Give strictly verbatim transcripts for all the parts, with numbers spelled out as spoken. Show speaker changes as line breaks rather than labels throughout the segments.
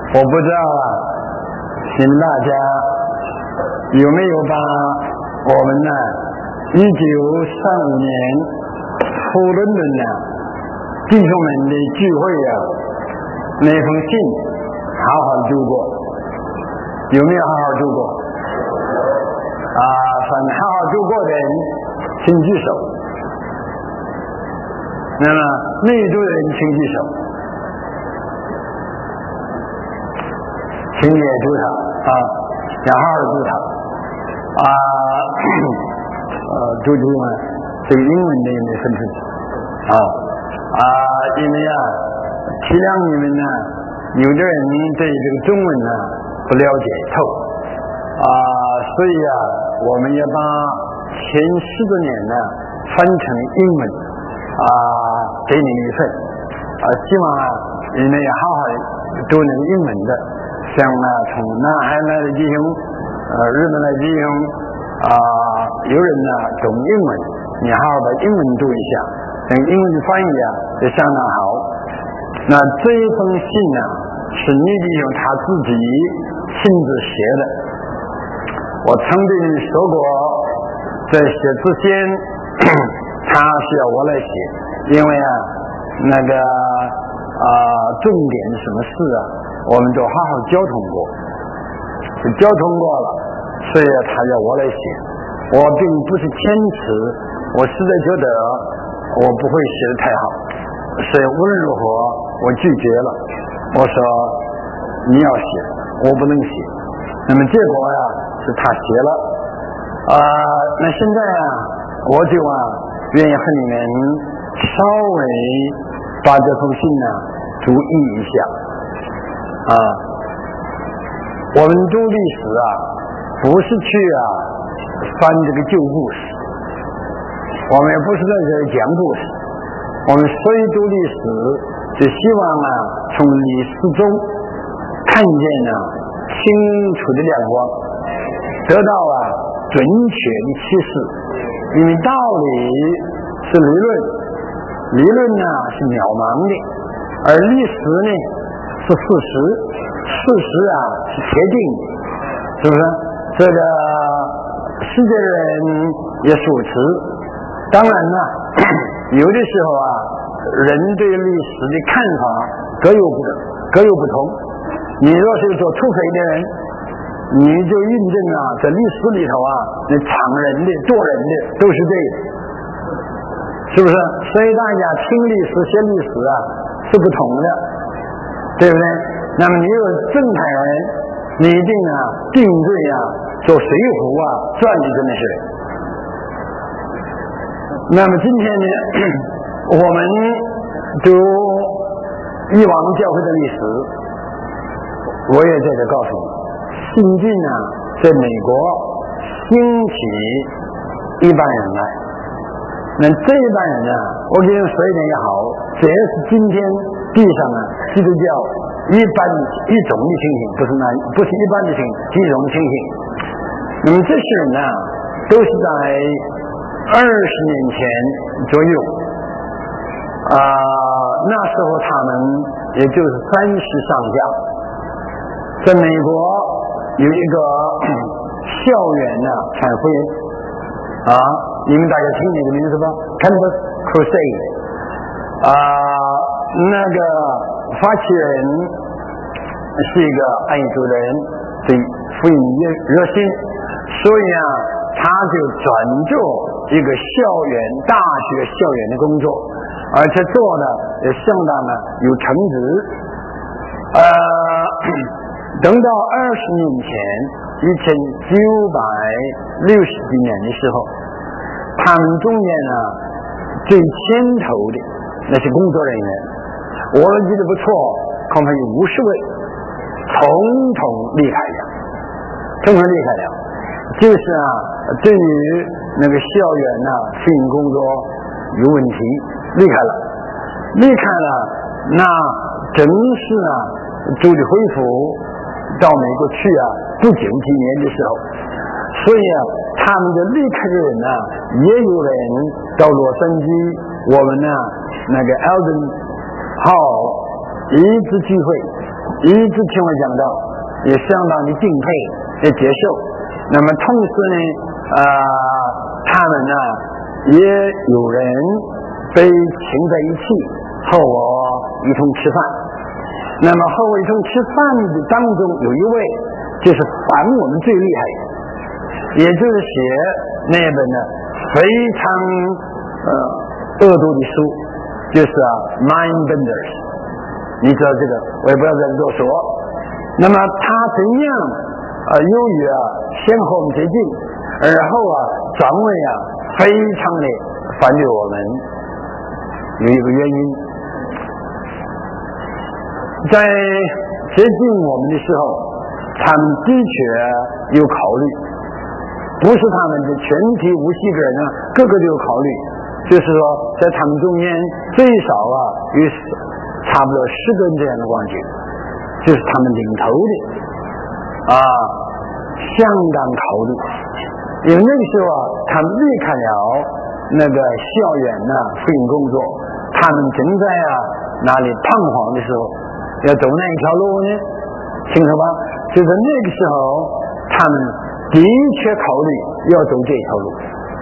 我不知道啊，请大家有没有把我们呢一九三五年赴伦敦呢弟兄们的聚会啊，那封信好好读过？有没有好好读过？啊，凡好好读过的人请举手。那么内读的人请举手，请也读它啊，要好好读它啊。呃，读读嘛，这个英文的也没分出去啊啊，因为啊，体谅你们呢，有的人对这个中文呢不了解透啊，所以啊，我们也把前十多年呢翻成英文啊，给你们一份啊，希望啊，你们也好好读那个英文的，像啊，从南海来的弟兄，呃，日本来的弟兄啊，有人呢懂英文，你好好把英文读一下，那英文的翻译啊也相当好。那这一封信呢，是你弟兄他自己亲自写的。我曾经说过，在写之前，他需要我来写，因为啊，那个啊、呃，重点什么事啊，我们都好好交通过，交通过了，所以他要我来写。我并不是坚持，我实在觉得我不会写得太好，所以无论如何我拒绝了。我说你要写，我不能写。那么结果呀，是他写了啊、呃。那现在啊，我就啊愿意和你们稍微把这封信呢注意一下啊。我们读历史啊，不是去啊翻这个旧故事，我们也不是在这里讲故事，我们所以读历史就希望啊从历史中看见呢清楚的亮光，得到啊准确的启示。因为道理是理论，理论呢是渺茫的，而历史呢是事实，事实啊是确定的，是不是？这个世界人也属实。当然呢，有的时候啊，人对历史的看法各有不各有不同。你若是做土匪的人，你就印证啊，在历史里头啊，那抢人的、剁人的都是对的，是不是？所以大家听历史、写历史啊是不同的，对不对？那么你有正派人，你一定啊定罪啊，做水浒啊赚的真的是。那么今天呢，我们读以往教会的历史，我也在这告诉你，新近啊，在美国兴起一般人来。那这一般人呢，我给你说一点也好，这也是今天地上啊基督教一般一种的情形，不是那不是一般的情形，几种情形。那么这些人呢，都是在二十年前左右啊、呃，那时候他们也就是三十上下，在美国有一个校园呢传福音啊，你们大家听那个名字吧 ，Campus Crusade 啊、呃，那个发起人是一个爱主的人，对福音热心，所以啊，他就转做一个校园大学校园的工作，而且做的也相当的有成绩。呃，等到二十年前，一千九百六十几年的时候，他们中间呢最牵头的那些工作人员，我记得不错，恐怕有五十位，统统离开了，统统离开了。就是啊，对于那个校园呢，福音工作有问题，离开了，离开了，那正是啊，主的恢复到美国去啊，不久几年的时候，所以啊，他们的离开的人呢，也有人到洛杉矶，我们呢那个 Eldon Hall 一直聚会， 一直听我讲到，也相当的敬佩，也接受。那么同时呢，啊、呃，他们呢也有人被请在一起和我一同吃饭。那么和我一同吃饭的当中有一位就是反我们最厉害的，也就是写那本呢非常呃恶毒的书，就是啊 Mind Benders。你知道这个，我也不要再多说。那么他怎样啊、呃？由于啊先和我们接近，而后啊转为啊非常的反对我们，有一个原因，在接近我们的时候，他们的确有考虑，不是他们的全体无锡个人呢，个个都有考虑，就是说在他们中间最少啊有差不多十个人这样的光景，就是他们领头的啊，相当考虑。因为那个时候啊，他们离开了那个校园呢福音工作，他们正在啊那里彷徨的时候，要走哪一条路呢？清楚吧？就在那个时候，他们的确考虑要走这条路，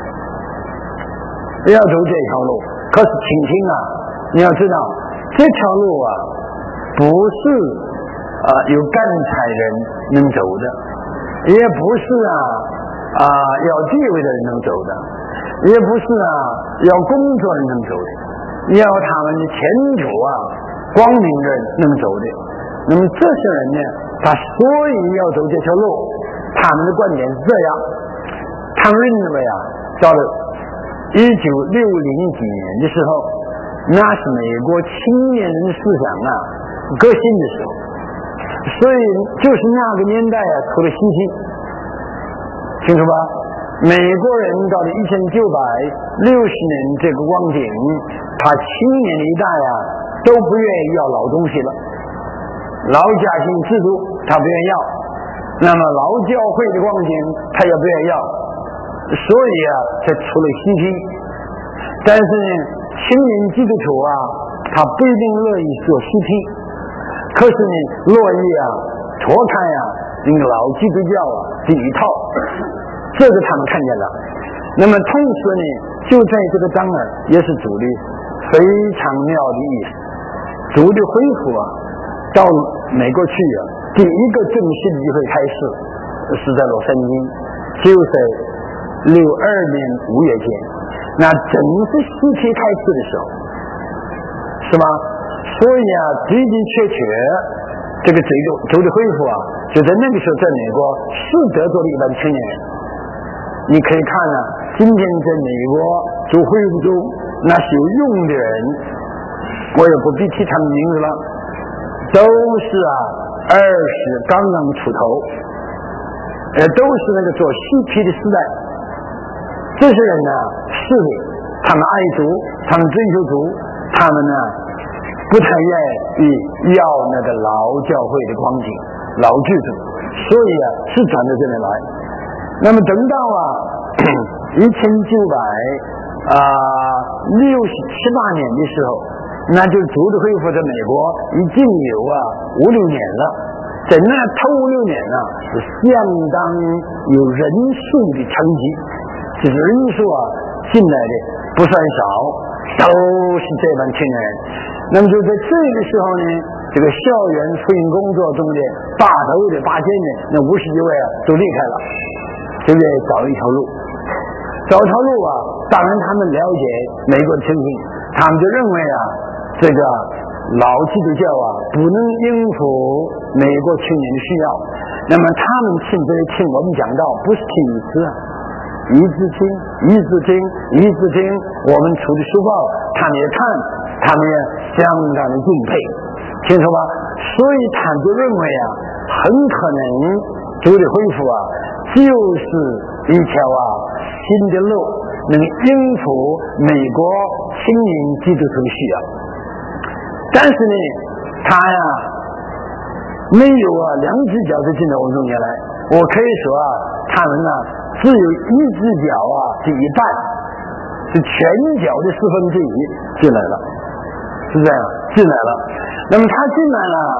要走这条路。可是请听啊，你要知道这条路啊，不是啊、呃、有干柴人能走的，也不是啊啊、呃、要地位的人能走的，也不是啊要工作人能走的，要他们的前途啊光明人能走的。那么这些人呢，他所以要走这条路，他们的观点是这样，他们认为啊，到了一九六零几年的时候，那是美国青年人思想啊革新的时候，所以就是那个年代啊出了西西，清楚吧？美国人到了一千九百六十年这个光景，他青年的一代啊都不愿意要老东西了，劳加薪制度他不愿意要，那么劳教会的光景他也不愿意要，所以啊才出了西西。但是呢，青年基督徒啊，他不一定乐意做西批，可是呢，乐意啊脱开啊那个老基督教啊这一套，这个他们看见了。那么同时呢，就在这个章儿也是主的非常妙的意思，主的恢复啊，到美国去啊，第一个正式的机会开始是在洛杉矶，就在六二年五月间，那正是西期开始的时候，是吧？所以啊，的的确确，这个州的恢复啊，就在那个时候，在美国是得罪了一般青年人。你可以看啊，今天在美国州恢复中，那是有用的人，我也不必提他们名字了，都是啊二十刚刚出头，呃，都是那个做嬉皮的时代。这些人呢，是的，他们爱主，他们追求主，他们呢不太愿意要那个老教会的光景、老制度，所以啊是转到这里来。那么等到啊一千九百啊六十七八年的时候，那就主的恢复在美国已经有啊五六年了。在那头五六年呢，是相当有人数的成绩，就是人数啊进来的不算少，都是这帮青年人。那么就在这个时候呢，这个校园福音工作中的大头的八千人，那五十几位啊都离开了，就愿意找一条路，找一条路啊。当然他们了解美国的情形，他们就认为啊，这个老基督教啊不能应付美国青年的需要。那么他们亲自听我们讲道，不是听一次啊，一直听，一直听，一直听，我们出的书报，他们也看，他们也相当的敬佩，清楚吧？所以他们就认为啊，很可能主的恢复啊，就是一条啊新的路，能应付美国青年基督徒的需要。但是呢，他呀没有啊两只脚就进到我们中间来，我可以说啊，他们呢只有一只脚啊是一半，是全脚的四分之一进来了，是这样进来了。那么他进来了，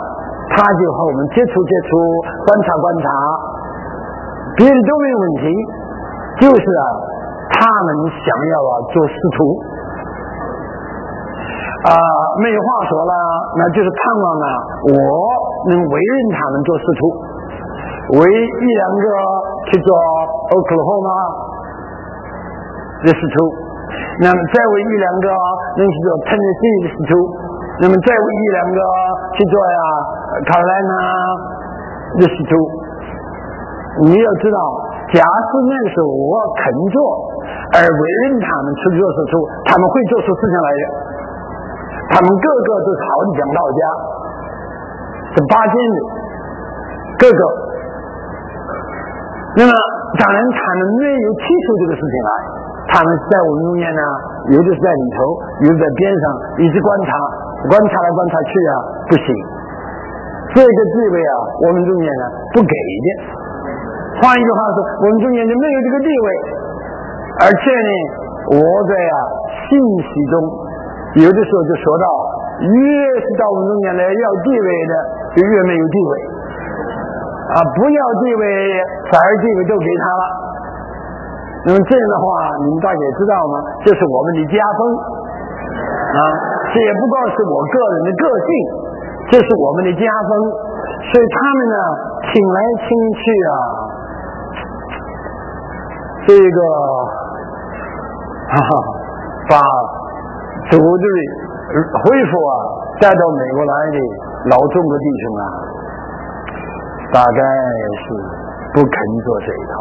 他就和我们接触接触，观察观察，别人都没有问题，就是啊，他们想要啊做师徒啊、呃，没有话说了，那就是盼望啊，我能委任他们做师徒，为一两个去做 Oklahoma 的师徒，那么再为一两个能去做 Tennessee 的师徒，那么再为一两个去做呀 Carolina 的师徒。你要知道，假使那个时候我肯做，而委任他们去做师徒，他们会做出事情来的。他们个个都是好的讲道家，是八千的，个个。那么当然他们没有提出这个事情来，他们在我们中间呢，有的是在里头，有的在边上，一直观察，观察来观察去啊，不行。这个地位啊，我们中间呢不给的。换一句话说，我们中间就没有这个地位。而且呢，我在啊信息中，有的时候就说到，越是到我们中间来要地位的，就越没有地位。啊，不要地位，反而地位都给他了。那么这样的话，你们大家也知道吗？这是我们的家风啊，这也不光是我个人的个性，这是我们的家风。所以他们呢，请来请去啊，这个哈哈，把组织恢复啊带到美国来的老中国弟兄啊，大概是不肯做这一套。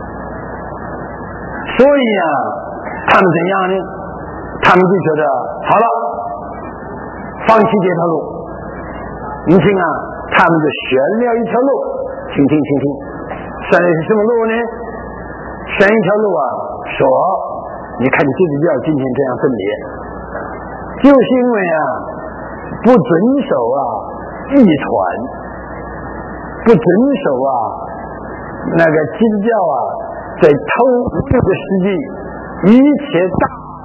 所以啊，他们怎样呢？他们就觉得好了，放弃这条路。你听啊，他们就选了一条路，请听请听，选的是什么路呢？选一条路啊，说你看你基督教今天这样分裂，就是因为啊不遵守啊遗传，不遵守啊那个基督教啊在头六个世纪一切大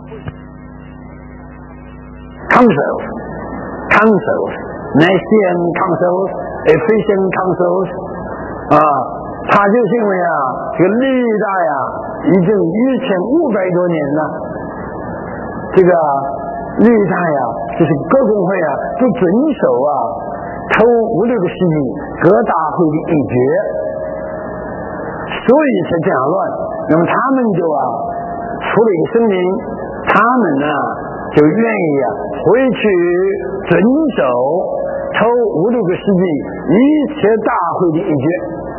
councils councils Nicene councils Ephesian councils 啊，他就是因为啊这个历代啊已经一千五百多年了，这个历代啊就是各公会啊不遵守啊头五六个世纪各大会的议决，所以才这样乱。那么他们就啊出了一个声明，他们呢就愿意啊回去遵守头五六个世纪一切大会的议决。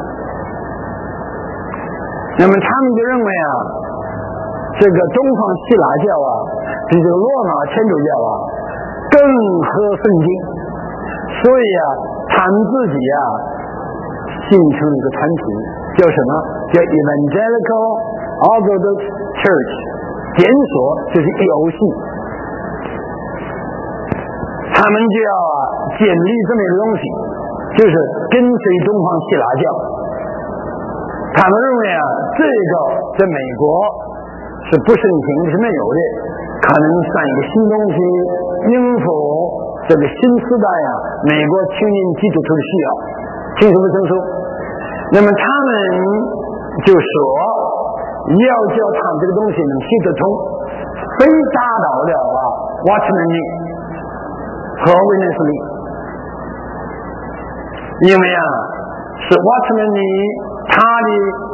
那么他们就认为啊这个东方希腊教啊比这个罗马天主教啊更合圣经，所以啊他们自己啊形成一个团体，叫什么？叫 Evangelical Orthodox Church， 简所就是 E O C。 他们就要啊建立这么一个东西，就是跟随东方希腊教。他们认为啊这个在美国是不盛行，是没有的，可能算一个新东西，应付这个新时代啊美国青年基督徒的需要，清楚不清楚？那么他们就说要叫他们这个东西能行得通，非达到了啊 Watchman Nee 和 Witness Lee， 因为啊是 Watchman Nee 他的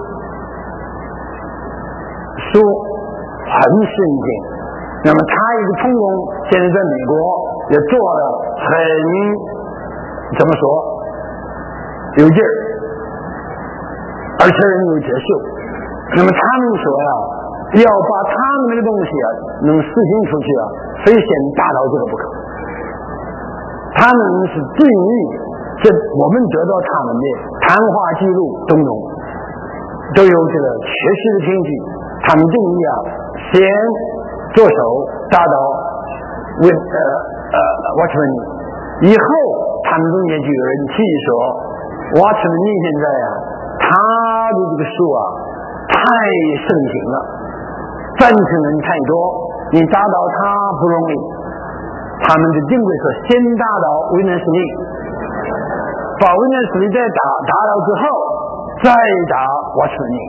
书很深经，那么他一个成功，现在在美国也做了很怎么说有劲儿，而且人有接受。那么他们说呀、啊，要把他们那个东西啊能实行出去啊，非先达到这个不可。他们是定义，这我们得到他们的谈话记录等等都有这个确实的凭据，他们定义啊，先着手达到 with 呃呃 Watchman， 以后他们中间就有人提议说 Watchman 现在啊他的这个书啊太盛行了，赞成人太多，你达到他不容易，他们就定位说先达到 Witness Lee， 把危难时代打打倒之后，再打我是你。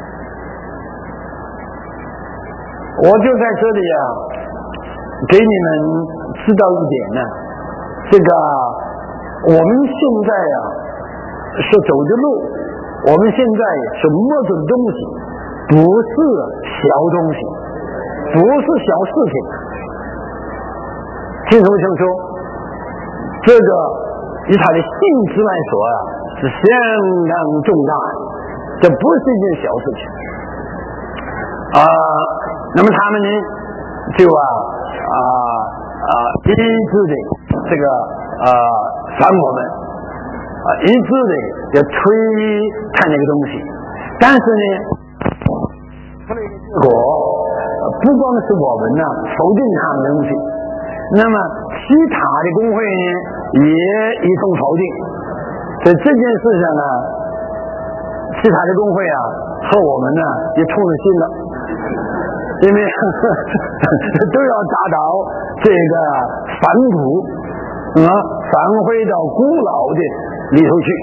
我就在这里啊，给你们知道一点呢，这个我们现在啊所走的路，我们现在所摸着的东西，不是小东西，不是小事情，清楚清楚。这个以他的性质来说啊，是相当重大的，这不是一件小事情啊。那么他们呢，就啊啊啊一致的这个啊反我们啊，一致的要推看这个东西，但是呢，出了一个结果，不光是我们呢否定他们的东西，那么其他的工会呢也一同否定。在这件事上呢，其他的工会啊和我们呢也通了心了，因为呵呵都要达到这个反哺啊，返回到古老的里头去，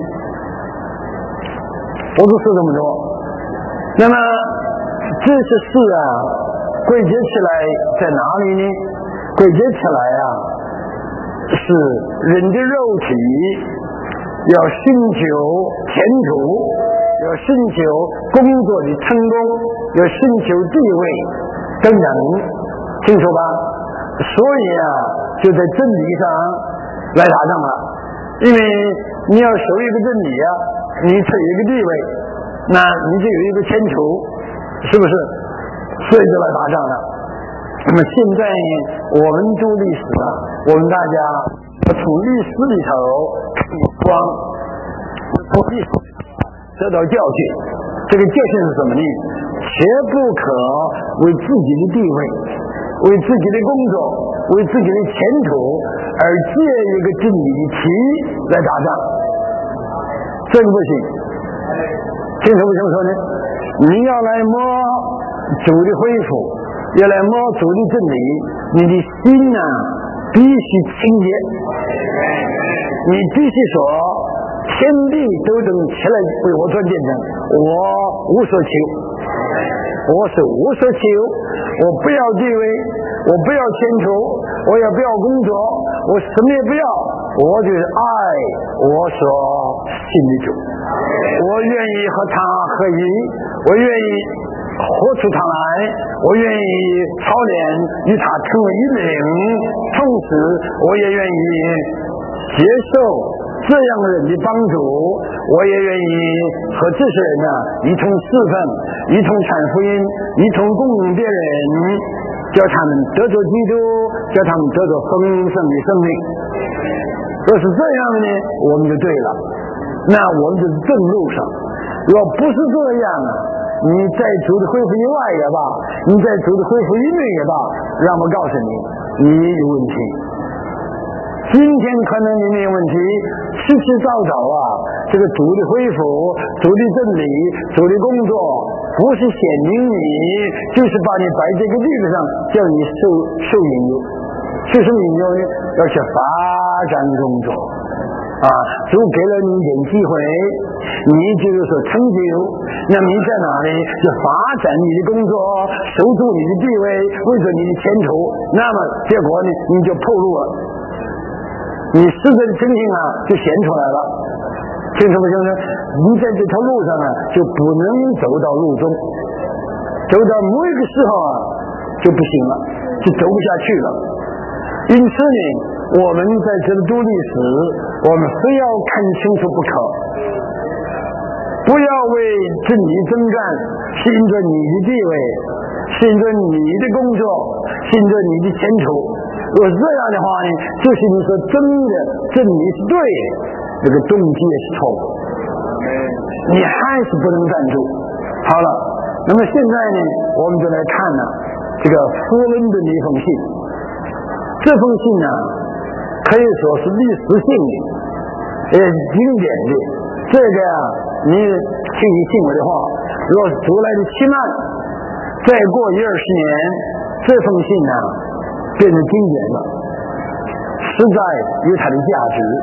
不是说这么多。那么这些事啊归结起来在哪里呢？归结起来啊，是人的肉体要寻求前途，要寻求工作的成功，要寻求地位等等，清楚吧？所以啊，就在真理上来打仗了。因为你要守一个真理啊，你取一个地位，那你就有一个前途，是不是？所以就来打仗了。那么现在我们读历史啊，我们大家从历史里头看光，从历史得到教训。这个教训是什么呢？绝不可为自己的地位，为自己的工作，为自己的前途而借一个真理的旗来打仗，这个不行。清楚不清楚呢？你要来摸主的恢复，要来摸主的真理，你的心啊必须清洁，你必须说天地都能起来为我做见证，我无所求，我是无所求，我不要地位，我不要前途，我也不要工作，我什么也不要，我就是爱我所信的主，我愿意和他合一，我愿意活出他来，我愿意操练与他成为一灵，同时我也愿意接受这样的人的帮助，我也愿意和这些人呢一同侍奉，一同传福音，一同供应别人，叫他们得着基督，叫他们得着丰盛的生命。若是这样呢，我们就对了，那我们就是正路上。若不是这样啊，你在主的恢复以外也罢，你在主的恢复以内也罢，让我告诉你，你有问题。今天可能你没有问题，迟迟早早啊，这个主的恢复，主的真理，主的工作，不是显明你，就是把你摆这个地方上，叫你受受引诱。受什么引诱呢？要去发展工作啊！主给了你一点机会，你就是说成就，那么你在哪里就发展你的工作，守住你的地位，为着你的前途，那么结果呢，你就暴露了。你实在的情形啊，就显出来了，清楚不清楚？你在这条路上啊，就不能走到路中，走到某一个时候啊，就不行了，就走不下去了。因此呢，我们在这里读历史，我们非要看清楚不可，不要为真理征战，是因着你的地位，是因着你的工作，是因着你的前途。如果是这样的话呢，就是你说真的真理是对的，这个动机也是错误，你还是不能站住。好了，那么现在呢，我们就来看呢这个福伦的一封信。这封信呢，可以说是历史性的，也是经典的。这个呀、啊，你请你信我的话，若是读来的期慢，再过一二十年，这封信呢，变成经典了，实在有它的价值。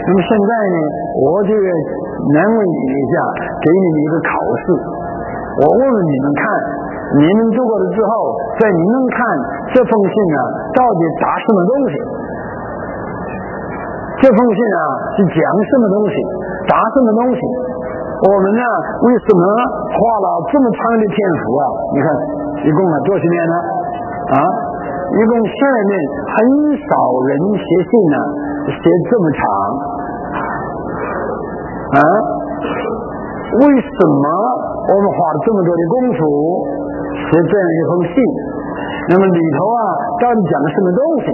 那么现在呢，我这个难为你一下，给你们一个考试，我问问你们看，你们做过了之后，在你们看这封信呢，到底答什么东西？这封信啊是讲什么东西，答什么东西？我们呢为什么花了这么长的篇幅啊？你看一共啊多少年呢？啊，一共十二年，很少人写信呢写这么长啊。为什么我们花了这么多的功夫写这样一封信？那么里头啊到底讲什么东西？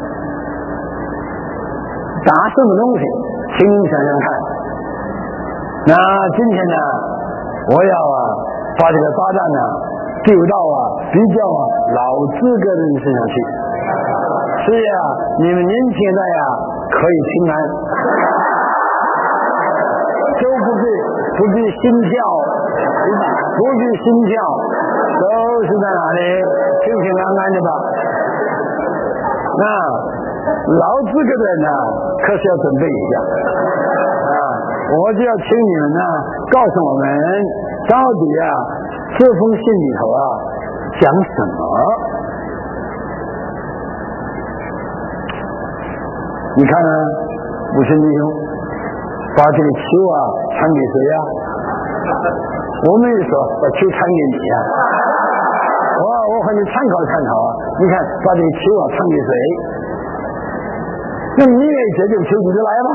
答什么东西？请你想想看。那今天呢，我要啊把这个炸弹呢丢到啊比较啊老资格的人身上去，所以啊你们年轻的呀可以平安，都不必不必心跳，不必心跳，都是在哪里平平安安的吧。那老资格的人呢可是要准备一下啊，我就要请你们呢告诉我们到底啊这封信里头啊讲什么。你看呢，五神弟兄把这个球啊传给谁呀、啊？我没有说把球传给你呀、啊，我我和你参考参考啊。你看把这个球啊传给谁？那你愿意接这个球你就来吧。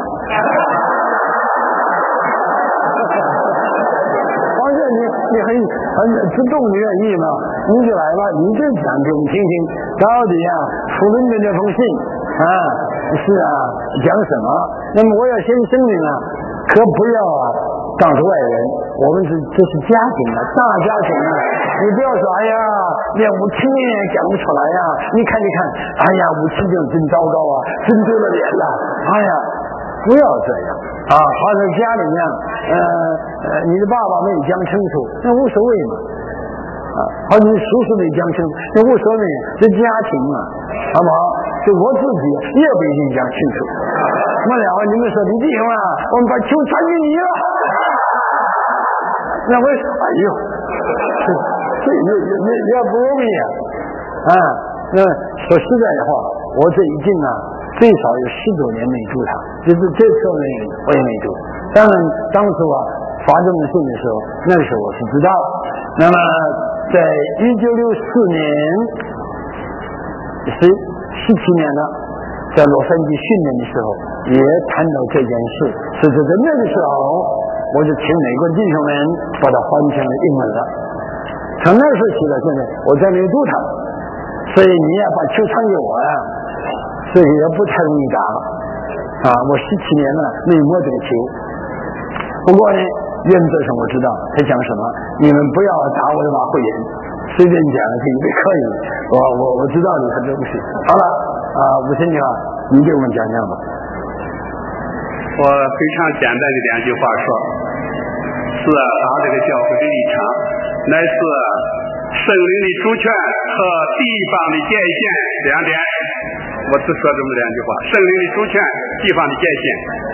反正你你很很自动的愿意嘛，你就来吧，你就讲给我们听听，到底啊福伦的这封信啊是啊讲什么？那么我要先声明啊，可不要啊当着外人，我们是这是家庭啊，大家庭啊，你不要说哎呀连五七年也讲不出来呀、啊，你看你看，哎呀五七年真糟糕啊，真丢了脸了，哎呀不要这样啊，好像家里面呃呃你的爸爸没有讲清楚，那无所谓嘛。啊，好像叔叔没讲清楚，那无所谓，这家庭嘛，好不好？就我自己也不一定讲清楚。末了，你们说你弟兄啊，我们把球传给你了。那我说，哎呦，这也也也也不容易啊！啊，那说实在的话，我这一进啊，最少有十多年没读它，就是这次没我也没读。当然，当初啊发这封信的时候，那个时候我是知道。那么，在一九六四年十十七年了，在洛杉矶训练的时候，也谈到这件事。所以说，在那个时候，我就请美国弟兄们把它翻成了英文了。从那时候起到现在，我再没读它，所以你要把球传给我呀、啊，所以也不太容易打啊。我十七年了没摸这个球，不过呢。原则上我知道他讲什么，你们不要打我的马虎眼，随便讲可以可以，我我我知道你的东西。好了啊，吴先生啊，你给我们讲讲吧。
我非常简单的两句话说，是把这个教会的立场，乃是圣灵的主权和地方的界限两点，我只说这么两句话：圣灵的主权，地方的界限。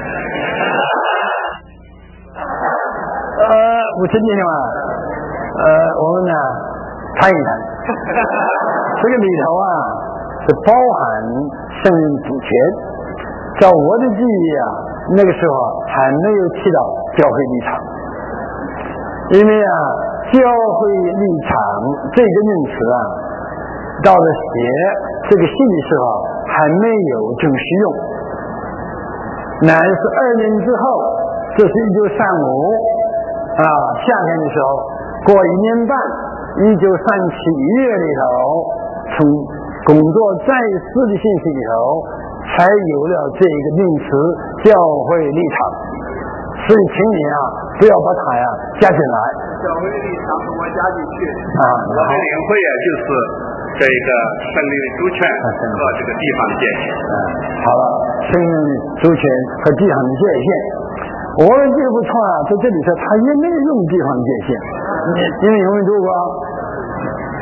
呃，五十弟兄啊，呃，我们呢谈一谈，这个里头啊是包含圣灵主权。照我的记忆啊，那个时候还没有提到教会立场，因为啊，教会立场这个名词啊，到了写这个信的时候还没有正式用，乃是二年之后，这是一九三五。啊，夏天的时候，过一年半，一九三七一月里头，从工作在世的信息里头，才有了这个名词“教会立场”。所以，请你啊，不要把它呀加进来。
教会的立场是我加进去的
啊，
我的领会啊，就是这个圣灵的主权和这个地方的界限。
嗯，好了，圣灵的主权和地方的界限。我们这部传啊，在这里头，他也没有用地方界限。你你们有没有读过？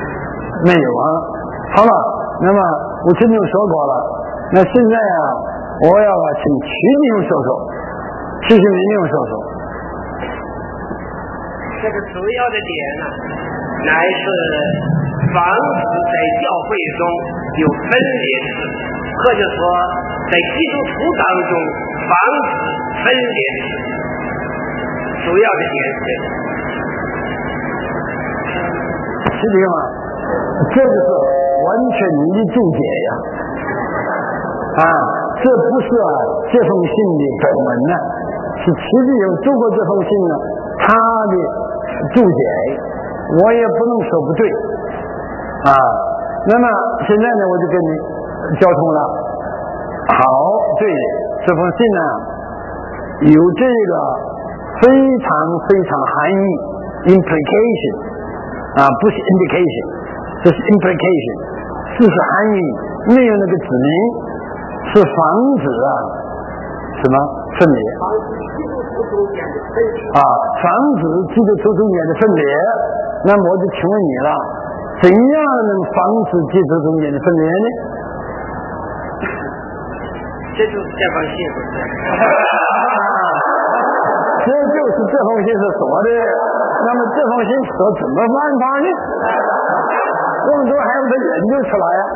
没有啊。好了，那么我曾经说过了。那现在啊， 我要请徐金勇说说，徐金勇说说。
这个主要的点呢，乃是防止在教会中有分裂式，或者说在基督徒当中防止分裂式，主要的点是这个。
是的吗？这个是完全你的注解呀！啊，这不是啊这封信的本文呢，是齐志勇读过这封信呢，他的注解，我也不能说不对啊。那么现在呢，我就跟你交通了。好，对，这封信呢有这个非常非常含义 implication 啊，不是 indication， 这是 implication， 这是含义，没有那个指明，是防止啊什么分裂啊，防止基督徒中间的分裂。那么我就请问你了，怎样能防止基督徒中间的分裂呢？
这就是这封信，
这就是这封信是说的。那么这封信说怎么办法呢？我们都还要把它研究出来呀、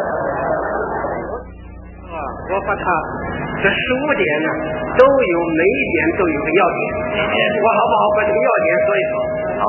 啊。我把它这十五点呢，都有每一点都有个要点，我好不好把这个要点说一说？好。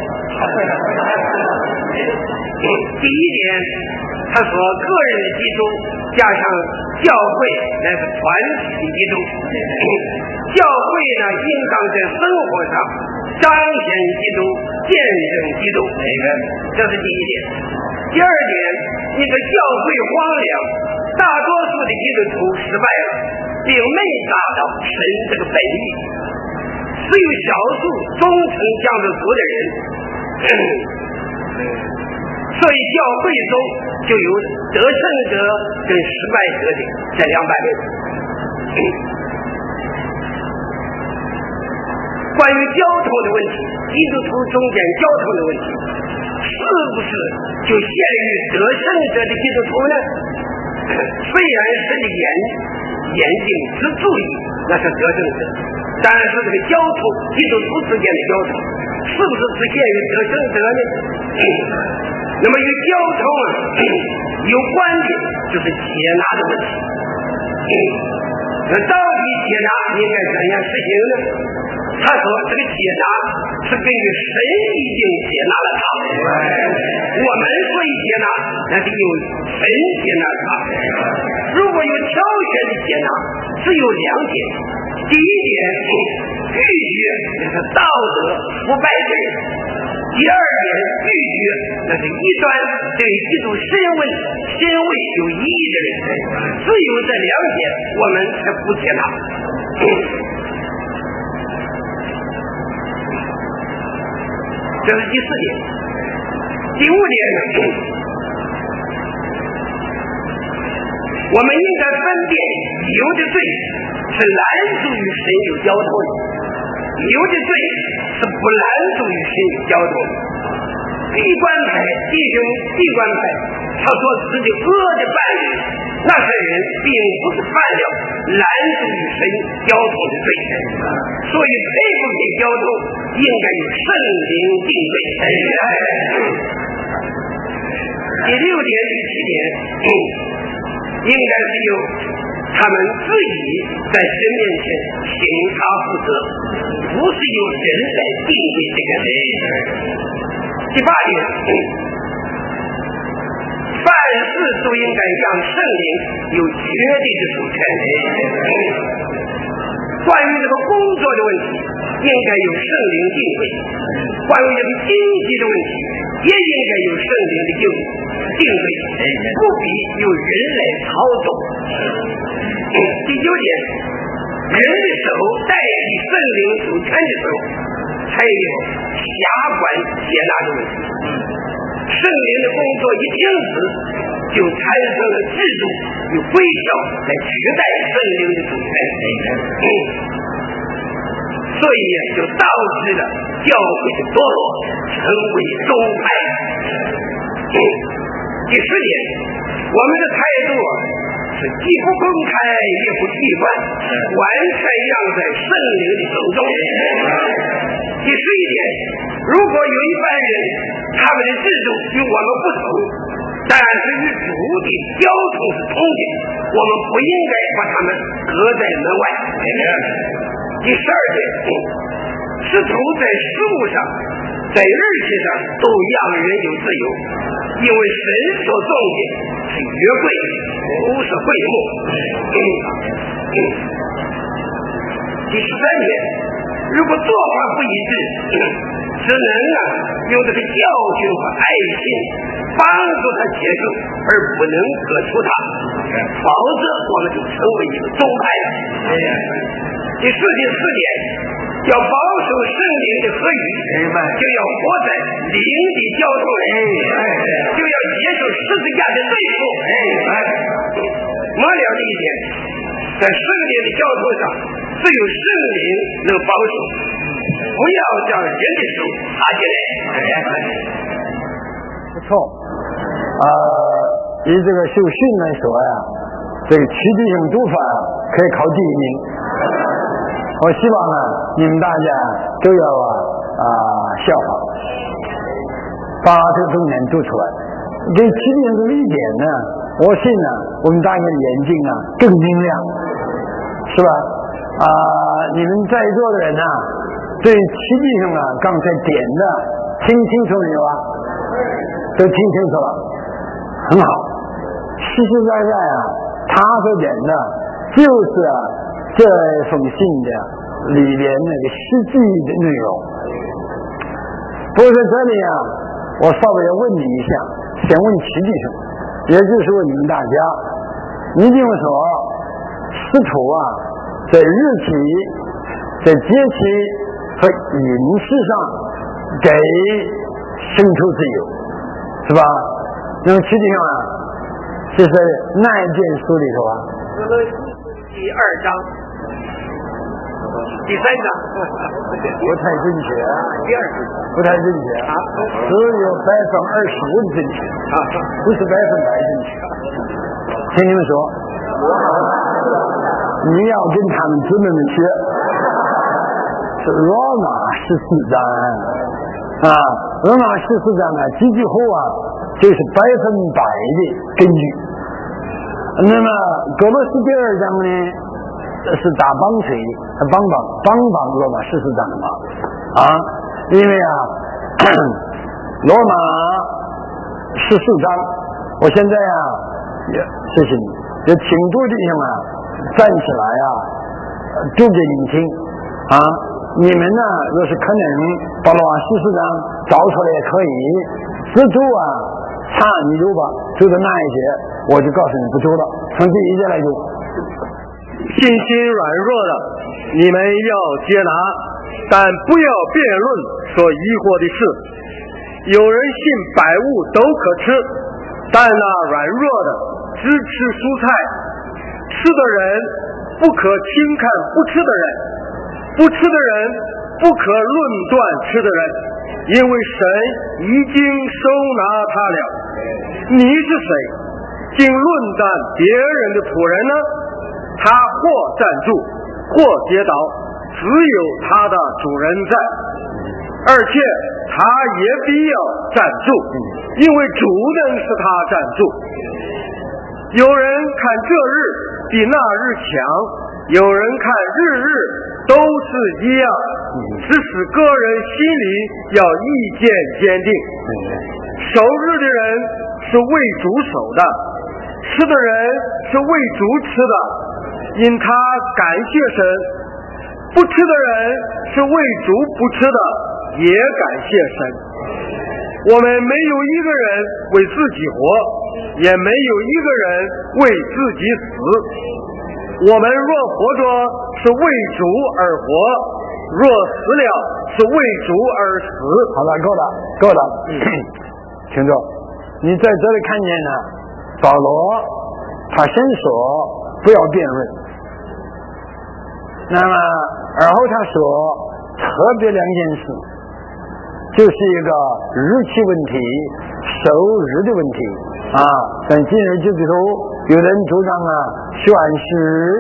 第一点，他说个人的基督加上教会乃是团体的基督，教会呢应当在生活上彰显基督，见证基督，这是第一点。第二点，你的教会荒凉，大多数的基督徒失败了，并没达到神这个本意，只有少数忠诚向着主的人，所以教会中就有得胜者跟失败者的这两百人。关于交通的问题，基督徒中间交通的问题，是不是就限于得胜者的基督徒呢？虽然是个严严谨之注意，那是得胜者，但是这个交通基督徒之间的交通，是不是只限于得胜者呢？那么与交通啊有关的就是接纳的问题。那到底接纳应该怎样实行呢？他说这个接纳是根据神已经接纳了他，我们所以接纳那是由神接纳他。如果有挑选的接纳，只有两点。第一点，拒绝那是道德腐败的人；第二点，拒绝那是异端对基督神问神位有异议的人。只有这两点，我们才不接纳。这是第四点。第五点，我们应该分辨有的罪是拦阻于神有交通的，有的罪是不拦阻于神有交通的。闭关派弟兄闭关派他所指的恶的伴侣，那些人并不是犯了拦阻于神交通的罪，所以配不配交通应该由圣灵定罪。第六点第七点应该是由他们自己在神面前请他负责，不是由人来定罪这个人。第八点，凡事都应该让圣灵有绝对的主权。关于这个工作的问题，应该由圣灵定位；关于这个经济的问题，也应该由圣灵的定定位，不必由人来操纵。第九点，人的手代替圣灵主权的时候，才有辖管接纳的问题。圣灵的工作一停止，就产生了制度与规条来取代圣灵的主权，所以就导致了教会的堕落，成为宗派。第十点，我们的态度是既不公开也不拘闭关，完全让在圣灵的手中。第十一点，如果有一般人他们的制度与我们不同，但是与主的交通是通的，我们不应该把他们隔在门外。第十二点，使徒在事物上在日期上都让人有自由，因为神所种的是约柜，不是会幕。第十三点，如果做法不一致，只能啊用这个教训和爱心帮助他接受，而不能革除他，否则我们就成为一个宗派了。第四第四点，要保守圣灵的合语，就要活在灵的交通里，就要接受十字架的对付。末了的一点，在圣灵的交通上，只有圣灵能保守，不要将人的手插进来。
不错，呃，以这个受训来说呀，这个七弟兄读法可以考第一名。我希望呢，你们大家都要啊啊效仿，把这个重点读出来。给七弟兄的理解呢，我信呢，我们大家的眼睛啊更明亮，是吧？啊、呃，你们在座的人呢、啊，对七弟兄啊刚才点的听清楚没有啊？都听清楚了，很好。实实在在啊，他所点的就是啊这封信的里边那个实际的内容。不过在这里啊，我稍微要问你一下，先问七弟兄，也就是问你们大家，你听我说，使徒啊，在日期、在节期和饮食上给生出自由，是吧？那么七弟兄啊，这是哪一卷书里头啊？
第二章，第三章，
不太准确，
第二章
不太准确啊，只有百分之二十五的准确啊，不是百分百准确。听你们说，你要跟他们姊妹们学，是罗马十四章啊，罗马十四章啊，几句话啊，就是百分百的根据。那么哥罗斯第二章呢，是打帮谁？帮帮帮帮罗马十四章的嘛啊，因为啊，罗马十四章，我现在啊，也谢谢你，就请诸弟兄啊站起来啊，读给你们听啊。你们呢，若是可能把罗马十四章找出来也可以，只读啊，差你读吧，读的那一节。我就告诉你不读了，从第一节来读。
信心软弱的，你们要接纳，但不要辩论所疑惑的事。有人信百物都可吃，但那软弱的只吃蔬菜。吃的人不可轻看不吃的人，不吃的人不可论断吃的人，因为神已经收拿他了。你是谁？竟论断别人的仆人呢？他或站住，或跌倒，只有他的主人在，而且他也必要站住，因为主能使他站住。有人看这日比那日强，有人看日日都是一样，只使个人心里要意见坚定。守日的人是为主守的，吃的人是为主吃的，因他感谢神；不吃的人是为主不吃的，也感谢神。我们没有一个人为自己活，也没有一个人为自己死。我们若活着是为主而活，若死了是为主而死。
好了，够了，够了。听着，你在这里看见呢，保罗他先说不要辩论，那么而后他说特别两件事，就是一个日期问题、守日的问题啊。但今日就里头有人主张啊，选时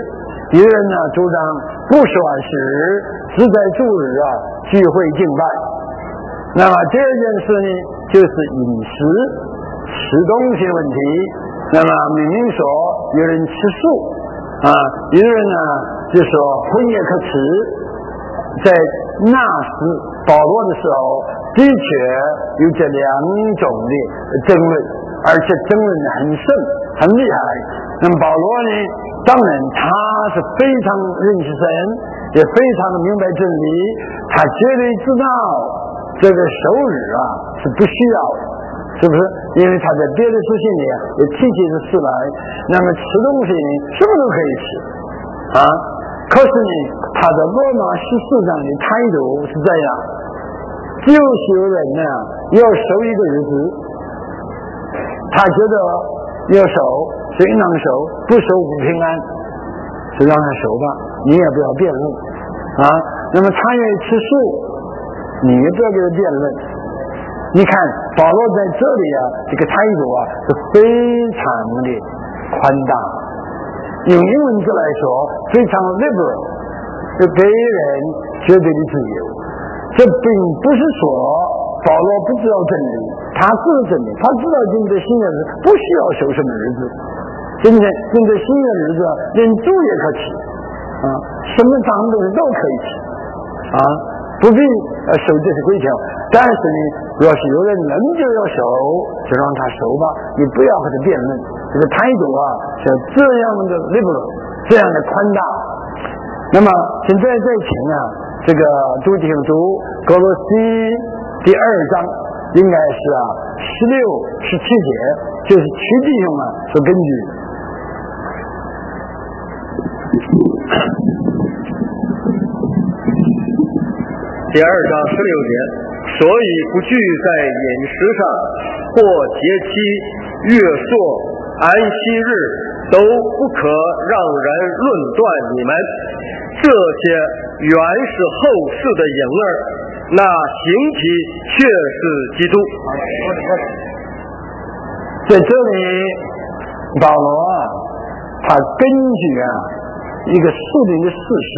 有人呢主张不说完时，只在主日啊聚会敬拜。那么第二件事呢，就是饮食吃东西问题。那么明明说有人吃素啊，有人呢就说荤也可吃。在那时保罗的时候，的确有这两种的争论，而且争论的很深很厉害。那么保罗呢，当然他是非常认识神，也非常的明白真理，他绝对知道这个守日啊是不需要的，是不是？因为他在别的书信里也提起这事来。那么吃东西呢，什么都可以吃啊，可是呢，他在罗马十四章的态度是这样，就是有人呢要守一个日子，他觉得要守所以能守，不守不平安，就让他守吧，你也不要辩论啊。那么他愿意吃素，你也不要给他辩论。你看保罗在这里啊，这个态度啊是非常的宽大，用英文字来说非常 liberal， 就给人绝对的自由。这并不是说保罗不知道真理，他知道真理，他知道今天新的日子不需要守什么日子，今天今天新的日子连猪也可吃啊，什么脏东西都可以吃啊，不必呃守这些规条。但是呢，要是有人仍旧要守，就让他守吧，你不要和他辩论。这个态度啊是这样的 liberal， 这样的宽大。那么现在再请啊，这个读经读歌罗西第二章，应该是啊十六十七节，就是屈弟兄啊所根据的。
第二章十六节，所以不拘在饮食上，或节期、月朔、安息日，都不可让人论断你们。这些原是后世的影儿，那形体却是基督。
在这里保罗啊，他根据啊一个属灵的事实，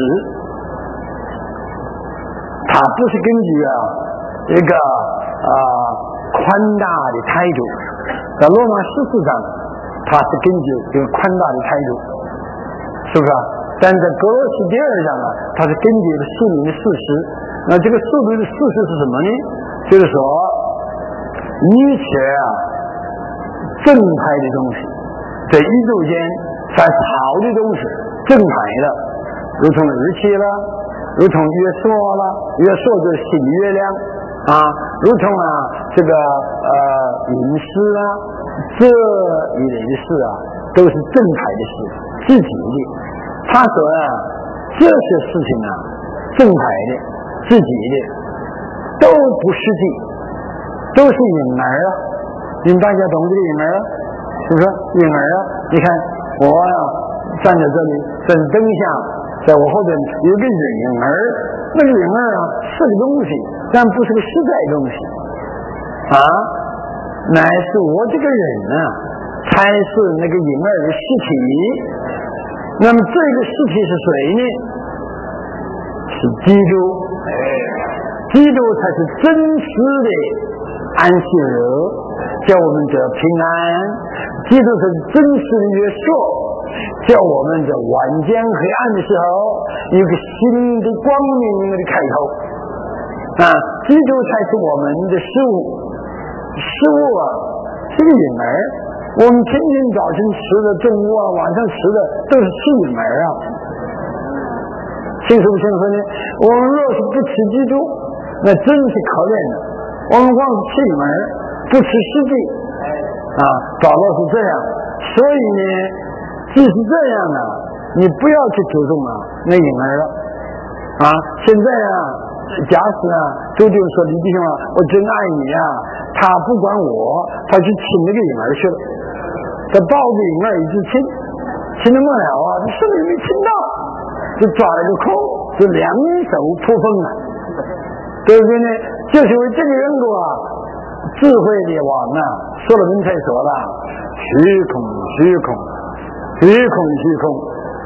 他不是根据啊一个啊宽大的态度。在罗马十四章，他是根据一个宽大的态度，是不是啊？但在歌罗西第二章啊，他是根据一个属灵的事实。那这个属灵的事实是什么呢？就是说，一切啊正派的东西，在宇宙间凡是好的东西，正派的，如同日期了，如同月朔了，月朔就是新月亮啊，如同啊这个呃饮食啊，这一类的事啊，都是正派的事，自己的。他说啊，这些事情啊，正派的、自己的，都不实际，都是影儿啊。你们大家懂这个影儿啊？是不是影儿啊？你看我呀、啊，站在这里，在灯下，在我后边有个影儿，那个影儿啊是个东西，但不是个实在东西啊，乃是我这个人啊，才是那个影儿的实体。那么这个实体是谁呢？是基督，基督才是真实的安息日，叫我们得平安。基督是真实的约束，叫我们在晚间黑暗的时候有个新的光明的开头啊！基督才是我们的食物，食物啊是个影儿。我们天天早晨吃的，中午啊晚上吃的都是吃影儿啊，清楚不清楚呢？我们若是不吃基督，那真是可怜的。我们光是吃影儿，不吃实际啊，保罗是这样。所以呢，即使这样呢，你不要去注重啊那影儿了啊。现在啊，假使啊，周弟兄说李弟兄啊，我真爱你啊，他不管我，他去亲那个影儿去了。他抱着影儿一直亲，亲的末了啊，他什么也没亲到，就抓了个空，就两手扑风了，对不对呢？就是因为这个缘故啊，智慧的王啊，所罗门才说了，虚空虚空虚空虚空，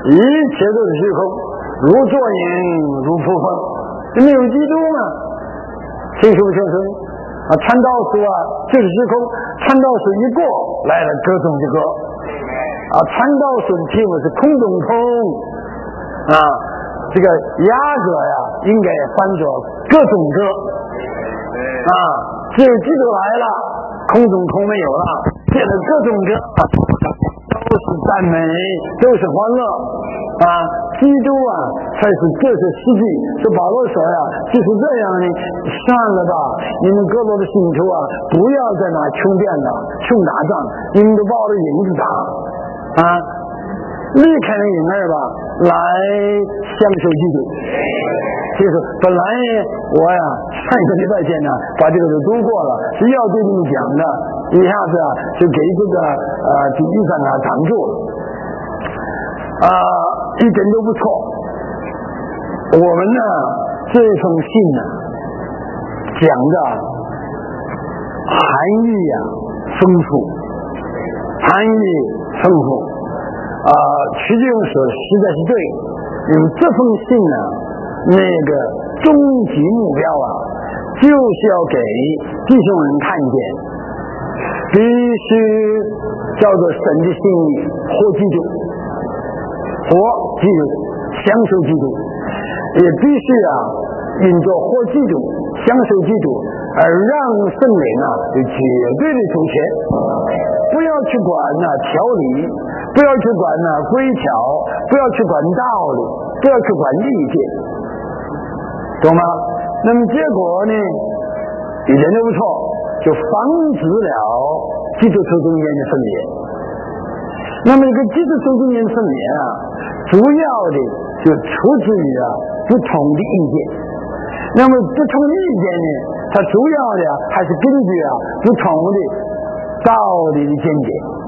一切都是虚空，如坐影，如扑风。没有基督嘛？清楚不清楚？啊，传道书啊，就是虚空。传道书一过来了，各种的歌。啊，传道书的题目是空中空。啊，这个雅歌呀，应该翻作各种歌。啊，只有基督来了，空中空没有了，变成各种歌。都是赞美，都是欢乐啊！基督啊，才是这些实际。这保罗说呀，就是这样的，算了吧，你们各国的信徒啊，不要再拿穷变了，穷打仗，你们都抱着银子打啊！离开那银儿吧，来享受基督。就是本来我呀，上一个礼拜前呢，把这个都读过了，是要对你们讲的，一下子啊，就给这个呃第一章啊挡住了，啊、呃，一点都不错。我们呢，这封信呢，讲的含义呀、啊、丰富，含义丰富，啊、呃，徐静说实在是对，因为这封信呢。那个终极目标啊，就是要给弟兄们看见，必须叫做神的心意，活基督，活基督，享受基督，也必须啊，因着活基督，享受基督，而让圣灵啊有绝对的主权，不要去管那、啊、条理，不要去管那、啊、规条，不要去管道理，不要去管意见。懂吗？那么结果呢，一点都不错，就防止了基督徒中间的分裂。那么一个基督徒中间分裂啊，主要的就出自于啊不同的意见。那么不同的意见呢，它主要的还是根据啊不同的道理的见解。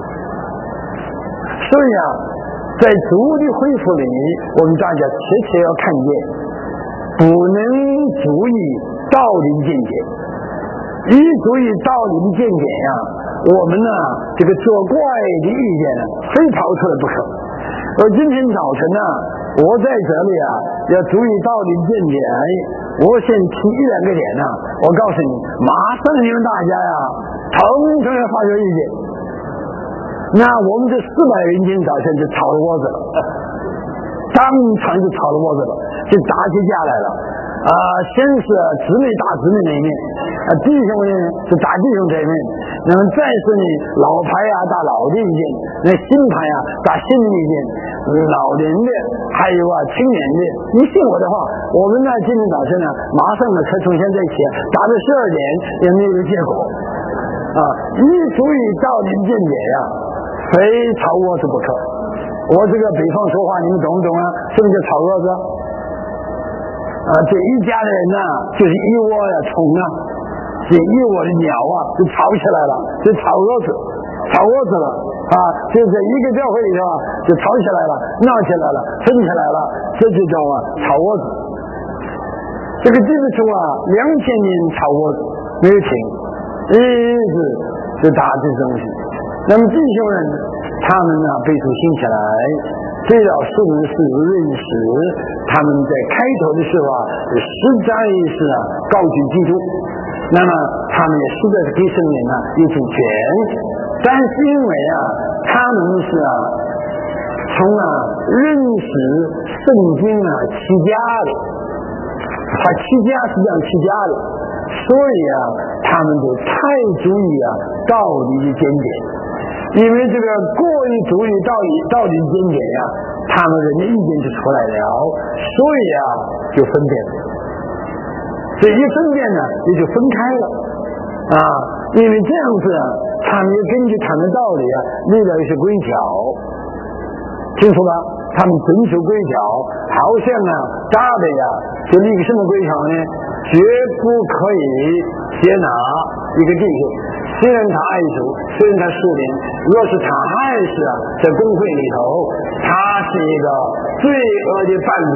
所以啊，在主的恢复里，我们大家切切要看见。不能足以道理见解，一足以道理的见解呀、啊，我们呢这个作怪的意见呢，非跑出来不可。而今天早晨呢，我在这里啊，要足以道理见解，我先提一两个点呢、啊，我告诉你，马上你们大家呀，统统要发表意见。那我们这四百人今天早晨就吵了窝子了。当场就吵了窝子了，就打起架来了。啊、呃，先是姊妹打姊妹那一面，啊、呃，弟兄呢是打弟兄这一面，那么再是呢老牌啊打老的意见，那新牌啊打新的意见，老人的还有啊青年的。你信我的话，我们呢今天早晨呢马上呢可从现在起打到十二点也没有结果。啊，一足以道理见解呀、啊，非吵窝子不可。我这个北方说话你们懂不懂啊？什么叫炒蛾子啊？这一家的人呢、啊、就是一窝呀虫啊，这一窝的鸟啊就吵起来了，就炒蛾子炒蛾子了啊，就在一个教会里头啊就吵起来了，闹起来了，分起来了，这就叫啊炒蛾子。这个基督徒啊两千年炒蛾子没有停，一直就打这东西。那么弟兄人他们呢被主兴起来，最要说的是认识他们在开头的时候啊实在是啊高举基督，那么他们也实在是给圣灵啊有主权，但是因为啊他们是啊从啊认识圣经啊起家的，他起家是这样起家的，所以啊他们就太注意啊道理的见解。因为这个过于主义道理道理见解呀、啊，他们人的意见就出来了，所以啊就分辨了。这一分辨呢，也就分开了啊。因为这样子啊，他们也根据他们的道理啊，立了一些规条，清楚吧？他们遵守规条，好像啊大的呀，就立个什么规条呢？绝不可以接纳一个弟兄。虽然他爱主，虽然他属灵，若是他还是啊，在公会里头，他是一个罪恶的伴侣。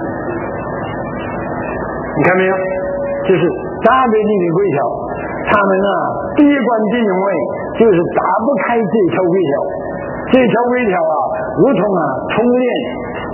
你看没有？就是大卫立的规条，他们呢第一关第一位就是打不开这条规条。这条规条啊，如同啊重练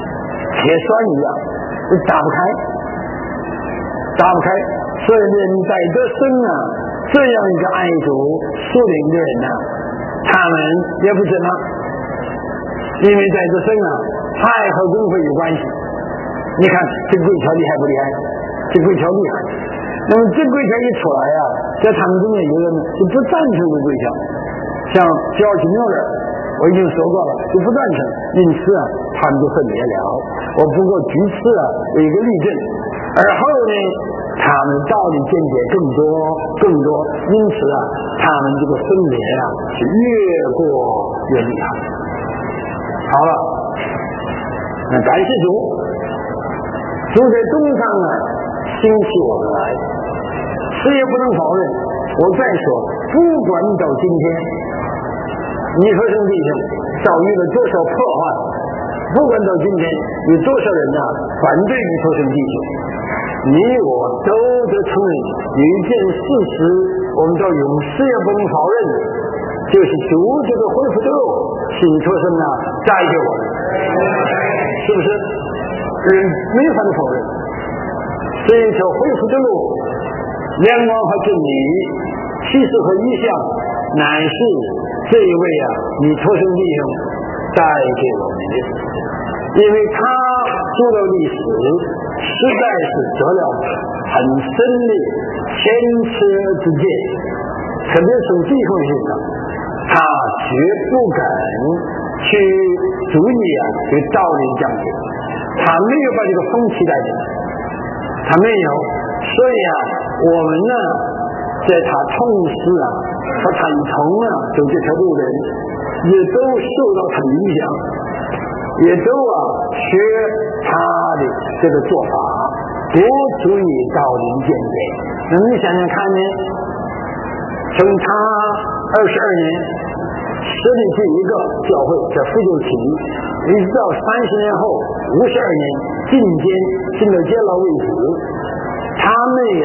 铁栓一样，你打不开，打不开。所以呢，在德生啊这样一个爱主属灵的人呢、啊，他们也不怎么，因为在德生啊，他还和工会有关系。你看这个贵条厉害不厉害？这贵条厉害。那么这贵条一出来啊，在他们中间有人就不赞成这贵条，像乔治缪勒，我已经说过了，就不赞成，因此啊，他们就分裂了。我不过举此啊有一个例证，而后呢，他们道理见解更多更多，因此啊，他们这个分裂啊是越过越厉害。好了，那感谢主，主在东上啊兴起我们来，谁也不能否认。我再说，不管到今天，你和兄弟兄遭遇了多少破坏，不管到今天有多少人啊反对你和兄弟兄，你我都得承认有一件事实，我们到永世也不能否认，就是主这个恢复之路新出生啊带给我们，是不是？人没法否认，这一条恢复之路，阳光和真理，其实和意象，乃是这一位啊你出生弟兄带给我们的，因为他做了历史，实在是得了很深的前车之鉴，特别从弟兄身上，他绝不敢去注意啊这个道理讲解，他没有把这个风气带进来，他没有，所以啊，我们呢，在他同时啊和他一同啊走这条路的人，也都受到他的影响，也都啊学他的这个做法，不注意道理见解。那么你想想看呢？从他二十二年设立这一个教会在福州起，一直到三十年后五十二年进监进到监牢为止，他没有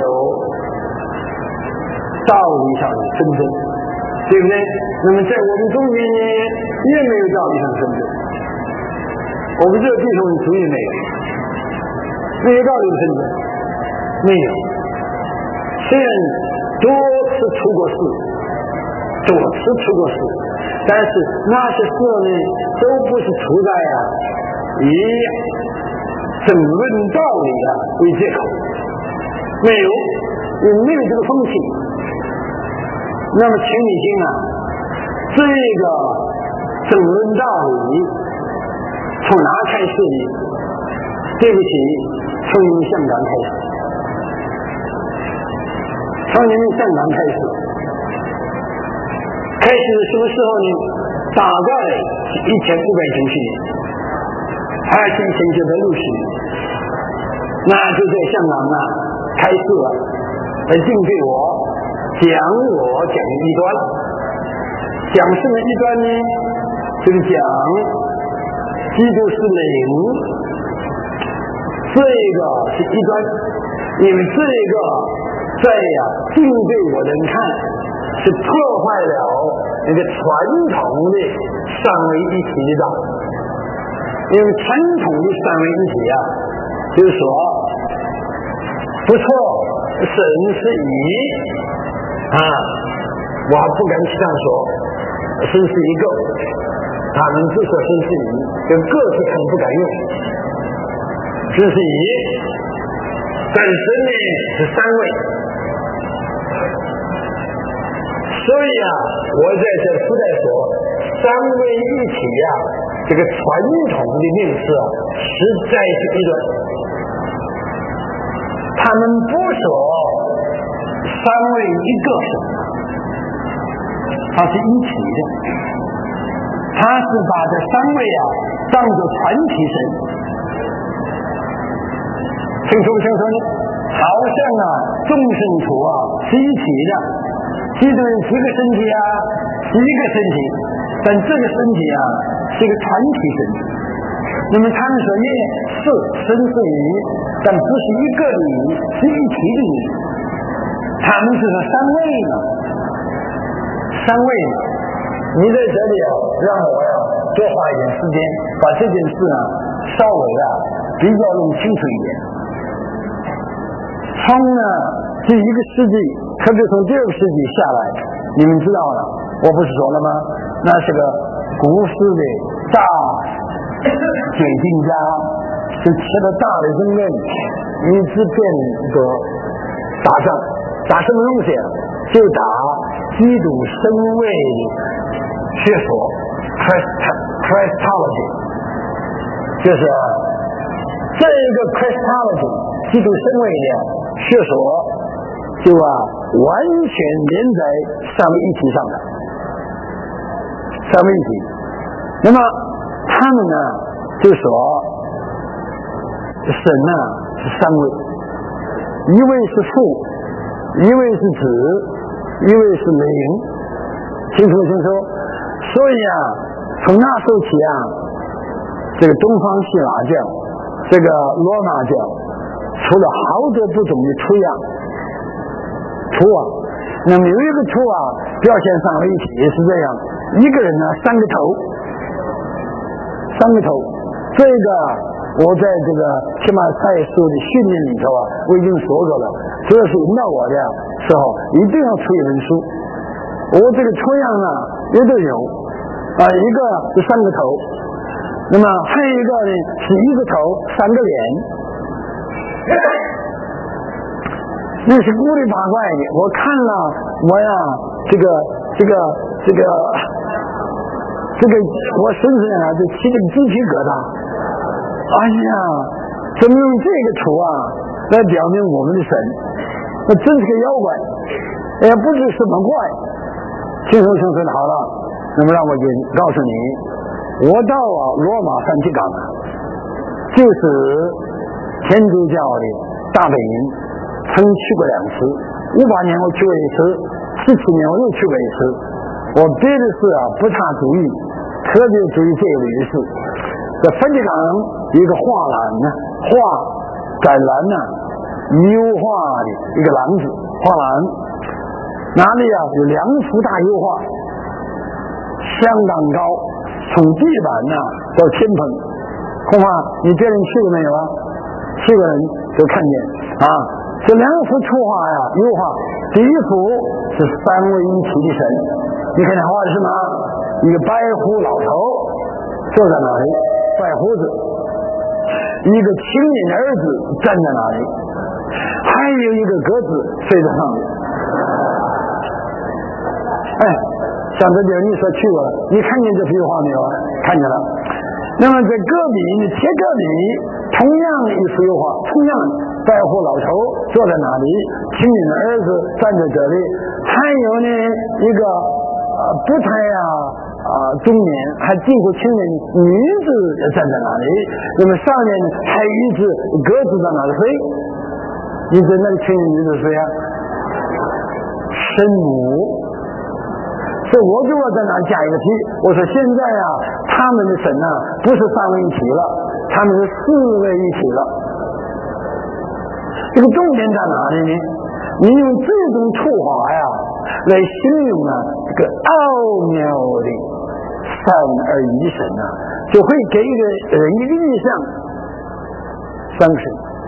道理上的纷争，对不对？那么在我们中间呢，也没有道理上的纷争。我不知道弟兄们注意没有？没有道理的纷争，没有。虽然多次出过事，多次出过事，但是那些事呢，都不是出在啊以争论道理啊为借口，没有，也没有这个风气。那么请你听啊，这个争论道理从哪开始呢？对不起，从你们香港开始，从你们香港开始。开始什么时候呢？大概是一千五百九十年，还是一千九百六十年，那就在香港啊开始了，来定对我讲我讲的一端，讲什么一端呢？就是讲基督是灵，这个是一端，因为这个在呀定对我的人看是破坏了那个传统的三位一体的道，因为传统的三位一体啊，就是说不错，神是一啊，我还不敢这样说，神是一个，他们只说神是一，这个字他们不敢用，神是一，但神呢是三位。所以啊，我在这时代说三位一体啊，这个传统的名词啊，实在是一段。他们不说三位一个神，它是一体的，他是把这三位啊当作团体神，清楚不清楚呢？好像啊众生土啊是一体的。基督有几个身体啊？一个身体，但这个身体啊是一个团体身体。那么他们说耶是神是一，但不是一个的一，是一体的一。他们是说三位呢，三位呢。你在这里啊，让我呀多花一点时间，把这件事啊稍微啊比较能清楚一点。从呢这一个世纪，特别从第二个世纪下来，你们知道了，我不是说了吗？那是个古时的大解经家，就起了大的争论，一直变一个打仗，打什么东西？就打基督身位的学说 Christology， 就是这个 Christology 基督身位的学说就啊完全连在三位一体上的三位一体。那么他们呢就说神呢是三位，一位是父，一位是子，一位是灵，清楚清楚。所以啊从那时候起啊，这个东方希腊教，这个罗马教出了好多不同的图样图啊。那么有一个图啊表现三位一体是这样，一个人呢三个头三个头。这个我在这个起码赛书的训练里头啊我已经说过了，这是引导我的时候一定要出一本书。我这个图样啊也都有啊，一个是三个头，那么还有一个呢是一个头三个脸，那是古里八怪的。我看了我呀这个这个这个这个我身上啊就起个鸡皮疙瘩。哎呀，怎么用这个图啊来表明我们的神？那真是个妖怪，也不知什么怪。清楚清楚的好了，那么让我就告诉你，我到啊罗马梵蒂冈，就是天主教的大本营，曾去过两次。五八年我去过一次，十七年我又去过一次。我别的事啊不大注意，特别注意这个仪式。在梵蒂冈一个画廊呢，画展览呢，油画的一个廊子，画廊哪里啊有两幅大油画，相当高，从地板呢到天棚。恐怕你别人去过没有啊？去过人都看见啊。这两幅图画呀，油画，第一幅是三位一体的神，你看他画的是什么？一个白胡老头坐在那里，白胡子，一个青年的儿子站在那里，还有一个鸽子飞在上面。哎，像这地儿你说去过了，你看见这幅画没有啊？看见了。那么在隔壁的铁隔壁同样一幅油画，同样白胡老头坐在那里，青年的儿子站在这里，还有呢一个呃不太呀啊中年还近乎青年女子也站在那里，那么上面呢还有一只鸽子在那里飞。你知道那个青年女子是谁呀？神母。所以我就要在那加一个题，我说现在啊他们的神啊不是三位一体了，他们是四位一体了。这个重点在哪里呢？你用这种图画呀来形容啊这个奥妙的三而一神啊，就会给一个人一个印象，三个神，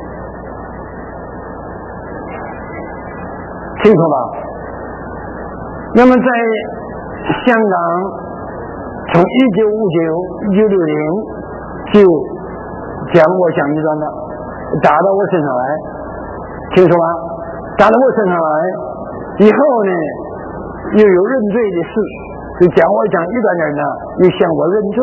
清楚吧？那么在香港从一九五九一九六零就讲我讲一段的打到我身上来，清楚吗？打到我身上来以后呢又有认罪的事，就讲我讲一段人呢又向我认罪。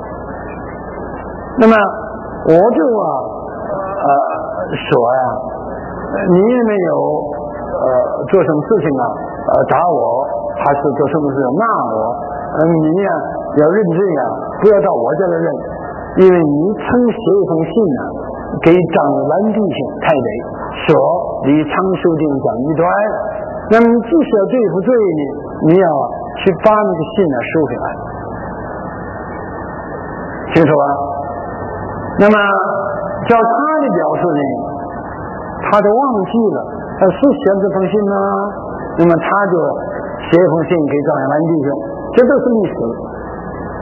那么我就啊呃说呀，你也没有呃做什么事情啊呃打我，还是做什么事骂我，嗯，你呀要认罪呀，不要到我这来认，因为你曾写一封信呢给张兰弟兄太太说离长寿定讲一段，那么即使要对付罪呢，你要去把那个信呢收回来，清楚吧？那么照他的表示呢，他都忘记了他是写这封信吗？那么他就写一封信给张兰弟兄，这都是历史。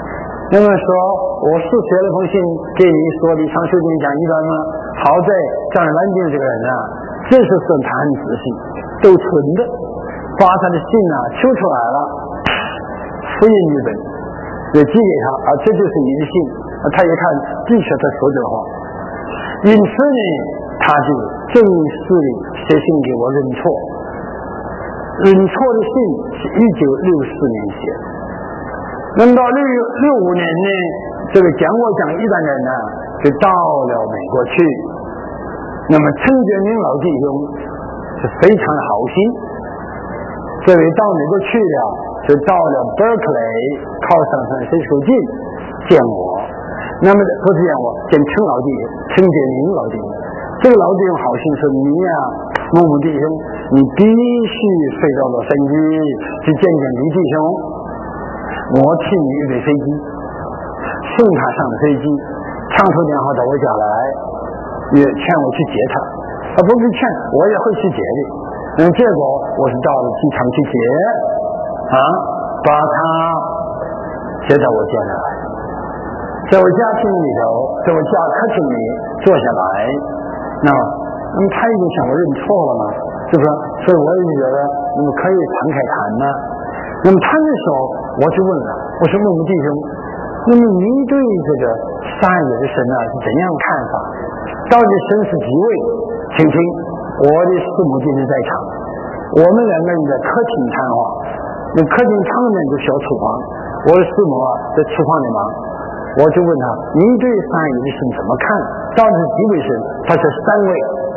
那么说我是写了封信给你说的长寿经讲一段吗？好在张兰定这个人啊，这是说他很仔细，都存的，把他的信啊抽出来了，复印一本，也寄给他啊，这就是你的信。他一看，的确他说这话，因此呢，他就正式的写信给我认错。认错的信是一九六四年写的。那么到六六五年呢，这个讲我讲一段人呢，就到了美国去。那么陈觉明老弟兄是非常好心，这位到美国去了，就到了 Berkeley 靠上山水手进见我。那么不是见我，见陈老弟，陈觉明老弟。这个老弟兄好心说：“你呀、啊，某某弟兄，你必须飞到洛杉矶去见见李弟兄。我替你预备飞机，送他上飞机，长途电话到我家来，也劝我去接他。他不是劝，我也会去接的。那么结果我是到了机场去接，啊，把他接到我家来，在我家庭里头，在我家客厅里坐下来。那么，那么他已经向我认错了嘛，是不是？所以我也觉得，那么可以敞开谈呢。那么谈的时候，我就问了，我说：“某某弟兄，那么你对这个三野的神啊是怎样看法？到底神是几位？请听，我的师母今天在场，我们两个人在客厅谈话，那客厅旁边就小厨房，我的师母啊在厨房里忙。我就问他，你对三野的神怎么看？到底是几位神？他说三位，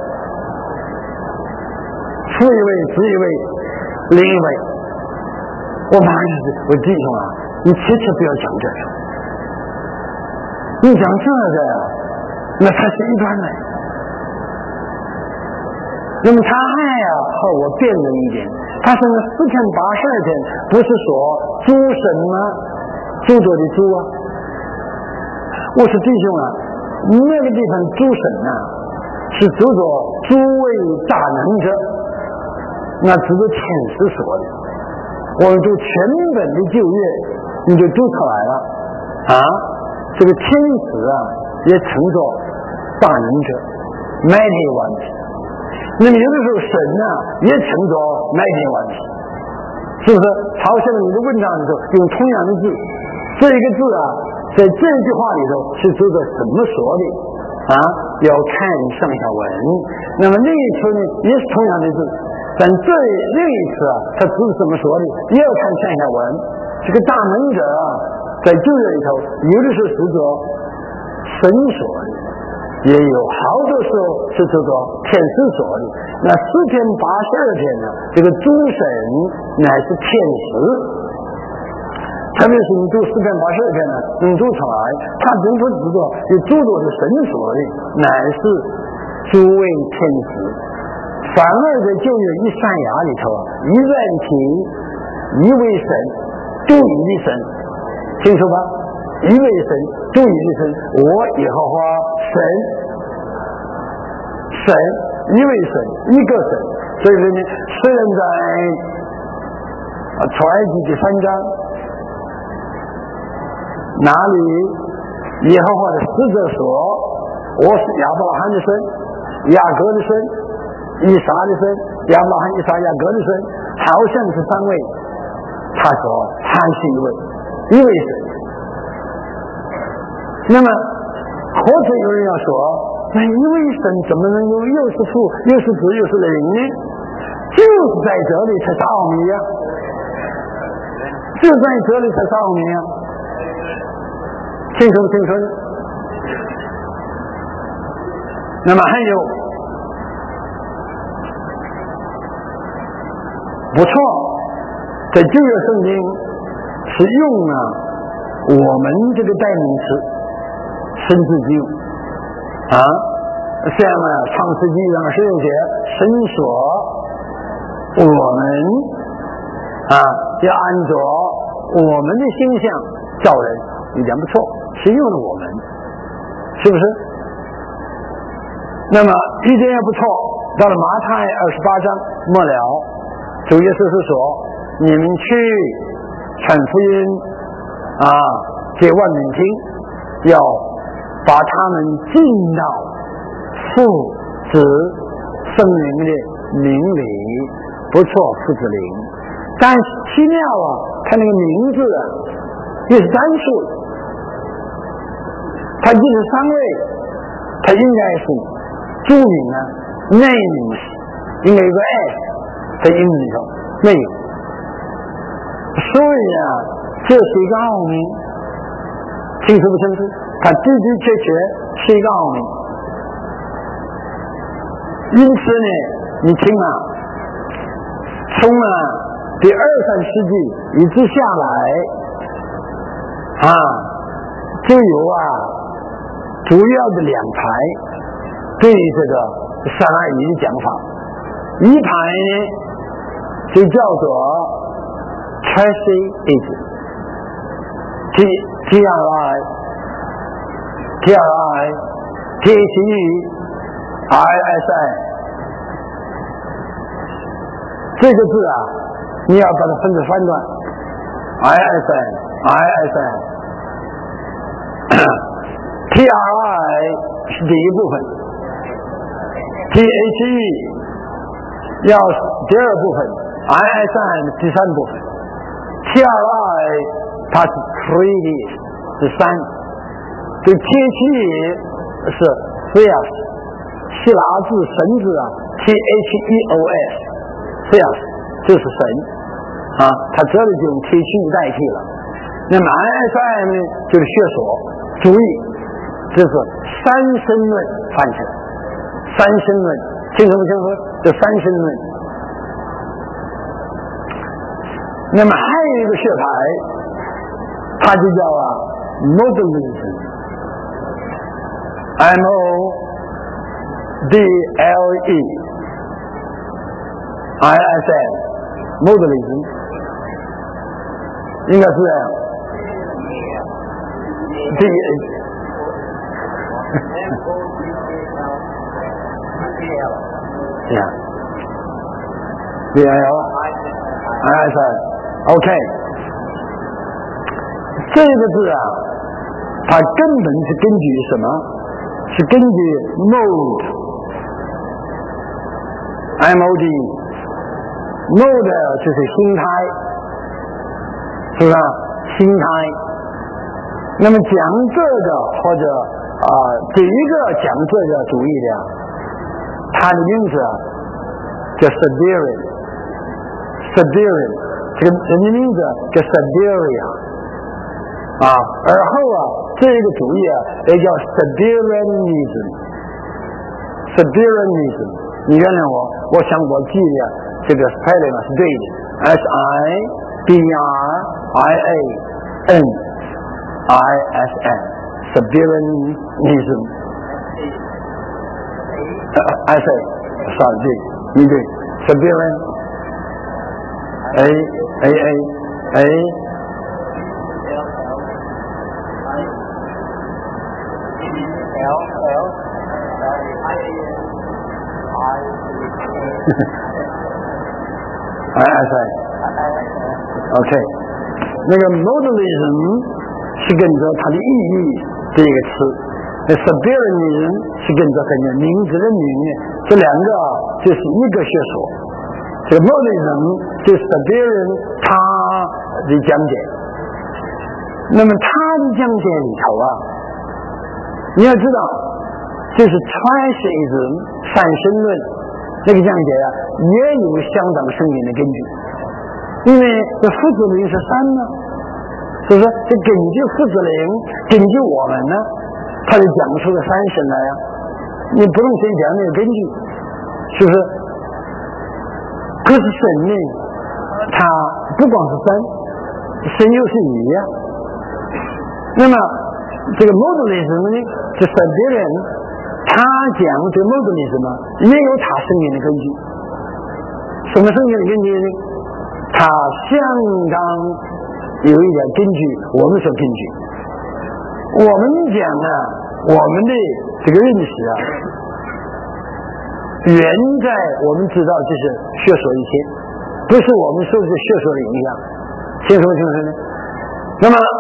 父一位，子一位，灵一位。我马上就我弟兄啊，你切切不要讲这个，你讲这个呀，那他是一般人。那么他还呀和我辩论一点，他说那四天八十二天不是说诸神吗？诸多的诸啊。我说弟兄啊，那个地方诸神啊是叫做诸位大能者，那只是天使说的。我们读全本的旧约，你就读出来了啊。这个天使啊，也称作大能者 ，mighty ones。那么有的时候神啊，也称作 mighty ones， 是不是？抄写了你的文章的时候，用同样的字，这一个字啊，在这句话里头是叫做怎么说的啊？要看上下文。那么另一处呢，也是同样的字。但这另一次啊，他只是这么说的，也要看上下文。这个大能者啊，在旧约里头，有的时候是做神说的，也有好多时候是叫做天使说的。那四天八十二天呢，这个诸神乃是天使。特别是你读四天八十二天呢，能读出来，他并不是说有诸多的神说的，乃是诸位天使。反而在旧约一山崖里头，一人体，一位神，独一的神，清楚吧？一位神，独一的神，我耶和华神，神一位神，一个神。所以说呢，虽然在出埃及第三章那里耶和华的使者说：“我是亚伯拉罕的神，雅各的神。”以撒的神，亚伯拉罕、以撒、雅各的神，好像是三位。他说还是一位，一位神。那么，或者有人要说，那一位神怎么能够又是父，又是子，又是灵呢？就是在这里才是奥秘呀、啊，就在这里才是奥秘呀、啊。清楚不清楚？那么还有。不错，在旧约圣经是用了我们这个代名词神之子啊，这样呢，创世纪上十六节神说我们啊要按照我们的形象造人，一点不错，是用了我们，是不是？那么一点也不错。到了马太二十八章末了，主耶稣是说：“你们去传福音啊，叫这万民听，要把他们进到父子圣灵的名里，不错，父子灵。但是奇妙啊，他那个名字啊也是单数，他就是三位，他应该是注明啊 names， 应该有个 s 在英语里头没有，所以啊这是一个奥秘，清楚不清楚？它的的确确是一个奥秘。因此呢，你听啊，从啊第二三世纪一直下来啊，就有啊主要的两派对这个三二一的讲法，一派呢就叫做 Tritheism T T R I T R I T H E I S I 这个字啊，你要把它分成三段 I S I I S I T R I 是第一部分 T H E 要第二部分 I S I 第三部分 T R I 它是 three 是三，这 T H E 是 theos 希腊字神字啊 T H E O S theos 就是神啊，它这里就用 T H E 代替了。那么 I S I 呢就是学说主义，这是三神论范畴，三神论清楚不清楚？这三神论。那么还有一个学派，它就叫啊 Modalism M O D L E I S M Modalism 应该是这样 D Yeah D L I S M OK 这个字啊，它根本是根据什么？是根据 mode M O D mode 就是心态，是不是心态？那么讲这个或者啊、呃，第一个讲这个主义的，他的名字叫 Siderean Siderean 这个人的名字叫 Siderean啊，而后啊，这个主义啊也叫 Siderianism Siderianism 你原谅我，我想我记的这个 spelling 是对的 S I D R I A N I S M Siderianism I say sorry 对你对 Siderian A A A A I S I OK 那个 modalism 是跟着它的意义这个词，那 Siderianism 是跟着它的名字的名，这两个就是一个学说。这个 modalism 就是 Siderian 他的讲解，那么他的讲解里头啊，你要知道就是 Tritheism 三神论这个讲解啊，也有相当深远的根据，因为这父子灵是三呢，所以说这根据父子灵，根据我们呢，他就讲出个三神来呀、啊，你不用谁讲没有根据，是不是？可是神呢，他不光是三，神又是一呀、啊。那么这个 modalism 呢，这 Siderian 他讲这个 modalism 也有他圣经的根据。什么圣经的根据呢？他相当有一点根据，我们说根据。我们讲啊，我们的这个认识啊，原在我们知道这是学说一些，不是我们受这学说的影响，清楚不清楚呢？那么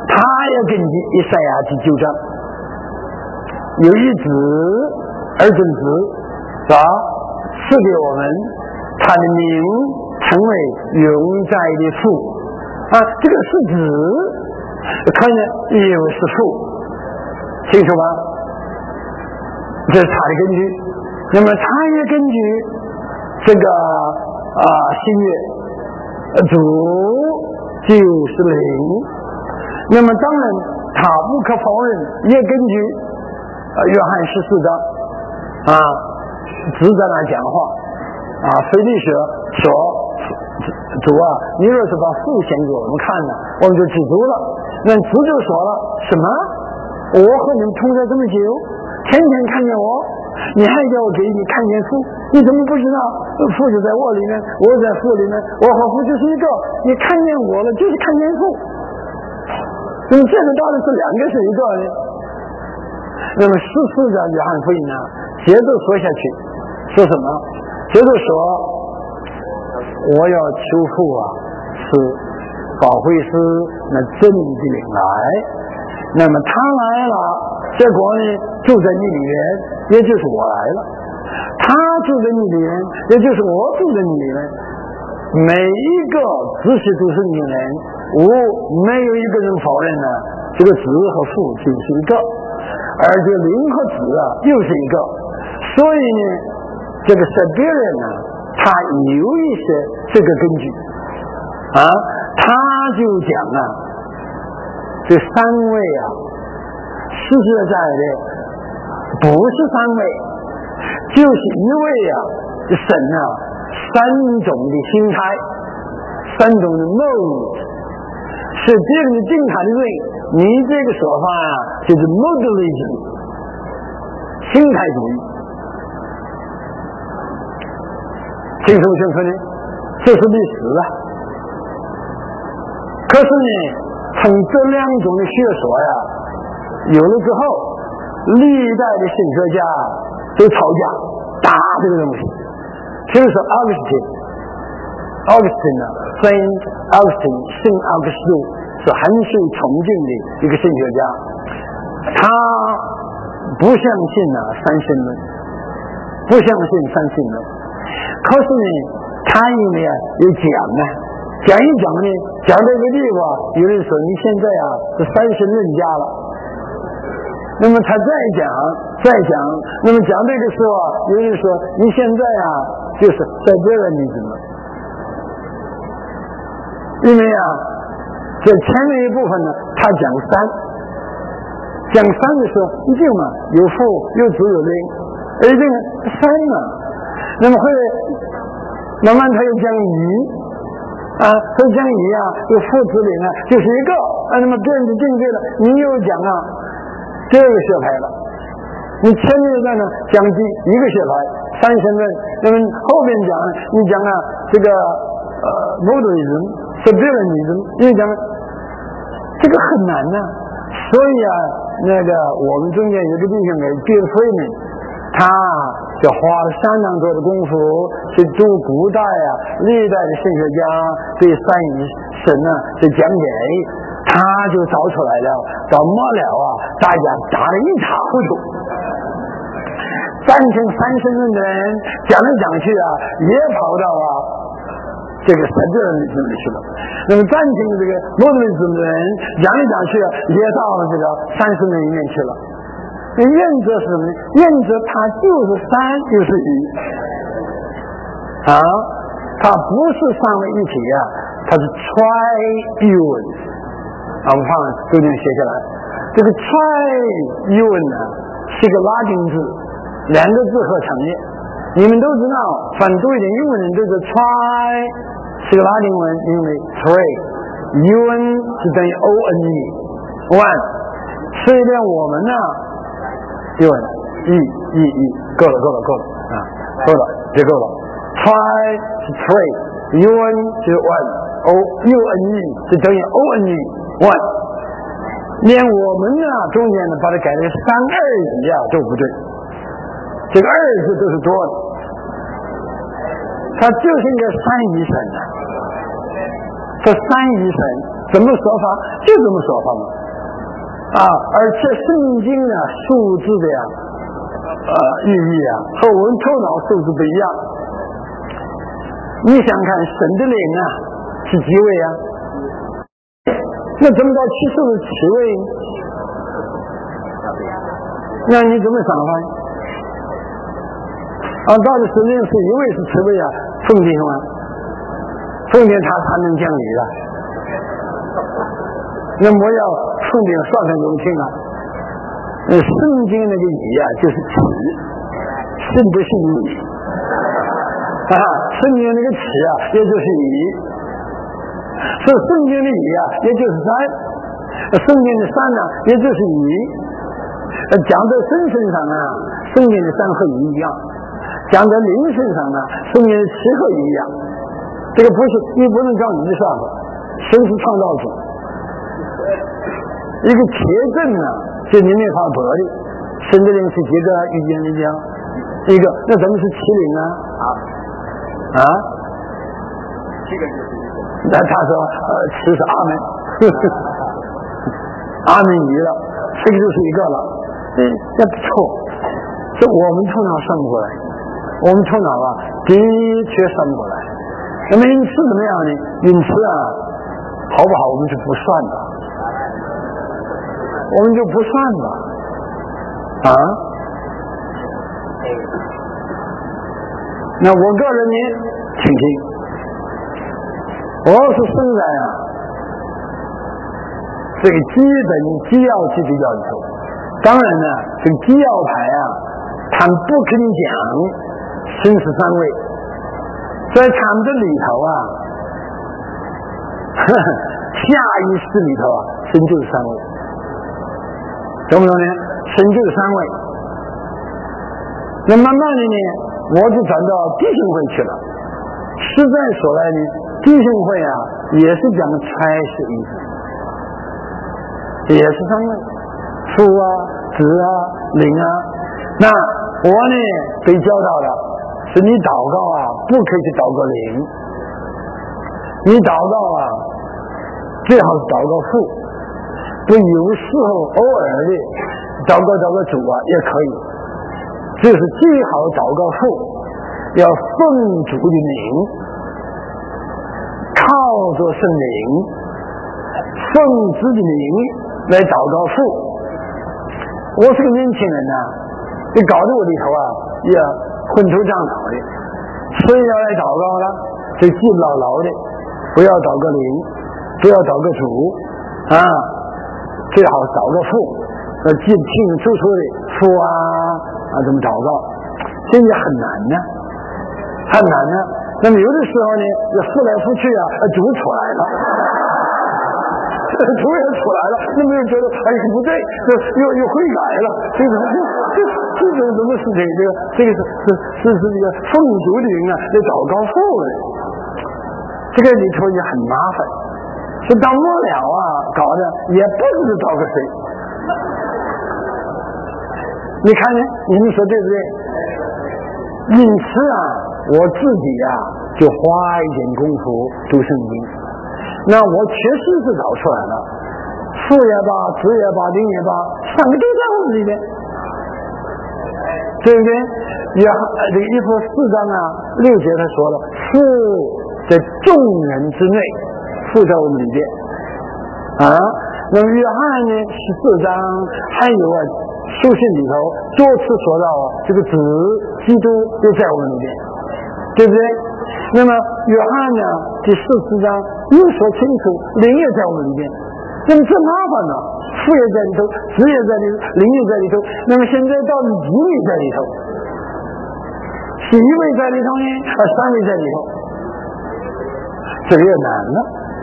他要根据以赛亚去纠正。有一子而尊子，是吧？赐给我们，他的名成为永在的父啊，这个是子，看见也是父，清楚吧？这是他的根据。那么他也根据这个啊新约，主就是灵。那么当然他不可否认也根据啊约翰十四章啊子在那讲话啊，腓利说说主啊，你若是把父显给我们看呢，我们就知足了。那子就说了，什么？我和你们同在这么久，天天看见我，你还叫我给你看见父，你怎么不知道父就在我里面，我在父里面，我和父就是一个，你看见我了就是看见父。那么这个到底是两个是一个呢？那么十四章约翰福音呢，接着说下去，说什么？接着说，我要求父啊，是保惠师那真的领来。那么他来了，结果呢住在你里面，也就是我来了。他住在你里面，也就是我住在你里面。每一个知识都是你人，无没有一个人否认呢，这个子和父就是一个，而且灵和子啊又是一个。所以呢，这个塞别人呢，他有一些这个根据啊，他就讲啊，这三位啊，实实在在的不是三位，就是一位啊，神啊，三种的心态，三种的 mode， 是别人的定他的罪，你这个说法啊，就是 modalism， 心态主义。清楚不清楚呢？这是历史啊。可是呢，从这两种的学说呀有了之后，历代的神学家都吵架打这个东西。比如说 Augustine Augustine 呢 Saint Augustine 圣奥古斯都是很受崇敬的一个神学家，他不相信啊三神论，不相信三神论。可是呢，他因为啊有讲啊，讲一讲呢，讲到一个地方，有人说你现在啊是三神论家了。那么他再讲再讲，那么讲这个时候啊，有人说你现在啊就是在这个例子了。因为啊，这前面一部分呢，他讲三，讲三的时候，一定嘛有父有子有灵，而这个三呢。那么会慢慢他又讲一啊，他讲一啊，有父子灵啊，就是一个啊。那么别人就定罪了，你又讲啊，这个学派了。你前面一段呢讲第一个学派三神论，那么后面讲你讲啊这个呃 modalism、subjectivism， 你讲这个很难呢、啊。所以啊，那个我们中间有个弟兄给别人说呢。他就花了相当多的功夫去读古代啊、历代的神学家对三一神呢的讲解，他就找出来了，到末了啊，大家打得一塌糊涂。赞成三神论的人讲来讲去啊，也跑到啊这个神学论里去了。那么赞成这个modalism的人讲来讲去啊，也到了这个三神论里面去了。原则是什么呢？原则它就是三就是一啊，它不是三位一体啊，它是 triune 啊。我们看这边写下来，这个 triune 呢是个拉丁字，两个字合成的。你们都知道，反读一点英文人都是 try 是个拉丁文，因为 three，un 是等于 one one， 所以呢我们呢。一问一一一够了够了够了啊，够了别够了。Try 是 three， un 是 one， o u n e 是等于 o n e one。连我们呢中间呢把它改成三二一啊都不对，这个二字都是多的，它就是一个三一神啊，这三一神怎么说法就怎么说法嘛。啊，而且圣经啊数字的呀，呃意义啊和我们头脑数字不一样。你想看神的灵啊是几位啊？那怎么到七数是七位？那你怎么想法？啊，到底神灵是一位是七位啊？奉天啊，奉天他才能讲理了。那么要奉天说给我们听啊。呃，圣经那个义啊就是启，信不信义啊？圣经那个启啊也就是义，所以圣经的义啊也就是三，圣经的三呢也就是义。呃，讲在身身上啊，圣经的三和一一样；讲在灵身上呢，圣经的七和一一样。这个不是你不能讲你的算法，神是创造主。一个铁证呢，就你没法驳的。神的灵是几个遇见的讲？一个，那怎么是七灵啊？啊啊？这个就是一个。那他说，呃，七是阿门，阿门一了，这个就是一个了。这这不错，这我们头脑算不过来，我们头脑啊的确算不过来。那么因此怎么样呢？因此啊，好不好？我们就不算吧，我们就不算吧，啊？那我个人呢，请听，我是生在啊这个基本基要级比较里头。当然呢，这个基要派啊，他们不肯讲神是三位，在他们的里头啊，呵呵下意识里头啊，神就是三位，懂不懂呢？神就是三位。那慢慢的呢，我就转到弟兄会去了。实在说来呢，弟兄会啊，也是讲差事意思，也是三位。父啊，子啊，灵啊，那我呢被教导了，是你祷告啊，不可以去祷告灵，你祷告啊，最好是祷告父，不有时候偶尔的祷告祷告主啊也可以，就是最好祷告父，要奉主的名，靠着圣灵，奉自己的名来祷告父。我是个年轻人呐、啊，你搞得我里头啊也昏头胀脑的，所以要来祷告了，就记牢牢的，不要祷告灵，不要祷告主啊，最好祷告父，要记清清楚楚的父啊啊怎么祷告，这也很难呢，很难呢。那么有的时候呢，要扶来扶去啊，主出来了。主也出来了，那么又觉得哎不对，又又悔改了，这个这这种什么事情？这个这个是是是是这个奉主的人啊，来祷告父的，这个里头也很麻烦。这到末了啊，搞的也不知道祷告谁。你看呢？你们说对不对？因此啊，我自己啊，就花一点功夫读圣经。那我确实是找出来了，父也罢，子也罢，灵也罢，三个都在我们里面，对不对？也这个一夫四章啊，六节他说了，父在众人之内，父在我们里边啊。那么约翰呢，十四章还有啊，书信里头多次说到啊，这个子基督就在我们里边，对不对？那么约翰呢，第十四章又说清楚，灵也在我们里边。那么这麻烦了，父也在里头，子也在里头，灵也在里头。那么现在到底几位在里头？是一位在里头呢，还是三位在里头？这个也难了，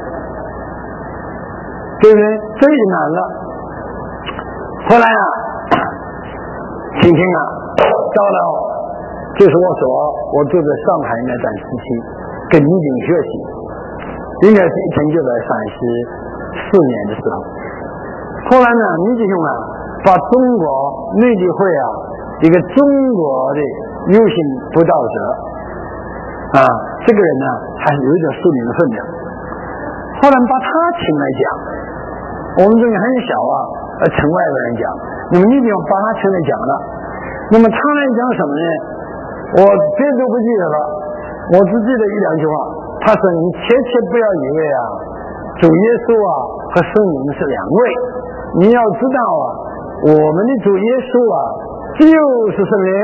对不对？这也难了。后来啊，听听啊，到了。就是我说，我住在上海那段时期，跟你领学习，应该是一千九百三十四年的时候。后来呢，你弟兄啊，把中国内地会啊，一个中国的有形布道者啊，这个人呢，还是有点树林的分量。后后来把他请来讲，我们这里很小啊，呃，请外国人讲，那么一定要把他请来讲了。那么他来讲什么呢？我别的都不记得了，我只记得一两句话。他说：“你切切不要以为啊，主耶稣啊和圣灵是两位，你要知道啊，我们的主耶稣啊就是圣灵，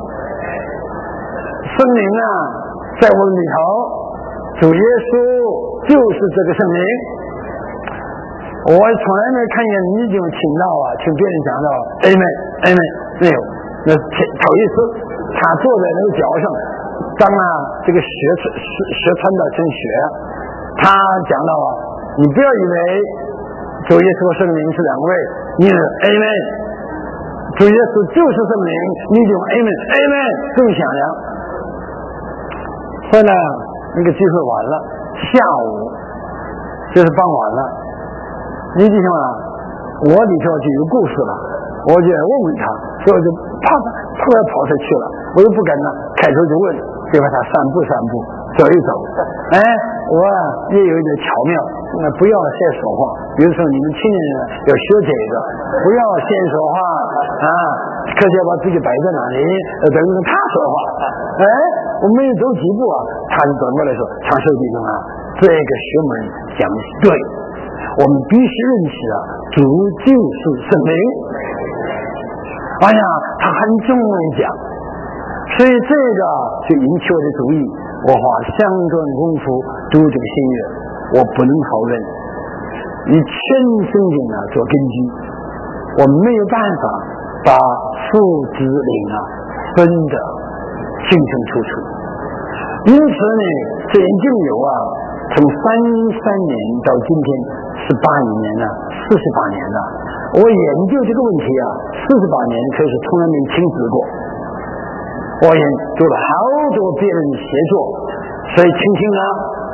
圣灵啊在我们里头，主耶稣就是这个圣灵。我从来没看见你已经请到啊，请别人讲到 Amen Amen 没有，那头一次他坐在那个脚上，当啊这个学学穿的真学，他讲到啊，你不要以为主耶稣和圣灵是两位，你是 Amen， 主耶稣就是圣灵，你就 Amen Amen 这么响亮。后来那个聚会完了，下午就是傍晚了，你弟兄啊，我里头就有故事了，我就问问他，所以我就啪突然跑出去了，我又不敢呢，开头就问，就把他散步散步，走一走。哎，我啊也有一点巧妙，那不要先说话，比如说你们青年人要学这个，不要先说话啊，可是要把自己摆在那里，等着他说话。哎，我没有走几步啊，他就转过来说：“长寿弟兄啊，这个学问讲的对，我们必须认识啊，主就是圣灵。”哎呀，他很中文讲，所以这个就引起我的注意。我花相当功夫读这个新约，我不能否认，以全圣经啊做根据，我没有办法把父子灵啊分得清清楚楚。因此呢，这已经有啊，从三三年到今天十八年了，四十八年了。我研究这个问题啊，四十八年可是从来没停止过。我也做了好多别人的协作，所以请听啊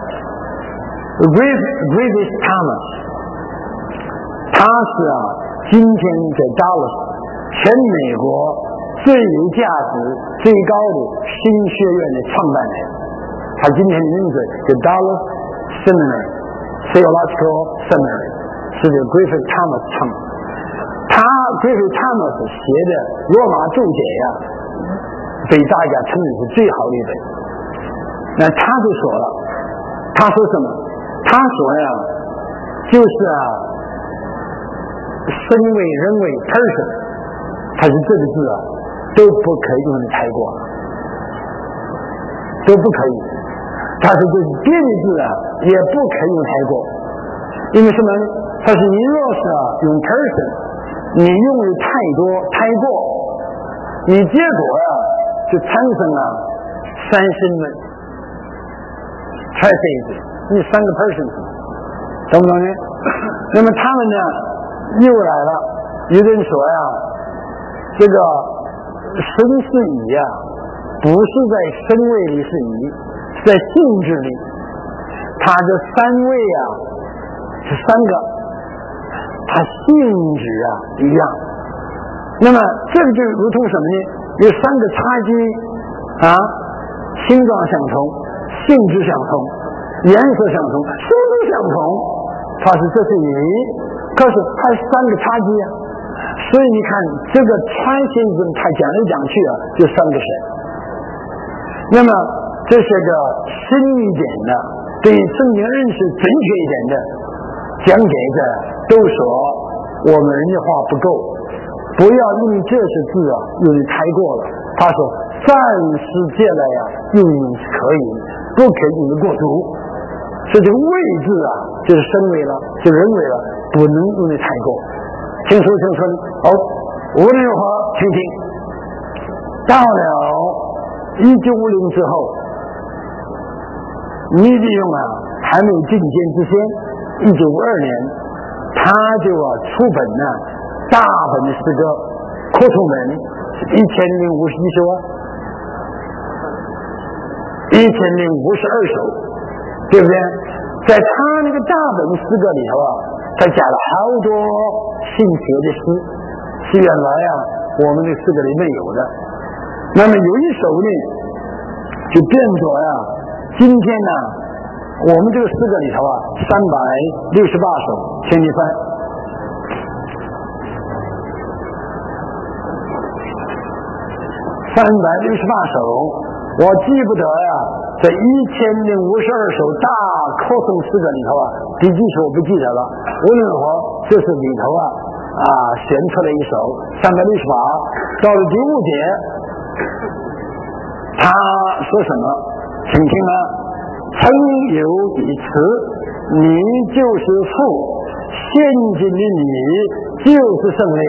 ，Griffith Thomas， 他是啊，今天在 Dallas 全美国最有价值、最高的新学院的创办人。他今天的名字叫 Dallas Seminary Theological Seminary， 是这个 Griffith Thomas 创。他 Griffith Thomas 写的罗马注解呀、啊，被大家称为是最好的一本。那他就说了，他说什么？他说呀，就是啊，身为人为 person， 他是这个字啊，都不可以用的太过，都不可以。他是这别的字啊，也不可以用太过，因为什么？他是你若是啊用 person， 你用的太多太过，你结果啊就产生了三身们 triphase， 你三个 person， 懂不懂呢？那么他们呢又来了，有人说呀，这个神是乙呀，不是在身位里是乙，是在性质里，他这三位啊是三个，它性质啊一样。那么这个就如同什么呢？有三个差距啊，形状相同，性质相同，颜色相同，速度相同，它是这是乙，可是它是三个差距啊。所以你看这个穿心子，它讲来讲去啊，就三个神。那么这些个深一点的，对圣经认识准确一点的讲解的，都说我们人的话不够，不要因为这些字啊用的太过了。他说暂时借来呀、啊、用用是可以，不可以用的过足。所以这个位字啊就是身为了，就人为了，不能用的太过。听说听说好，无论如何听听。到了一九五零之后，尼基用啊还没有进监之前，一九五二年他就啊出本呢、啊、大本的诗歌扩充本一千零五十一首啊，一千零五十二首，对不对？在他那个大本诗歌里头啊，他加了好多新写的诗，是原来啊我们的诗歌里没有的。那么有一首呢，就变作呀、啊，今天呢我们这个诗歌里头啊，三百六十八首，请你翻。三百六十八首，我记不得呀、啊，这一千零五十二首大课诵诗歌里头啊，第几首我不记得了。无论如何，就是里头啊啊选出了一首三百六十八，到了第五节，他说什么？请听啊，曾有一词，你就是父，现今的你就是圣灵。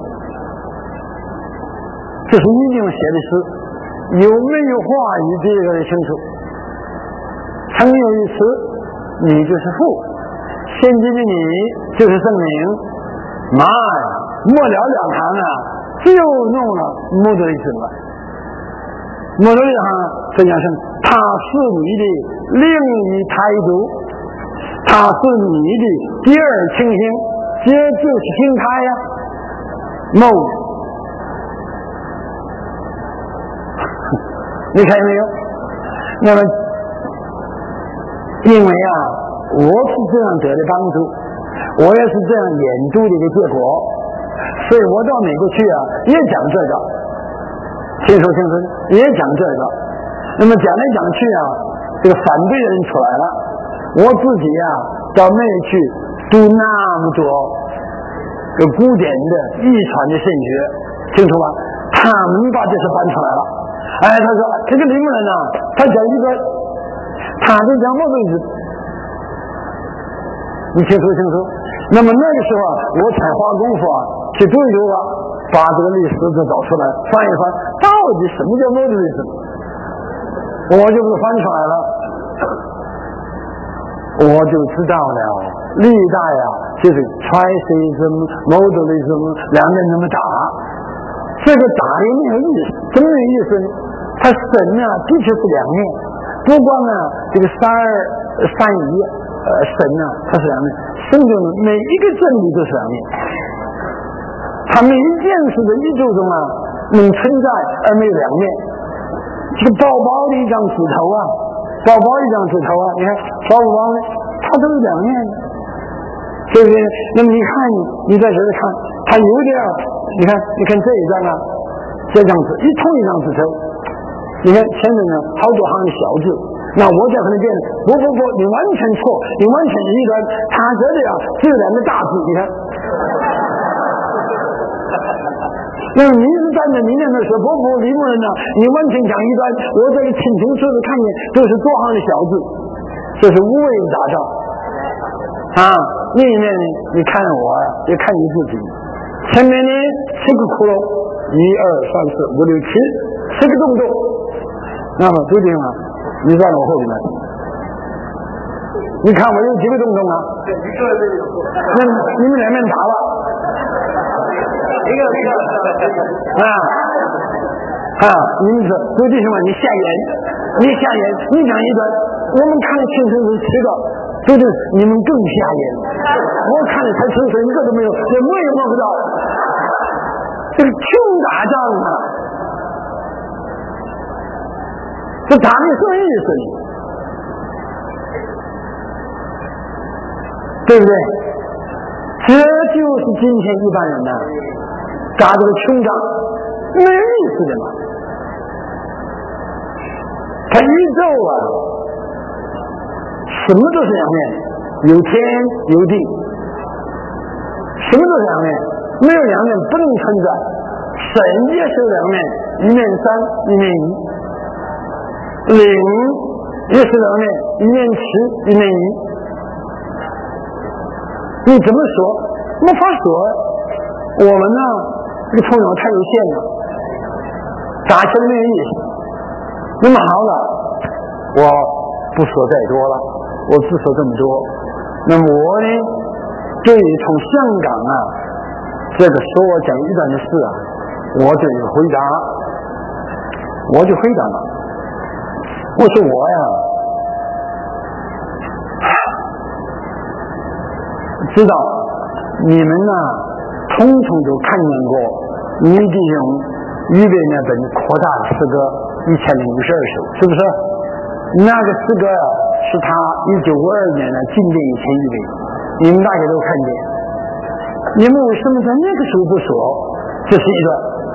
这是一定写的诗，有没有话语这个的清楚？曾有一词，你就是父，现今的你就是圣灵。妈呀，末了两行啊，就弄了木头的字了。木头的行这讲是，他是你的另一态度，他是你的第二情形，这就是心态呀。某。你看见没有？那么，因为啊，我是这样得的帮助，我也是这样研读的一个结果，所以我到美国去啊，也讲这个，听说听说，也讲这个。那么讲来讲去啊，这个反对的人出来了，我自己啊，到美国去读那么多个古典的遗传的神学，清楚吧？他们把这事搬出来了。哎，他说这个林木人呢，他讲一个，他就讲某个意思，你清楚清楚。那么那个时候啊，我才花功夫啊去读一读啊，把这个历史就找出来，翻一翻，到底什么叫某个意思，我就给翻出来了，我就知道了。历代啊，就是 tritheism、modalism 两个人那么打。这个打的没有意思，怎么没有意思呢？他神啊，的确是两面，不光啊这个三二三一呃神啊，它是两面，神中每一个真理都是两面，他每一件事的宇宙中啊能存在而没有两面。这个薄薄的一张纸头啊，薄薄一张纸头啊，你看薄不薄呢？它都是两面的，对不对？那么你看你你在这里看，它有点。你看，你看这一张啊，这张纸一同一张纸头，你看前面呢好多行的小字，那我在可能变不不不，你完全错，你完全一端，他这里啊只有两个大字，你看。那么你是站在明天的时候，不不，李某人呢，你完全讲一端，我这里清清楚楚看见都是多行的小字，这是无为打仗啊。另一面呢，你看我，也看你自己。前面呢七个窟窿，一二三四五六七，七个洞洞。那么注定啊，你在我后面，你看我有几个洞洞啊？那你们两面打了，一个一个啊啊！你们说注定什么？你下眼，你下眼，你讲一段，我们看的清楚是七个。对对，你们更吓人！我看的才清楚，一个都没有，连摸也摸不到。这个穷打仗啊，这打的什么意思呢？对不对？这就是今天一般人呢打这个穷仗，没有意思的嘛。他宇宙啊。什么都是两面，有天有地，什么都是两面，没有两面不能存在。神也是两面，一面三，一面一；灵也是两面，一面七，一面一。你怎么说？没法说。我们呢，这个头脑太有限了，打起来没有意思。那么好了，我不说再多了。我只说这么多。那么我呢，对于从香港啊这个说我讲一段的事啊，我就有回答，我就回答了。我说我呀，知道你们呐、啊，统统都看见过倪弟兄预备那本扩大的诗歌一千零五十二首，是不是？ 那个诗歌啊，是他一九五二年的进殿以前预备，你们大家都看见。你们为什么在那个时候不说这是一段？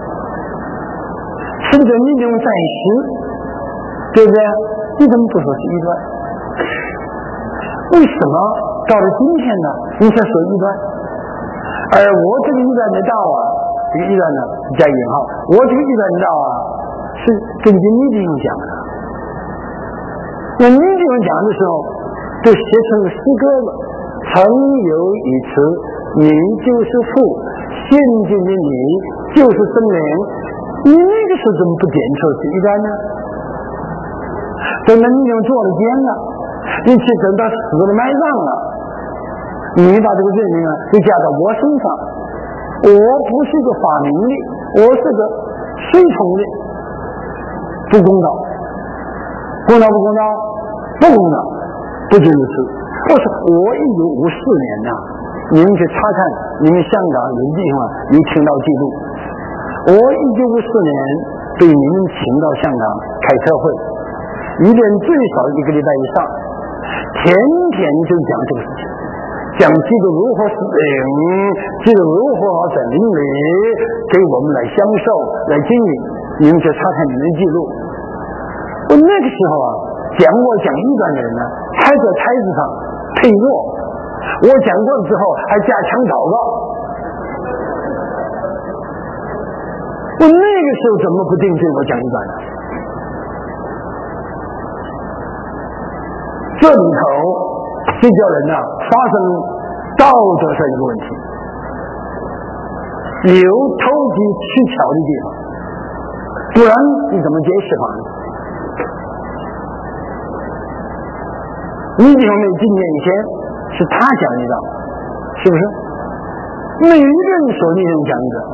甚至你用在诗，对不对？你怎么不说是一段？为什么到了今天呢，你才说一段？而我这个一段的道啊，这个一段呢加引号，我这个一段的道啊，是根据你这种讲的。那你这种讲的时候，就写成诗歌了。曾有一词，你就是父，现今的你就是生灵。你那个时候怎么不点出是一段呢？等到你已经做了监了，你去等到死了埋葬了，你把这个罪名啊就加到我身上。我不是个发明的，我是个随从的，不公道。公道不公道？不公道，不就如此。我说我一九五四年呐、啊，你们去查看，你们香港有地方有听到记录。我一九五四年被你们请到香港开特会，一连最少一个礼拜以上，天天就讲这个事情，讲基督如何使灵，基督如何在灵里给我们来享受来经历。你们去查看你们的记录。我那个时候啊，讲我讲一段的人呢，还在台子上配乐，我讲过了之后还加强祷告。我那个时候怎么不定罪我讲一段呢？这里头就叫人呢、啊、发生道德上一个问题，有投机取巧的地方，不然你怎么解释法呢？你比如没进见以前是他讲一道，是不是？每一个人说你能讲一个，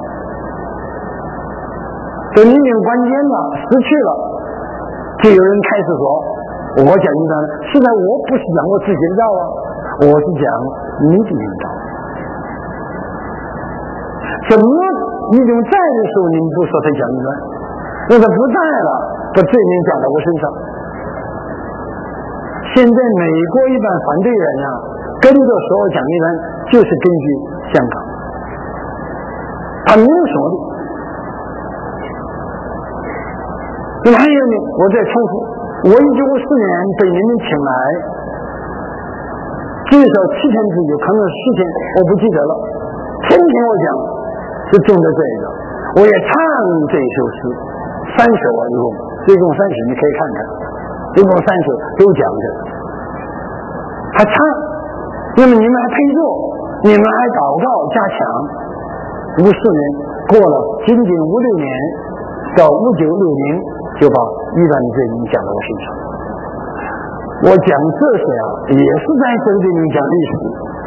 等你有关键了，失去了，就有人开始说我讲一段，实在我不是讲我自己的道啊，我是讲你的道。怎么你们在的时候你们不说他讲一段，那他不在了，把罪名讲到我身上。现在美国一般反对人啊，跟着说讲一段，就是根据香港，他没有说的。那么还有呢，我再重复，我一九五四年被你们请来，最少七天之久，可能是十天，我不记得了。天天我讲，就中的这个，我也唱这首诗，三首啊，一共一共三首，你可以看看，一共三首都讲着，还唱。那么你们还配坐，你们还祷告加强。五四年过了，仅仅五六年到五九六年。就把一般的罪名讲到我身上。我讲这些啊，也是在这里面讲历史。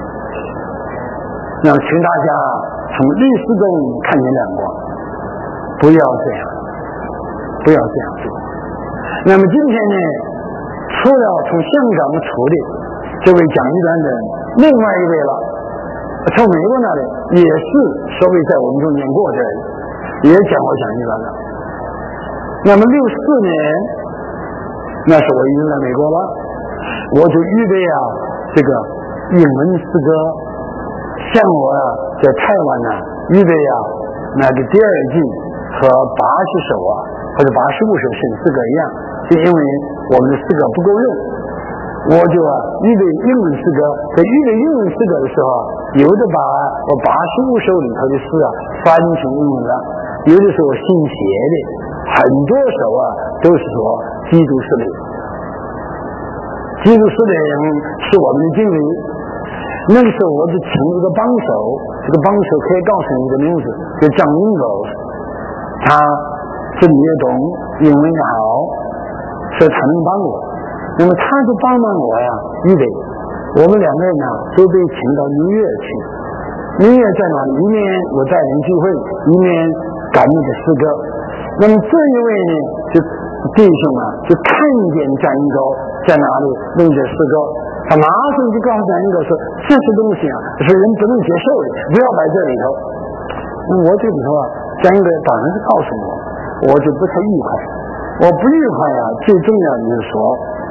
那请大家从历史中看见亮光，不要这样，不要这样做。那么今天呢，除了从香港出的这位讲一段的另外一位了，从美国那里也是稍微在我们中间过这里，也讲我讲一段的。那么六四年，那是我已经在美国了，我就预备啊这个英文诗歌，像我啊在台湾呢、啊、预备啊那个第二季和八十首啊或者八十五首新诗歌一样，就因为我们的诗歌不够用，我就啊预备英文诗歌，在预备英文诗歌的时候，有的把我八十五首里头的诗啊翻成英文了，有的时候新写的。很多首啊都是说基督是灵，基督是灵是我们的经历。那个时候我就请一个帮手，这个帮手可以告诉你的名字，叫张英狗，他这里也懂，英文也好，所以他能帮我。那么他就帮帮我呀，预备我们两个人呢都被请到纽约去。纽约在哪里？一面我带领聚会，一面赶那个诗歌。那么这一位呢，就弟兄啊，就看见张英高在哪里弄这诗歌，他马上就告诉张英高说：“这些东西啊，是人不能接受的，不要摆这里头。”那我这里头啊，张英高当然是告诉我，我就不太愉快。我不愉快啊，最重要的就是说，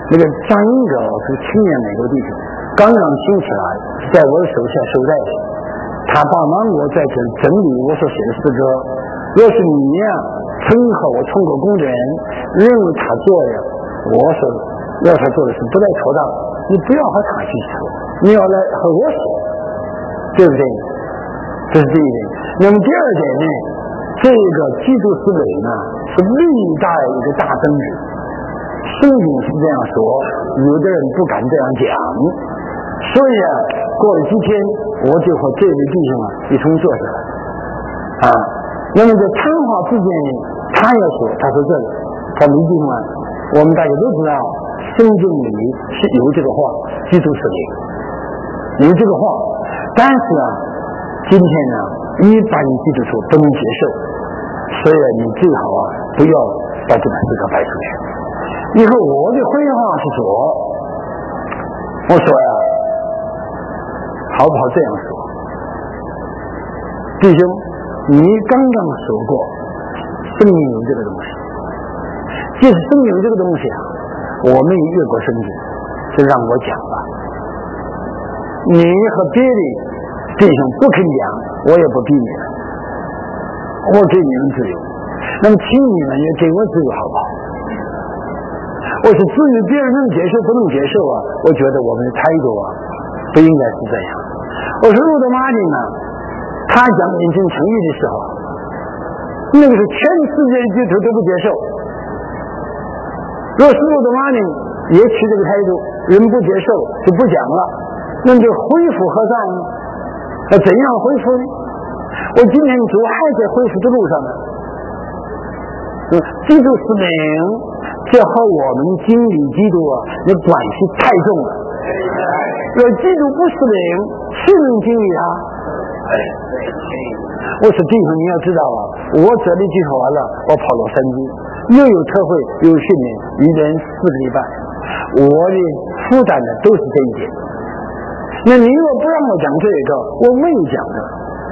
那个张英格是青年美国弟兄，刚刚兴起来，在我的手下受带的，他帮忙我在这整理我所写的诗歌。若是你呀称和我通过工人，认为他做的我所要他做的事不太妥当，你不要和他去说，你要来和我说，对不对？这是第一点。那么第二点呢，这个基督思维呢是历代一个大争执。圣经是这样说，有的人不敢这样讲，所以啊，过了几天我就和这位弟兄啊一同坐下来啊。那么在谈话之间呢，他也说，他说这个，他没地方啊，我们大家都知道，圣经里是有这个话，基督思维有这个话，但是啊，今天呢，一般基督徒不能接受，所以你最好啊不要把这个诗歌摆出去。以后我的回话是说，我说呀，好不好这样说？弟兄，你刚刚说过，圣经有这个东西。即使圣经有这个东西啊，我们也越过圣经，就让我讲吧。你和别的弟兄不肯讲，我也不逼你们，我给你们自由。那么，请你们也给我自由，好不好？我是至于别人能接受不能接受啊，我觉得我们的态度啊不应该是这样。我说路德马丁呢，他讲人生成义的时候，那个是全世界的基督徒都不接受。若是路德马丁也持这个态度，人不接受就不讲了，那就恢复何在呢？要怎样恢复呢？我今天主还在恢复的路上呢。基督使命，这和我们经历基督啊，那关系太重了。若基督不使命，谁能经历他？我说弟兄，你要知道啊，我这里聚会完了，我跑洛杉矶，又有特会，又有训练，一连四个礼拜，我的负担的都是这一点。那你如果不让我讲这个，我没有讲的。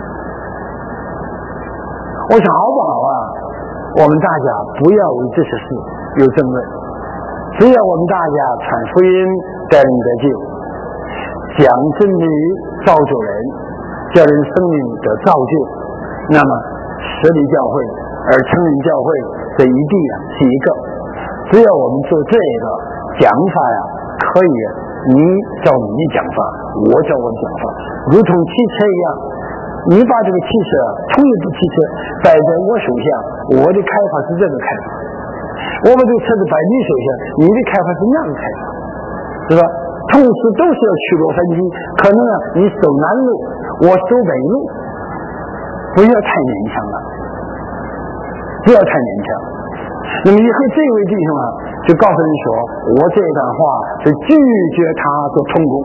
我想好不好啊？我们大家不要为这些事有争论，只要我们大家传福音，带领得救，讲真理，造就人，叫人生命得造就，那么设立教会而承认教会这一地啊是一个。只要我们做这个讲法呀，可以你照你的讲法，我照我的讲法，如同汽车一样。你把这个汽车，同一部汽车摆在我手下，我的开发是这个开发；我把这个车子摆你手下，你的开发是那个开发，是吧？同时都是要去洛杉矶，可能啊，你走南路，我走北路，不要太勉强了，不要太勉强。那么以后这位弟兄啊，就告诉你说，我这段话是拒绝他做通工。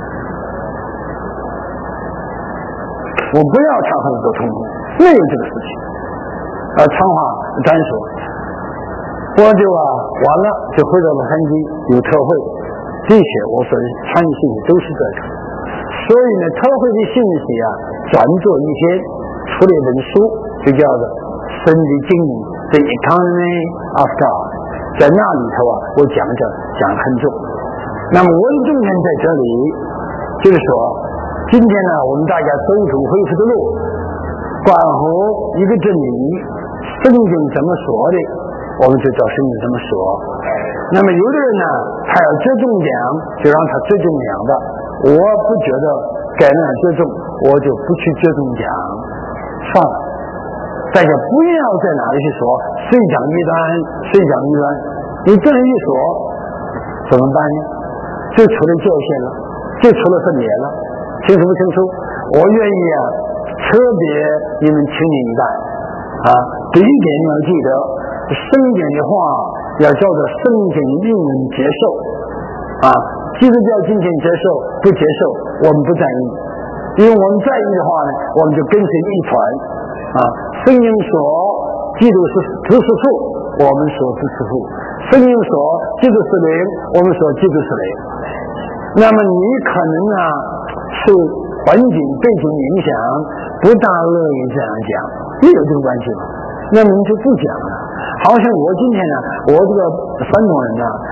我不要他和你做通工，没有这个事情。呃，长话单说，我就啊完了，就回到洛杉矶有特会，这些我所传的信息都是这个。所以呢，特会的信息啊，转做一天出了一本书，就叫做《神的经营 The Economy of God》。在那里头啊，我讲着讲很重。那么我的重点在这里，就是说。今天呢，我们大家走出恢复的路，关乎一个真理，圣经怎么说的，我们就照圣经怎么说。那么有的人呢，他要着重讲，就让他着重讲吧。我不觉得该那样着重，我就不去着重讲，算了。大家不要在哪里去说谁讲一端，谁讲一端，你这样一说，怎么办呢？就出了界限了，就出了分别了。清楚不清楚？我愿意啊，特别你们请你一代啊。第一点你要记得，圣经的话要照着圣经的命令接受啊。基督教今天接受不接受，我们不在意，因为我们在意的话呢，我们就跟随一团啊。圣经说基督是知识树，我们说知识树；圣经说基督是灵，我们说基督是灵。那么你可能啊。受环境背景影响，不大乐意这样讲，也有这个关系吗？那么你就不讲了。好像我今天呢，我这个山东人呢，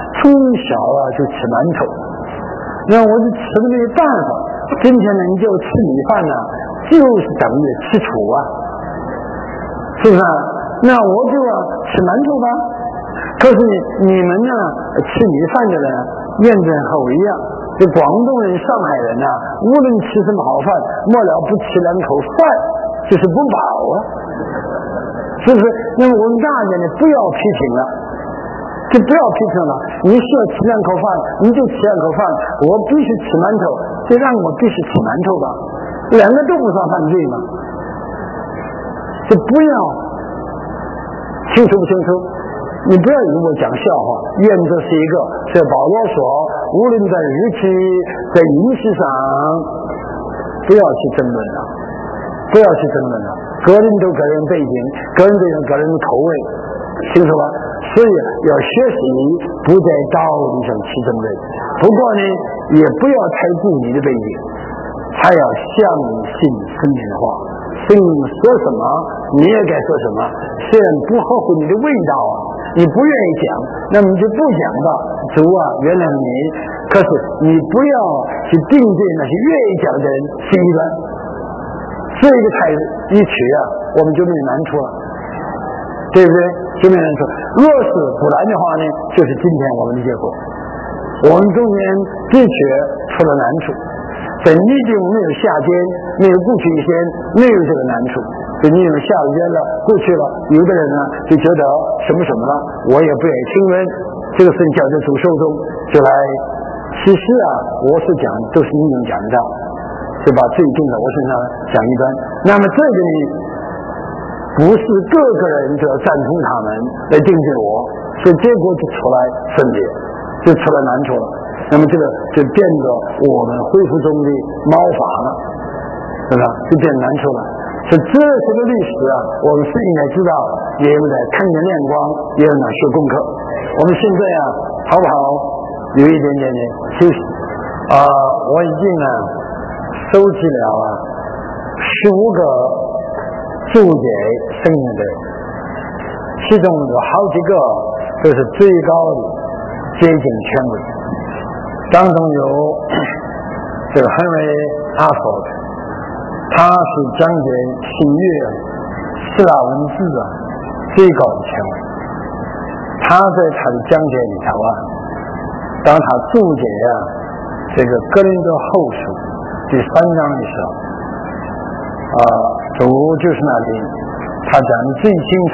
从小啊就吃馒头，那我就吃的没有办法。今天呢，你叫我吃米饭呢，就是等于吃土啊，是不是啊？那我就要吃馒头吧。可是你你们呢，吃米饭的人验证和我一样，这广东人、上海人呐、啊，无论吃什么好饭，末了不吃两口饭就是不饱啊，是不是？那么我们大家呢，不要批评了。就不要批评了，你需要吃两口饭，你就吃两口饭，我必须吃馒头，就让我必须吃馒头吧，两个都不算犯罪嘛。就不要清楚不清楚？你不要以为我讲笑话，原则是一个，是保罗说，无论在日期，在饮食上，不要去争论了，不要去争论了，个人都个人背景，个人都有个人的口味，清楚吧？所以要学习不在道理上起争论，不过呢，也不要太顾你的背景，还要相信圣经的话，圣经说什么你也该说什么，虽然不合乎你的味道啊，你不愿意讲，那么你就不讲吧，主啊原谅你。可是你不要去定罪那些愿意讲的人心一端，这个态度一取啊，我们就没有难处了，对不对？就没有难处。若是不然的话呢，就是今天我们的结果。我们中间的确出了难处，在逆境没有下监，没有过去一些，没有这个难处。就你有下了监了，过去了，有的人呢就觉得什么什么了，我也不愿意听闻，这个事情叫在主手中就来。其实啊，我所讲的都是你能讲得到，就把罪定在我身上讲一端。那么这个呢，不是各个人都要赞同他们来定罪我，所以结果就出来分裂，就出来难处了。那么这个就变得我们恢复中的毛法了，对吧？就变难处了。所以这些的历史啊，我们是应该知道，也应该看见亮光，也应该学功课。我们现在啊，好不好？有一点点的休息啊、呃，我已经呢收集了啊十五个注解圣经的，其中有好几个都是最高的接近权威，当中有这个Henry Harford，他是讲解新约希腊文字的最高的权威，他在他的讲解里头啊，当他注解啊这个哥林多后书第三章的时候啊，主就是那里他讲的最清楚。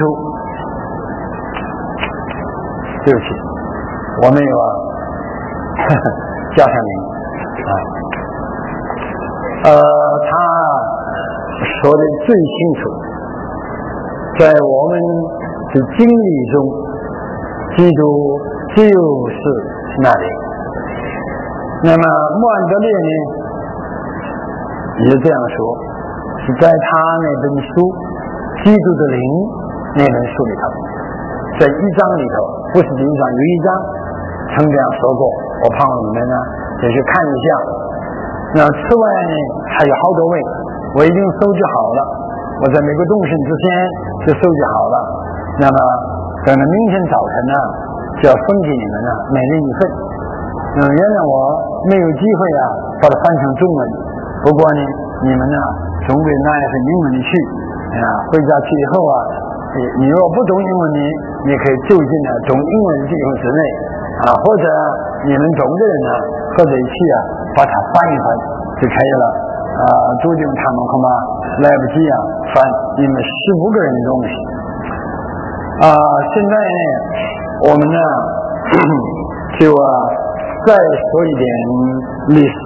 对不起，我没有啊呵呵加上您啊，呃他说的最清楚，在我们的经历中，基督就是那里。那么莫安德烈呢也这样说，是在他那本书基督的灵那本书里头，在一章里头，不是第一章，有一章曾这样说过，我盼望你们呢也去看一下。那此外呢还有好多位我已经收集好了，我在美国动身之前就收集好了，那么等到明天早晨呢就要分给你们呢每人一份。嗯，原来我没有机会啊把它翻成中文，不过呢你们呢总归拿一份英文的去啊，回家去以后啊，你你若不懂英文呢，你可以就近呢懂英文的地方之内啊，或者你们懂的人呢合在一起啊把它翻一翻就可以了啊。究竟他们恐怕来不及啊翻你们十五个人的东西啊。现在呢我们呢就啊再说一点历史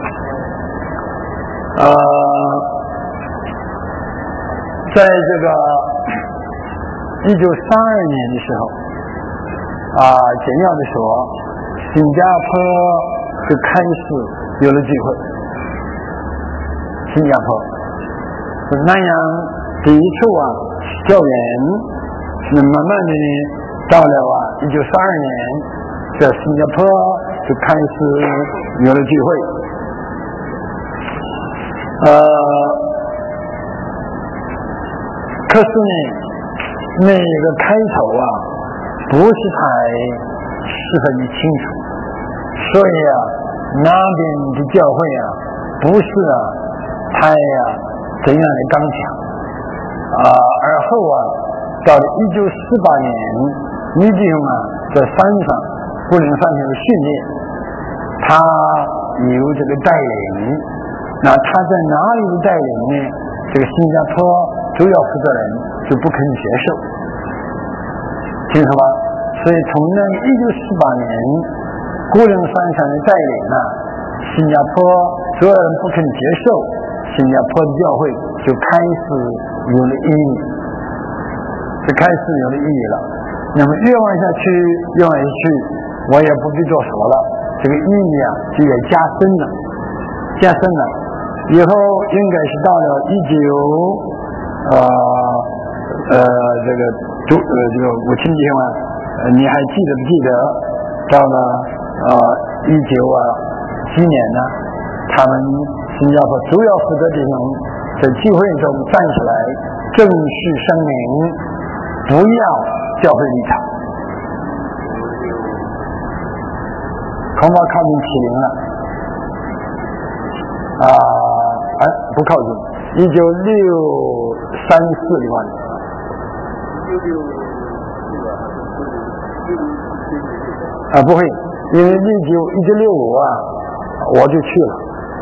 呃在这个一九三二年的时候啊，简要的说，新加坡就开始有了机会。新加坡南洋第一处啊教员，那慢慢的呢到了啊一九三二年，在新加坡就开始有了机会。呃可是呢那个开头啊不是太十分的清楚。所以啊，那边的教会啊，不是啊，太呀、啊、怎样的刚强啊，而后啊，到了一九四八年，你弟兄啊在山上不能山上有训练，他有这个带领，那他在哪里的带领呢？这个新加坡主要负责人就不肯接受，听说吧？所以从那一九四八年孤岭山上的带领啊，新加坡主要人不肯接受，新加坡的教会就开始有了意义，就开始有了意义了。那么越往下去，越往下去，我也不必多说了，这个意义啊就也加深了，加深了。以后应该是到了一九呃呃这个主呃这个五亲弟兄啊，你还记得不记得？到了呃一九啊几年呢？他们新加坡主要负责弟兄在聚会中站起来，正式声明不要教会立场，恐怕靠近七零了啊。哎，不靠近，一九六三四的话，啊不会，因为一九一九六五啊，我就去了，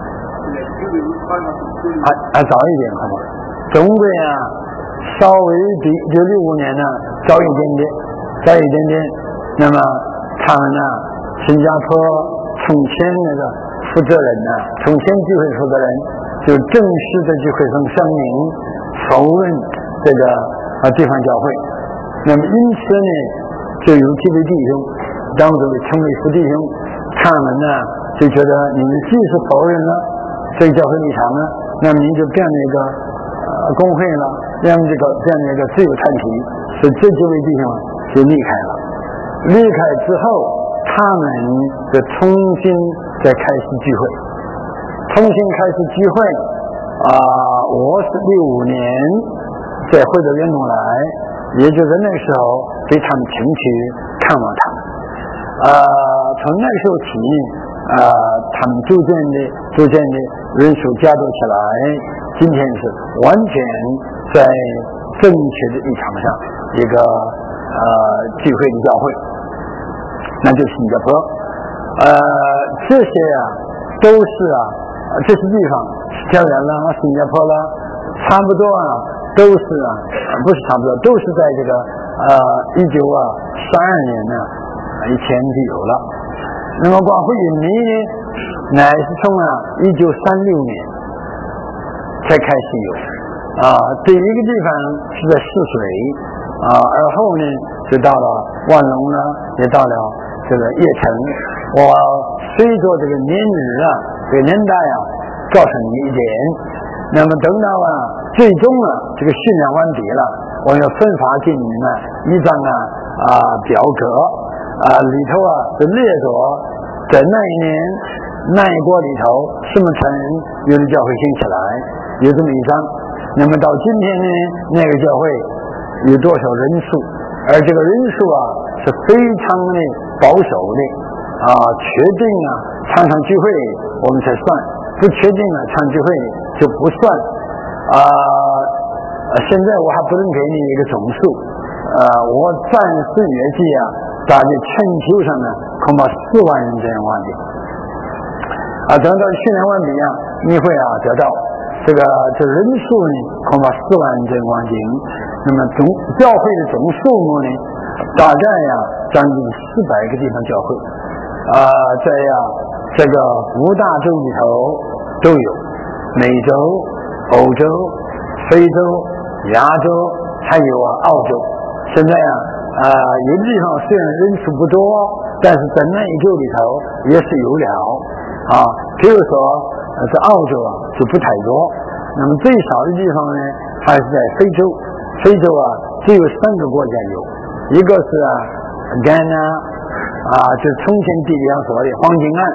啊啊早一点好吗？中国啊，稍微比一九六五年呢早一点点，早一点点。那么他们呢，新加坡从前那个负责人呢，从前聚会负责人。就正式的聚会上声明否认这个啊地方教会，那么因此呢，就有几位弟兄当中的称为副弟兄，他们呢就觉得你们既是否认了这个教会立场呢，那么你就变了一个呃工会了，变这个变了一个自由团体，所以这几位弟兄就离开了。离开之后，他们就重新再开始聚会。重新开始聚会啊、呃！我是六五年再回到园中来，也就在那个时候给他们请去看望他们。呃，从那个时候起，呃，他们逐渐的、逐渐的人数加多起来，今天是完全在正确的立场上一个呃聚会的教会，那就是新加坡。呃，这些啊都是啊。这些地方，校园啦、新加坡啦，差不多啊，都是啊，不是差不多，都是在这个呃一九啊三二年呢以前就有了。那么广会引迷呢，乃是从啊一九三六年才开始有啊。第一个地方是在泗水啊，而后呢就到了万隆呢，也到了这个叶城。我随着这个年日啊。这个年代啊，告诉你一点。那么等到啊，最终啊，这个训练完毕了，我要分发给你们一张啊啊表格啊，里头啊是列着在那一年那一国里头什么城有的教会兴起来，有这么一张。那么到今天呢，那个教会有多少人数？而这个人数啊是非常的保守的啊，确定啊常常聚会我们才算，不确定啊常聚会就不算啊。现在我还不能给你一个总数，呃，我暂时预计啊，大概全球上呢恐怕四万人这样完毕啊。等到训练完毕啊，你会啊得到这个这人数呢恐怕四万人这样完毕。那么总教会的总数目呢，大概呀将近四百个地方教会啊，在呀这个五大洲里头都有，美洲、欧洲、非洲、亚洲，还有啊澳洲。现在啊啊有的地方虽然人数不多，但是在那一洲里头也是有了啊。比如说在澳洲啊就不太多，那么最少的地方呢还是在非洲。非洲啊只有三个国家有，一个是啊甘纳啊，就是从前地理上说的黄金岸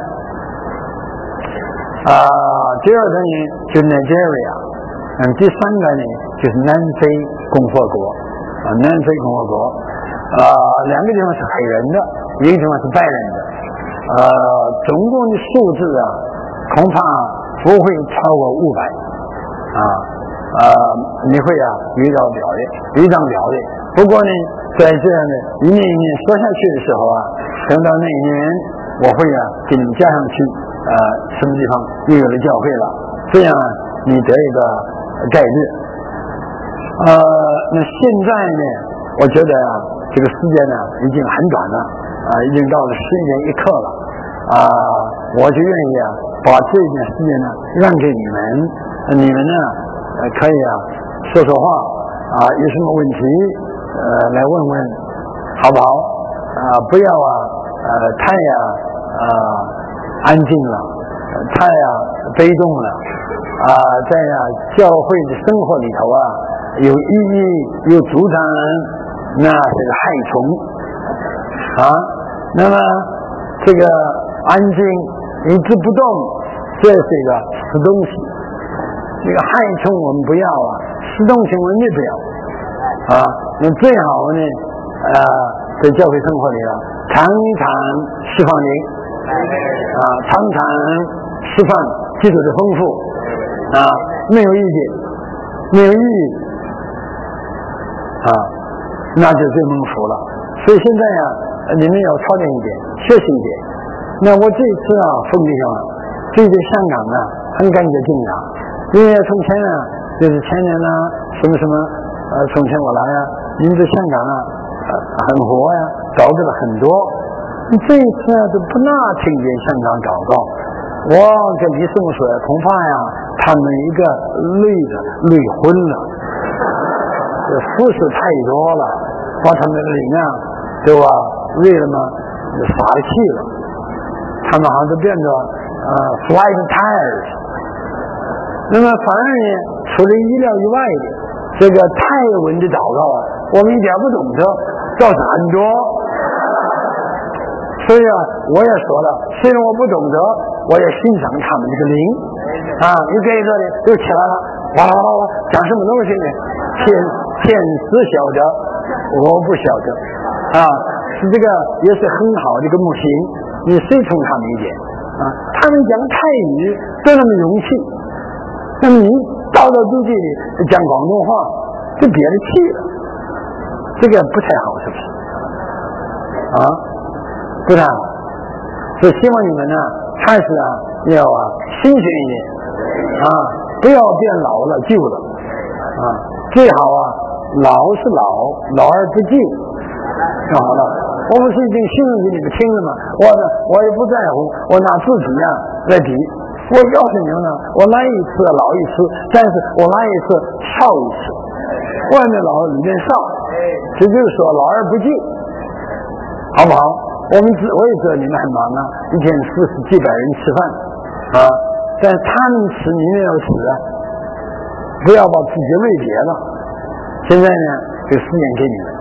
啊，第二个呢就是 Nigeria， 嗯，第三个呢就是南非共和国啊，南非共和国呃，两个地方是黑人的，一个地方是白人的，呃，总共的数字啊，恐怕不会超过五百啊，呃，你会啊遇到表的，遇到表的。不过呢，在这样的一年一年说下去的时候啊，等到那一年，我会啊给你加上去，呃，什么地方又有了教会了，这样啊，你得一个概率。呃，那现在呢，我觉得啊，这个时间呢已经很短了，啊、呃，已经到了十一点一刻了，啊、呃，我就愿意啊，把这一点时间呢让给你们，你们呢，呃，可以啊说说话，啊、呃，有什么问题，呃，来问问，好不好？啊、呃，不要啊，呃，太呀，啊、呃，安静了，太呀被动了，啊、呃，在呀教会的生活里头啊。有意义，有主张，那是个害虫啊。那么这个安静一直不动，这是一个死东西。这个害虫我们不要啊，死东西我们也不要啊。那最好呢，呃，在教会生活里啊，常常释放灵啊，常常释放基督的丰富啊，没有意见，没有意义。啊，那就最蒙福了。所以现在呀、啊，你们要操练一点，学习一点。那我这一次啊，冯弟兄啊，对这香港啊，很感觉惊讶，因为从前呢，就是前年呢，什么什么，呃，从前我来呀、啊，你们这香港啊，呃，很活呀、啊，搞得了很多。你这一次啊，都不大听见香港搞到。我跟李师傅说，恐怕呀，他们一个累的累昏了。这服饰太多了，把他们的灵啊，对吧？为了嘛，撒气了。他们好像都变得呃 flight tires。那么反而呢，除了意料以外的这个泰文的祷告啊，我们一点不懂得，倒是很多。所以啊，我也说了，虽然我不懂得，我也欣赏他们这个灵啊，一个一个的又起来了，哇哇哇哇，讲什么东西呢？天天使晓得，我不晓得啊，是这个也是很好的一个模型，你随从他们一点啊。他们讲泰语多那么勇气，那么你到到地地里讲广东话，就憋着气了，这个不太好，是不是？啊，不太好。所以希望你们呢，还是啊要啊新鲜一点啊，不要变老了旧了啊。最好啊，老是老，老而不旧，就好了。我不是已经形容给你们听了吗？我呢，我也不在乎，我拿自己呀、啊、来比。我告诉你们呢，我来一次老一次，但是我来一次少一次。外面老里面少，这就是说老而不旧，好不好？我们知我也知道你们很忙啊，一天四十几百人吃饭啊，但他们吃你们要吃啊。不要把自己累别了。现在呢，这个时间给你们。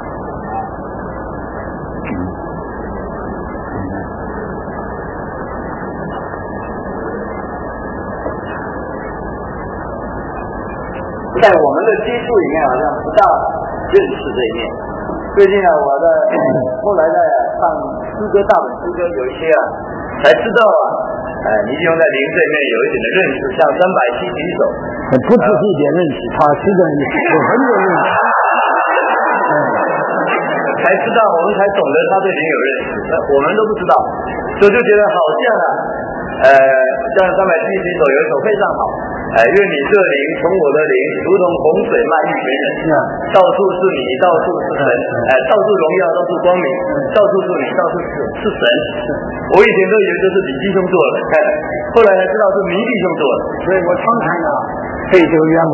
在我们的接触里面，好像不大认识这一面。最近啊，我的后来在上诗歌大本诗歌有一些啊，才知道啊，呃，倪弟兄在灵这面有一点的认识，像三百七十一首，
不只是一点认识，他是个有很多认识，嗯，
才知道我们才懂得他对灵有认识，我们都不知道，所以就觉得好像啊，呃，像三百七十一首有一首非常好。哎，愿你这灵从我的灵，如同洪水漫溢全人，到处是你，到处是神，哎，到处荣耀，到处光明，到处是你，到处是是神。我以前都以为这是李弟兄做的，看，后来才知道是倪弟兄做的，
所以我常常啊被这个冤枉。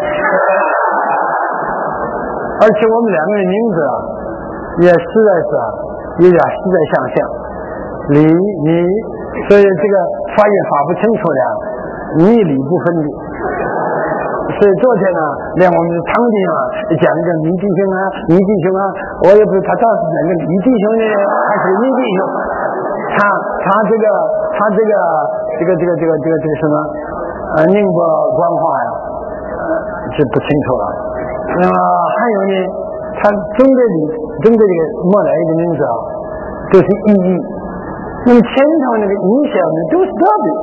而且我们两个人名字啊，也实在是啊有点实在相像，李倪，所以这个发音发不清楚的。你理不分的，所以昨天呢，连我们的堂弟啊讲一个倪弟兄啊，倪弟兄啊，我也不知道他到底是哪个倪弟兄呢，还是倪弟兄？他他这个他这个这个这个这个这个这个什么呃宁波官话呀，呃是不清楚了。那么还有呢， 它中国的中国这个莫来的名字啊，都是意义。那么前头那个音效呢，都是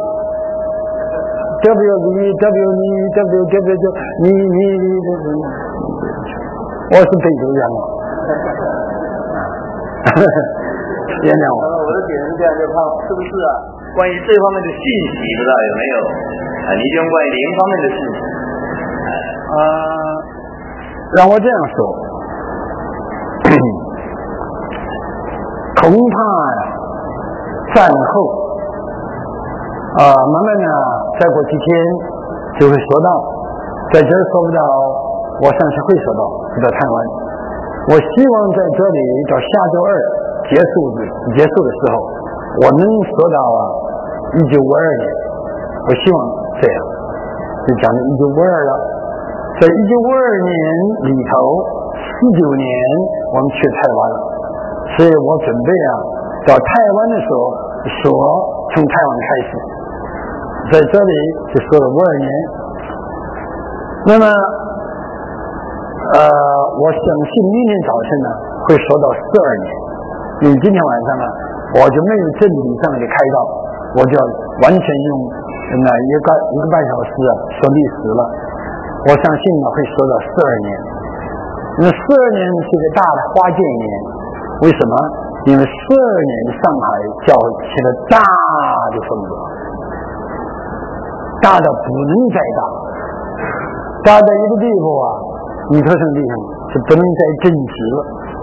W，W V W 你 W W W 你你你，我是非洲人嘛，原谅我。
我的点是这样，就怕是不是啊？关于这方面的信息，不知道有没有啊？你就关于灵方面的信息。
啊、呃，让我这样说，恐怕呀，战后啊、呃，慢慢呢，再过几天就会说到，在这儿说不到，我相信会说到，说到台湾。我希望在这里到下周二结束的结束的时候，我能说到啊，一九五二年，我希望这样，就讲到一九五二了。在一九五二年里头，四九年我们去台湾了，所以我准备啊，到台湾的时候说从台湾开始，在这里就说了五二年。那么，呃，我相信明天早晨呢会说到四二年，因为今天晚上呢我就没有真理上的开导，我就完全用那一个一个半小时啊说历史了。我相信呢会说到四二年，那四二年是个大的花剑年，为什么？因为四二年上海搅起了大的风波，大的不能再大，大到一个地步啊，你特生地方就不能再争执了，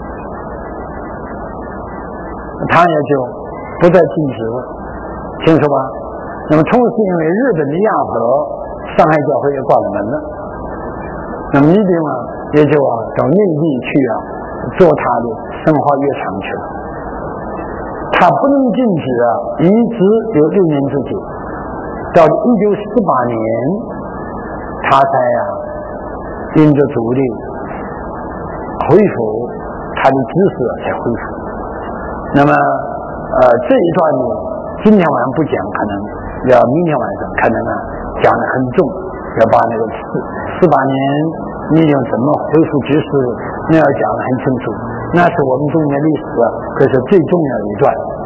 他也就不再禁止了，清楚吧？那么同时因为日本的压迫，上海教会也关了门了。那么一定啊，也就啊到内地去啊，做他的生活乐场去了。他不能禁止啊，一直有六年之久，到一九四八年，他才啊因着主力恢复他的知识才恢复。那么呃这一段呢，今天晚上不讲，可能要明天晚上可能啊讲得很重。要把那个四四八年你用怎么恢复知识，那要讲得很清楚，那是我们中国历史啊，这是最重要的一段。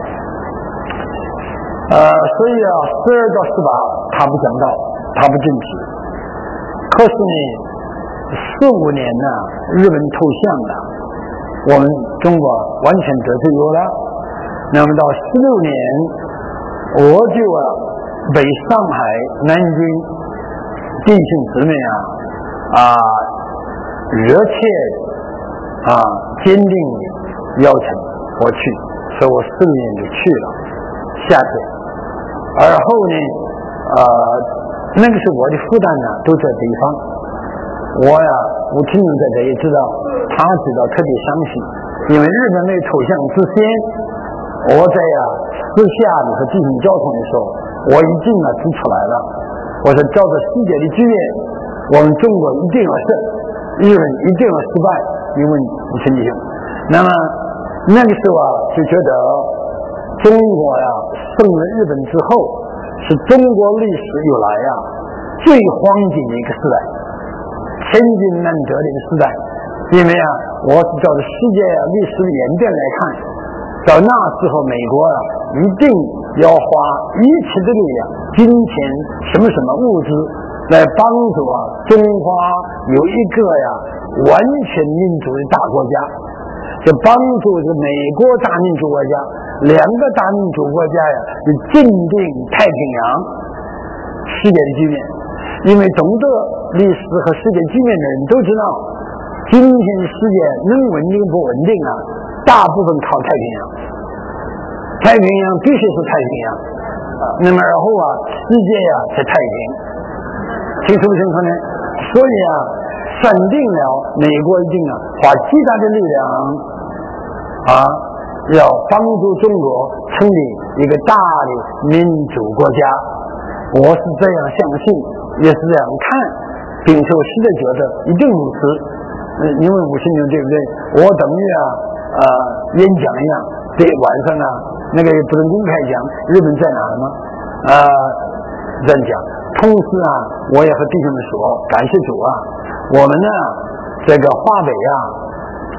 呃，所以啊，四二到四八他不讲到，他不正直。可是呢，四五年呢，日本投降了，我们中国完全得自由了。那么到十六年，我就啊北上海、南京。弟兄姊妹啊，啊，热切啊，坚定的邀请我去，所以我四年就去了，夏天。而后呢，呃，那个时候我的负担呢都在北方，我呀，吴听众在这也知道，他知道特别详细，因为日本没投降之前，我在呀私下里和进行交通的时候，我已经啊指出来了。我说照着世界的局面，我们中国一定要胜，日本一定要失败。你问陈弟兄，那么那个时候啊，就觉得中国呀胜了日本之后，是中国历史以来呀最黄金的一个时代，千金难得的一个时代。因为啊，我是照着世界历史的演变来看，到那时候美国啊一定要花一切的力量、金钱、什么什么物质来帮助啊中华有一个呀完全民主的大国家，就帮助这美国大民主国家，两个大民主国家呀就镇定太平洋世界的局面。因为懂得历史和世界局面的人都知道，今天世界能稳定不稳定啊，大部分靠太平洋。太平洋必须是太平洋，那么然后啊，世界呀才太平，清楚不清楚呢？所以啊，算定了美国一定啊花极大的力量啊，要帮助中国成立一个大的民主国家。我是这样相信，也是这样看，并且我实在觉得一定如此。呃，因为五十年对不对？我等于啊呃演讲一样，这晚上啊。那个也不能公开讲日本在哪儿吗？啊、呃，这样讲。同时啊，我也和弟兄们说，感谢主啊，我们呢这个华北啊，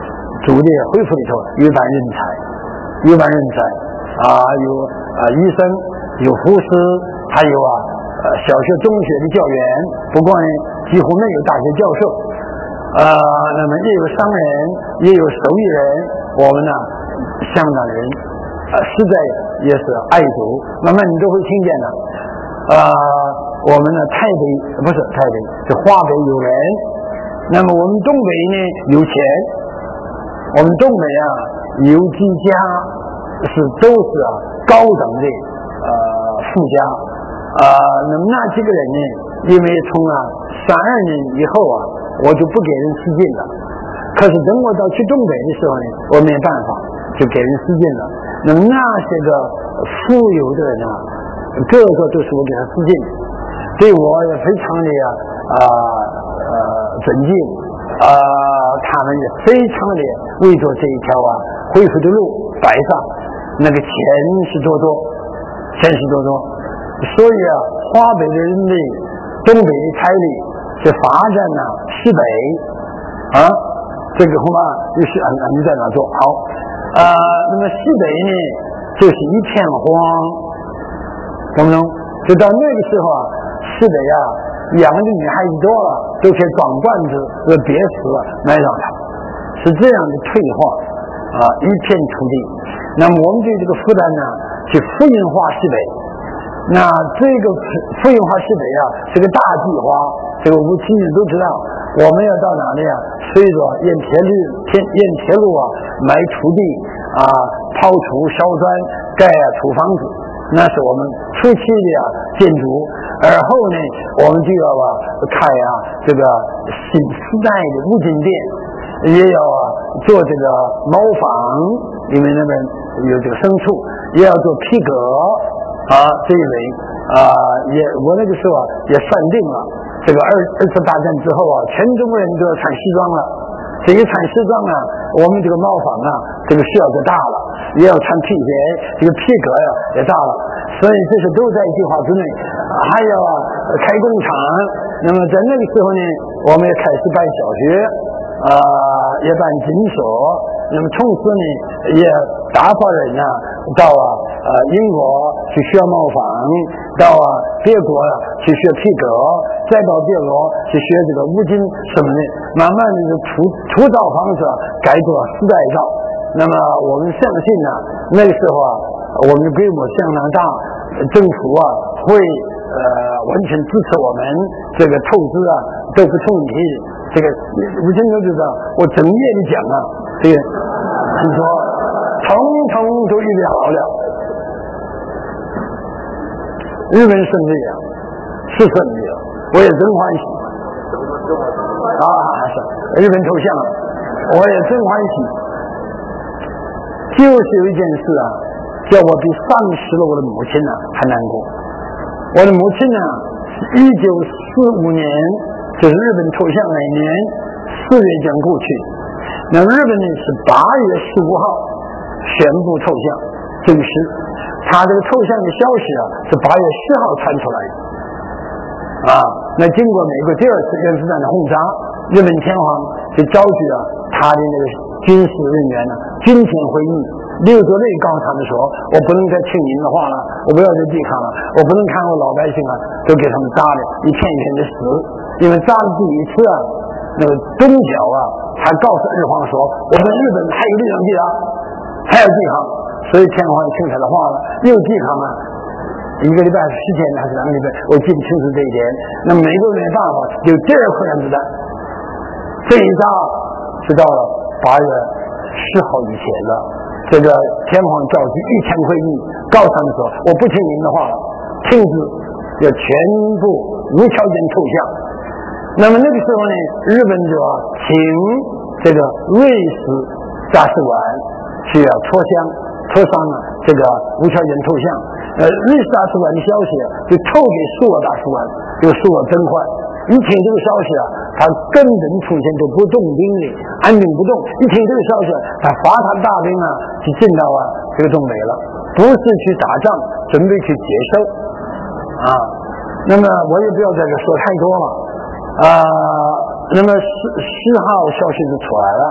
组的恢复里头有一班人才，有一班人才啊，有啊医生，有护士，还有啊呃小学、中学的教员，不过呢几乎没有大学教授，呃，那么也有商人，也有手艺人，我们呢香港人呃实在也是爱族，慢慢你都会听见的。呃，我们呢台北不是台北，是华北有人，那么我们东北呢有钱，我们东北啊有几家是都是啊高等的呃富家，呃，那么那几个人呢，因为从啊三二年以后啊，我就不给人施禁了，可是等我到去东北的时候呢，我没办法就给人施禁了。那么那些个富有的人啊，个个都是我给他施禁的，对我也非常的啊啊呃尊敬啊、呃，他们也非常的为着这一条啊恢复的路摆上，那个钱是多多，钱是多多，所以啊，华北的人的东北的财力是发展呢西北啊，这个恐怕就是俺俺们在哪做好啊、呃，那么西北呢就是一片荒。懂不懂？就到那个时候啊，是的呀，养的女孩子多了，都可以装罐子和别墅埋上它，是这样的退化啊，一片土地。那么我们对这个负担呢，去福音化西北。那这个福音化西北啊，是个大计划。这个吴清你都知道，我们要到哪里啊？随着沿铁路、沿沿铁路啊，买土地啊，刨土、烧砖、盖啊土房子。那是我们初期的啊建筑，而后呢，我们就要啊开啊这个新时代的物金店，也要啊做这个茅房，因为那边有这个牲畜，也要做皮革啊这一类啊，也我那个时候啊也算定了，这个二二次大战之后啊，全中国人都要穿西装了。这一穿西装啊，我们这个茅房啊，这个需要就大了，也要穿皮鞋，这个皮革呀、啊、也大了，所以这些都在计划之内。还要啊开工厂，那么在那个时候呢，我们也开始办小学，啊、呃，也办诊所，那么从此呢，也打发人啊到啊呃英国去学茅房，到啊别国啊去学皮革，再到别国去学这个五金什么的，慢慢的土土造房子改做时代造。那么我们相信呢，那个时候啊，我们的规模相当大，政府啊会呃完全支持我们，这个投资啊都不成问题。这个吴先生知道，我整夜的讲啊，这个你说统统都预备好了。日本胜利啊，是胜利了，我也真欢喜啊！是日本投降了，我也真欢喜。就是有一件事啊，叫我比丧失了我的母亲呢、啊、还难过。我的母亲呢，一九四五年，就是日本投降那年四月将过去，那日本呢是八月十五号宣布投降正式。他这个投降的消息啊，是八月十号传出来的啊。那经过美国第二次原子弹的轰炸，日本天皇就召集了他的那个军事人员呢，军前会议。刘佐雷告诉他们说，我不能再听您的话了，我不要再抵抗了，我不能看我老百姓啊都给他们炸的一片一片的死，因为炸的第一次啊，那个东角啊，他告诉日皇说，我们日本还有力量抵抗，还要抵抗。所以天皇听他的话了，又抵抗了一个礼拜时间还是两个礼拜，我记不清楚这一点。那么美国没办法，就第二颗原子弹，这一炸是到了八月十号以前了。这个天皇召集一千会议，告诉他们说，我不听您的话了，停止，要全部无条件投降。那么那个时候呢，日本就要请这个瑞士大使馆去啊磋商。托上了这个无条件投降，呃，瑞士大使馆的消息就透给苏俄大使馆，这个苏俄真坏，一听这个消息啊，他根本出现都不动兵的，安定不动。一听这个消息，他发他大兵啊，就进到啊这个东北了，不是去打仗，准备去接收啊。那么我也不要在这说太多了啊。那么十十号消息就出来了，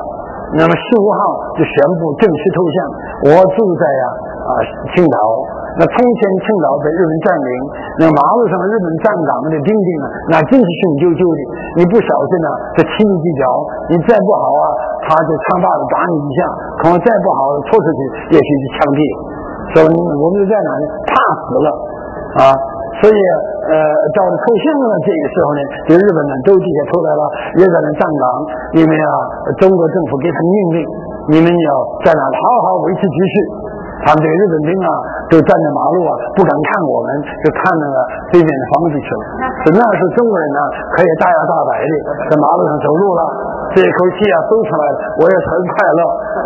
那么十五号就宣布正式投降。我住在呀啊青岛，那从前青岛被日本占领，那马路上日本站岗的兵丁呢，那真是雄赳赳的。你不小心呢，这踢你几脚，你再不好啊，他就长把子打你一下，可能再不好拖出去，也许是枪毙。所以我们就在哪里怕死了啊！所以呃，到了投降了这个时候呢，这日本呢都地下出来了，也在那站岗，因为啊，中国政府给他们命令，你们要在那好好维持秩序。他们这个日本兵啊，都站在马路啊，不敢看我们，就看那个对面的房子去了。所以那时候中国人呢，可以大摇大摆的在马路上走路了，这口气啊松出来了，我也很快乐。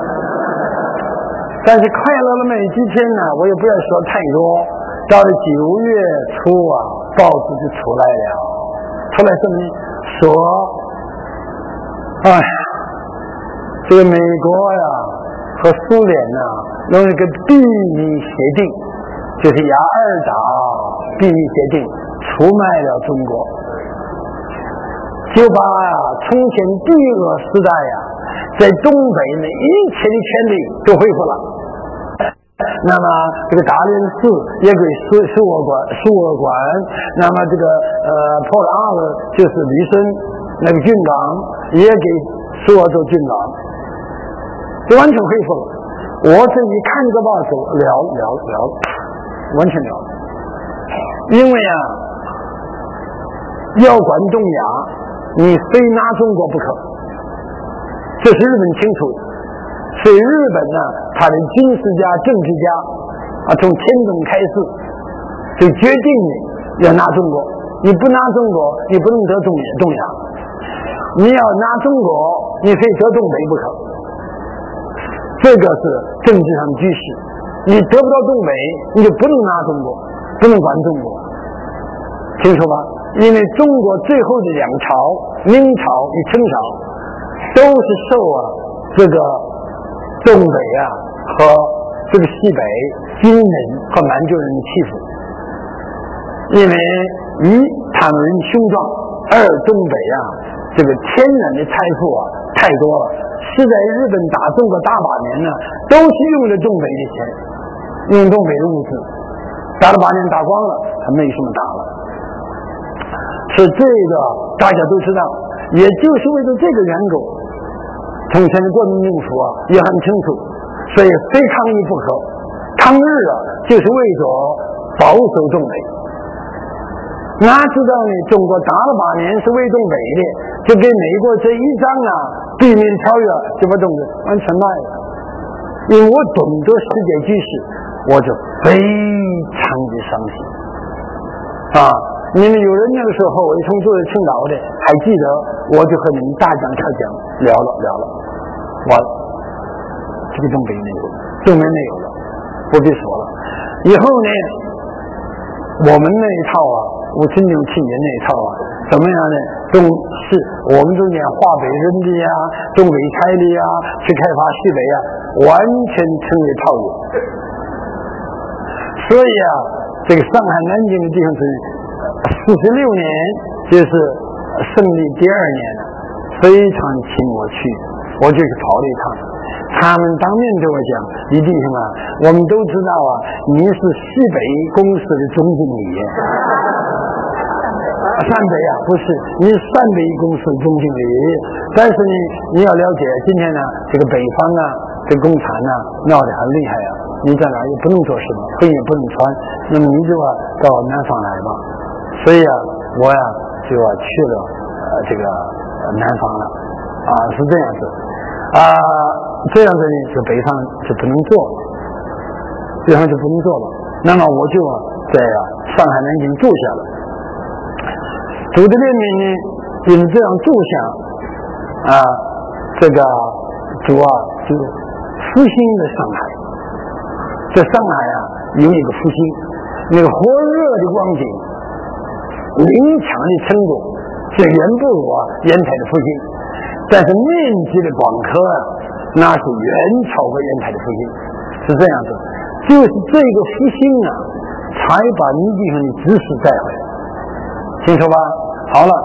但是快乐了没几天呢，我也不要说太多。到了九月初啊，报纸就出来了，出来什么呢？说，哎呀，这个美国呀和苏联呐弄一个秘密协定，就是雅尔达秘密协定，出卖了中国，就把啊从前帝俄时代呀在东北的一切的权利都恢复了。那么这个大连市也给苏苏俄管苏俄管，那么这个呃波兰二就是旅顺那个军港也给苏俄做军港，就完全恢复了。我这一看这个报纸，了了了，完全了，因为啊，要管东亚，你非拿中国不可，这是日本清楚的。所以日本呢，他的军事家、政治家啊，从天宗开始就决定的要拿中国。你不拿中国，你不能得东东亚；你要拿中国，你非得东北不可。这个是政治上的局势。你得不到东北，你就不能拿中国，不能管中国，清楚吧？因为中国最后的两朝，明朝与清朝，都是受啊这个。东北啊和这个西北金人和满洲人的欺负，因为一他们人雄壮，二东北啊这个天然的财富啊太多了，是在日本打中国大把年呢，都是用了东北的钱，用东北的物资，打了八年打光了，他没什么打了。是这个大家都知道，也就是为了这个缘故。从前的国民政府啊也很清楚，所以非抗议不可。抗日啊就是为着保守东北。哪知道呢？中国打了八年是为东北的，就给美国这一张啊避免条约就把东北完全卖了。因为我懂得世界局势，我就非常的伤心啊！你们有人那个时候我从住在青岛的还记得，我就和你们大讲特讲聊了聊了，完了这个东北没有了，东北没有了，不必说了。以后呢我们那一套啊，五七六七年那一套啊，怎么样呢？东是我们中间华北人的呀，东北开的呀，去开发西北啊，完全成为套路。所以啊，这个上海南京的地方是四十六年，就是胜利第二年了，非常请我去，我就去跑了一趟。他们当面对我讲：“李弟兄啊，我们都知道啊，你是西北公司的总经理。陕北啊，不是，你是陕北公司总经理。但是呢，你要了解，今天呢，这个北方啊，这共产呢闹得很厉害啊，你在哪也不能做什么，婚也不能穿，那么你就啊到南方来吧。所以啊，我呀、啊、就啊去了呃这个南方了啊，是这样子啊，这样子呢，就北方就不能做了，北方就不能做了。那么我就啊在啊上海南京住下了。走的里面呢，因为这样住下啊，这个主啊就复兴的上海，在上海啊有一个复兴，那个火热的光景，灵强的程度，是远不如啊烟台的复兴，但是面积的广阔啊，那是远超过烟台的复兴，是这样子。就是这个复兴啊，才把你地方的知识带回来。清楚吧？好了，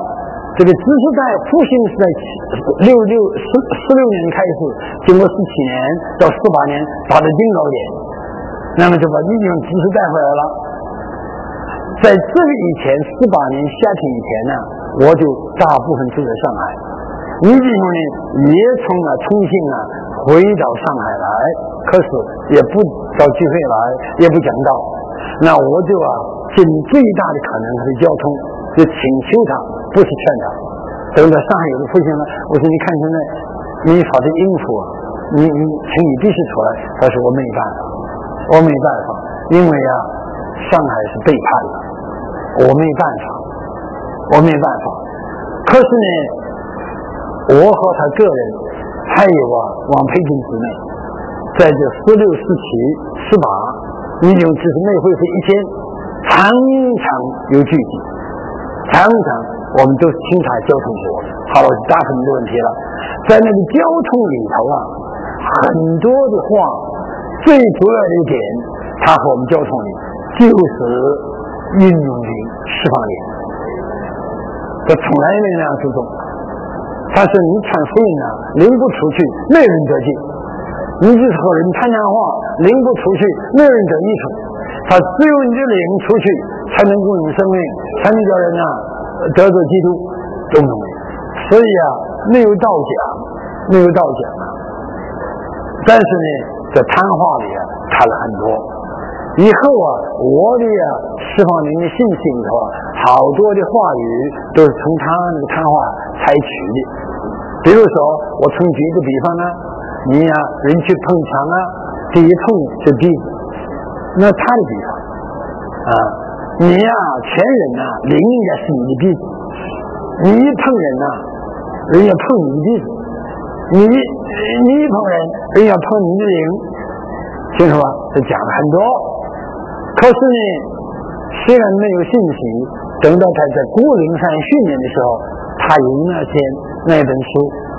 这个知识代复兴是在六六十十六年开始，经过十七年到十八年达到顶高点，那么就把已经知识带回来了。在这个以前，十八年夏天以前呢，我就大部分住在上海。你比如呢，也从啊重庆啊回到上海来，可是也不找机会来，也不讲道，那我就啊尽最大的可能是交通，就请求他，不是劝他。等到上海有个复兴了，我说你看现在没法子应付啊，你你请你必须出来。他说我没办法，我没办法，因为啊上海是背叛了，我没办法，我没办法。可是呢，我和他个人还有啊王培金姊妹，在这十六、十七、十八，你就只是内会是一天，常常有聚集，常常我们都请他交通给我。好了，我答复你的问题了。在那个交通里头啊，很多的话，最主要的一点，他和我们交通里就是运用的释放力，这从来没那样注重。他说你传福音啊，领不出去，没人得救；你就是和人谈谈话，领不出去，没人得益处。他只有你领出去，才能供应生命，才能叫人啊得着基督，懂不懂？所以啊，没有道讲，没有道讲啊。但是呢，在谈话里啊，谈了很多。以后啊，我的啊释放灵的信息里头啊，好多的话语都是从他那个谈话采取的。比如说，我曾举一个比方呢，你呀、啊，人去碰墙啊，第一碰是鼻子，那他的比方啊，你呀、啊，前人呐、啊，灵应该是你的鼻子，你一碰人呐、啊，人家碰你的鼻子，你你一碰人，人家碰你的灵，清楚吧？这讲了很多。可是呢，虽然没有信息，等到他在孤灵山训练的时候，他有那篇那本书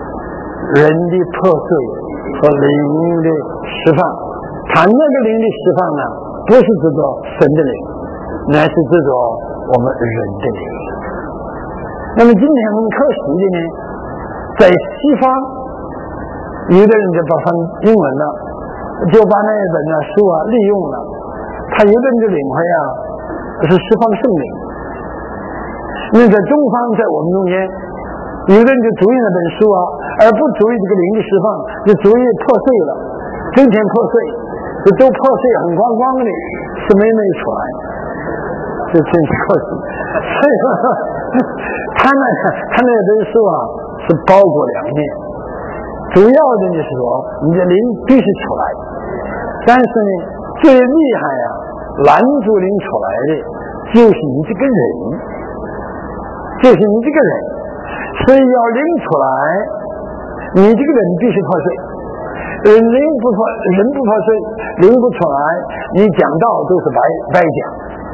《人的破碎和灵的释放》，他那个灵的释放呢，不是指着神的灵，乃是指着我们人的灵。那么今天我们可惜的呢，在西方，有的人就把翻英文了，就把那一本呢书啊利用了。他有的人就领会啊，是释放圣灵。那在东方，在我们中间，有的人就注意那本书啊，而不注意这个灵的释放，就注意破碎了，整天破碎，这都破碎很光光的，是没没出来，这真是可惜。所以说，他那他那本书啊是包裹两面，主要的就是说你的灵必须出来，但是呢，最厉害啊，拦住灵出来的就是你这个人，就是你这个人，所以要灵出来，你这个人必须破碎。人灵不破，人不破碎，灵不出来，你讲道都是白白讲，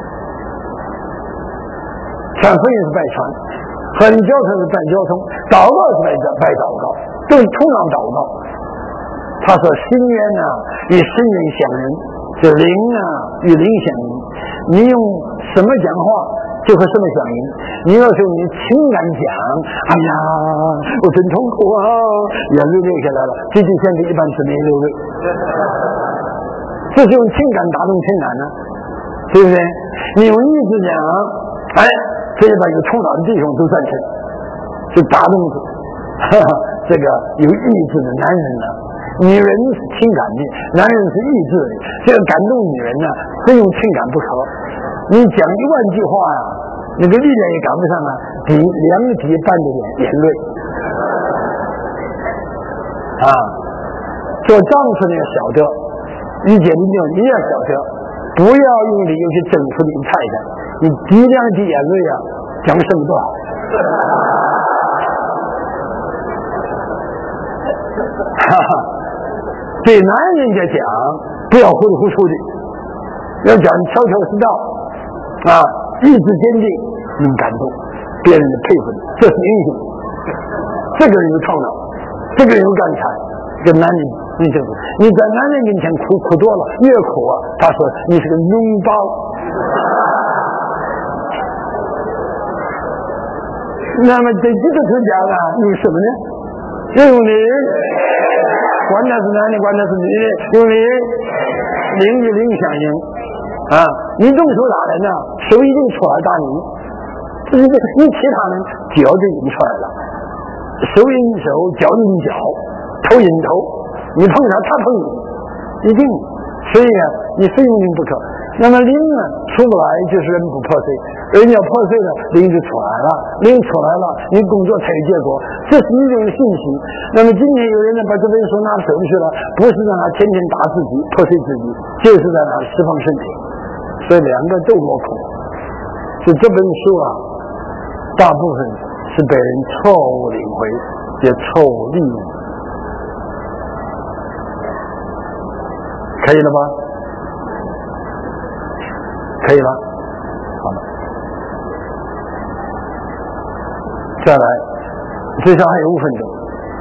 传福音是白传，和你交通是白交通，祷告是白白祷告，都是同样祷告。他说心愿啊与神人相人，就灵啊与灵相应，你用什么讲话就和什么相应。你要是你情感讲，哎呀我真痛苦啊，眼泪流下来了，这就现在一般是没流泪，这是用情感打动情感呢，对不对？你用意志讲，哎，这一般有头脑的弟兄都赞成，就打动住这个有意志的男人呢，女人是情感的，男人是意志的，这个感动女人呢，非用情感不可。你讲一万句话呀、啊，那个力量也赶不上啊，比两个笔半的眼眼泪啊。做丈夫的要晓得，理解你你要晓得，不要用理由去征服你太太，你滴两滴眼泪啊，讲什么多好。哈哈，对男人家讲，不要糊里糊涂的，要讲悄悄是道啊，意志坚定，能感动别人的佩服你，这是英雄。这个人有头脑，这个人有干才，这个男人你这个，你在男人面前苦苦多了，越苦啊，他说你是个脓包。 那么这几个出家呢，用什么呢？用的管他是男的，管他是女的，用的灵与灵相应啊！你动手打人呢，手一定出来打你，这是你其他人脚就引出来了，手引手，脚引脚，头引头，你碰他，他碰你，一定。所以啊，你非用灵不可。那么灵呢，出不来就是人不破碎，人要破碎了，灵就出来了，灵出来了，你工作才有结果，这是一种信息。那么今天有人呢把这本书拿手去了，不是让他天天打自己破碎自己，就是在那释放身体，所以两个都落空。就这本书啊，大部分是被人错误领会，也错误利用，可以了吧？可以了，好了，再来，最少还有五分钟。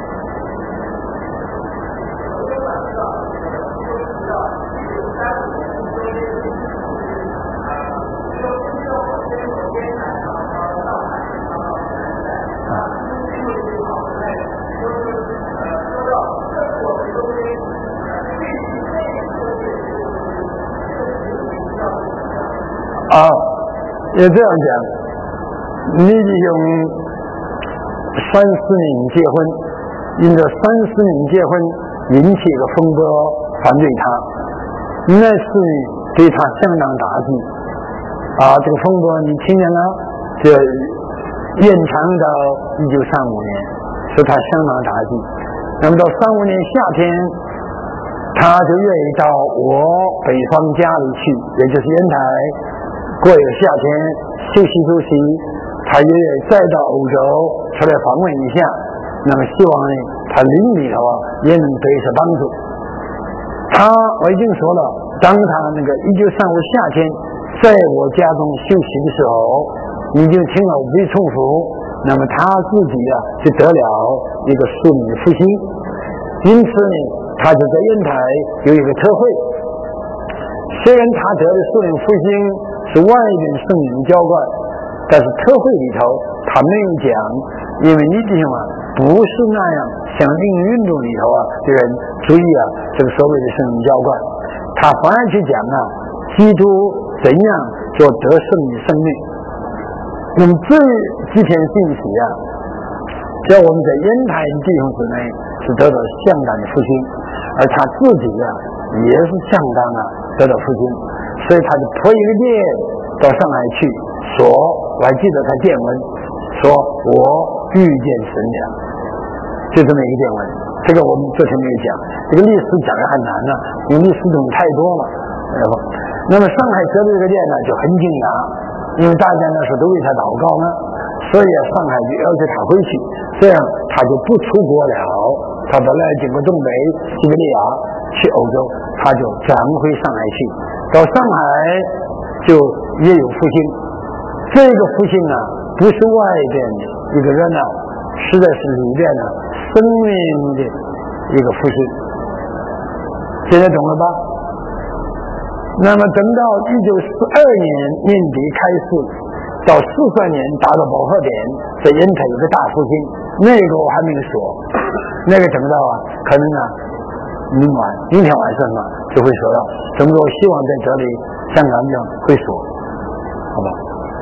啊，也这样讲，你用三四年结婚，因着三四年结婚引起一个风波反对他，那是对他相当打击啊！这个风波你听见了，就延长到一九三五年，使他相当打击。那么到三五年夏天，他就愿意到我北方家里去，也就是烟台。过一个夏天休息休息，他也再到欧洲出来访问一下，那么希望呢，他邻里头啊也能得一些帮助。他我已经说了，当他那个一九三五夏天在我家中休息的时候，已经听了五位重复，那么他自己啊就得了一个属灵的复兴，因此呢，他就在烟台有一个特会。虽然他得的属灵复兴是外边圣灵浇灌，但是特会里头他没有讲，因为你弟兄啊不是那样像灵运动里头啊的人注意啊这个所谓的圣灵浇灌，他反而去讲啊基督怎样做得胜的生命。那么这几篇信息啊，只要我们在烟台的弟兄姊妹是得到相当的复兴，而他自己啊也是相当啊得到复兴，所以他就破一个店到上海去说，我还记得他见文说我遇见神了，就这么一个见文。这个我们昨天没有讲，这个历史讲的很难呢、啊，因为历史东西太多了。那么上海得的这个店呢就很惊讶，因为大家那时候都为他祷告呢，所以上海就要求他回去，这样他就不出国了。他本来经过东北、西伯利亚去欧洲，他就转回上海去，到上海就也有复兴。这个复兴啊，不是外边的一个人呢、啊，实在是里边呢生命的一个复兴。现在懂了吧？那么等到一九四二年年底开始，到四三年达到饱和点，在烟台有个大复兴，那个我还没有说，那个等到啊，可能啊，明晚明天晚上啊就会说到。怎么说？我希望在这里香港讲会说，好吧？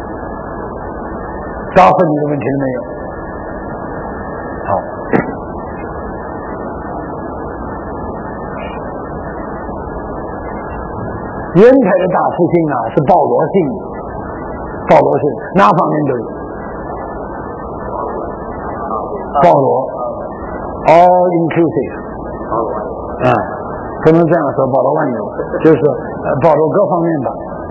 答复你的问题了没有？好。烟台的大复兴啊，是保罗性的，保罗性哪方面都有。保罗 ，all inclusive， 啊，不能这样说，保罗万有，就是呃保罗各方面吧。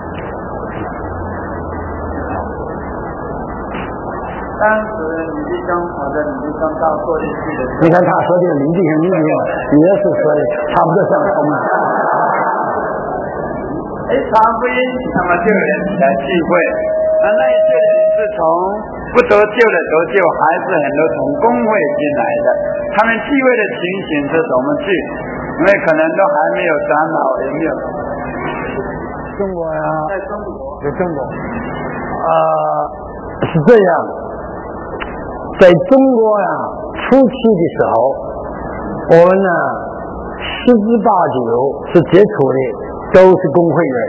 当时李弟兄或者李弟兄到过去的，
你看他说的李弟兄、李弟兄也是说的差不多相同啊。
哎，传福音，那么就有人来聚会，那那一些人是从不得救的得救，还是很多从公会进来的？他们聚会的情形是怎么聚？因为可能都还没有长老，也没有。
中国呀，
在中国，
在中国，啊、呃，是这样。 在中国呀初期的时候，我们呢十之八九是接触的都是工会人，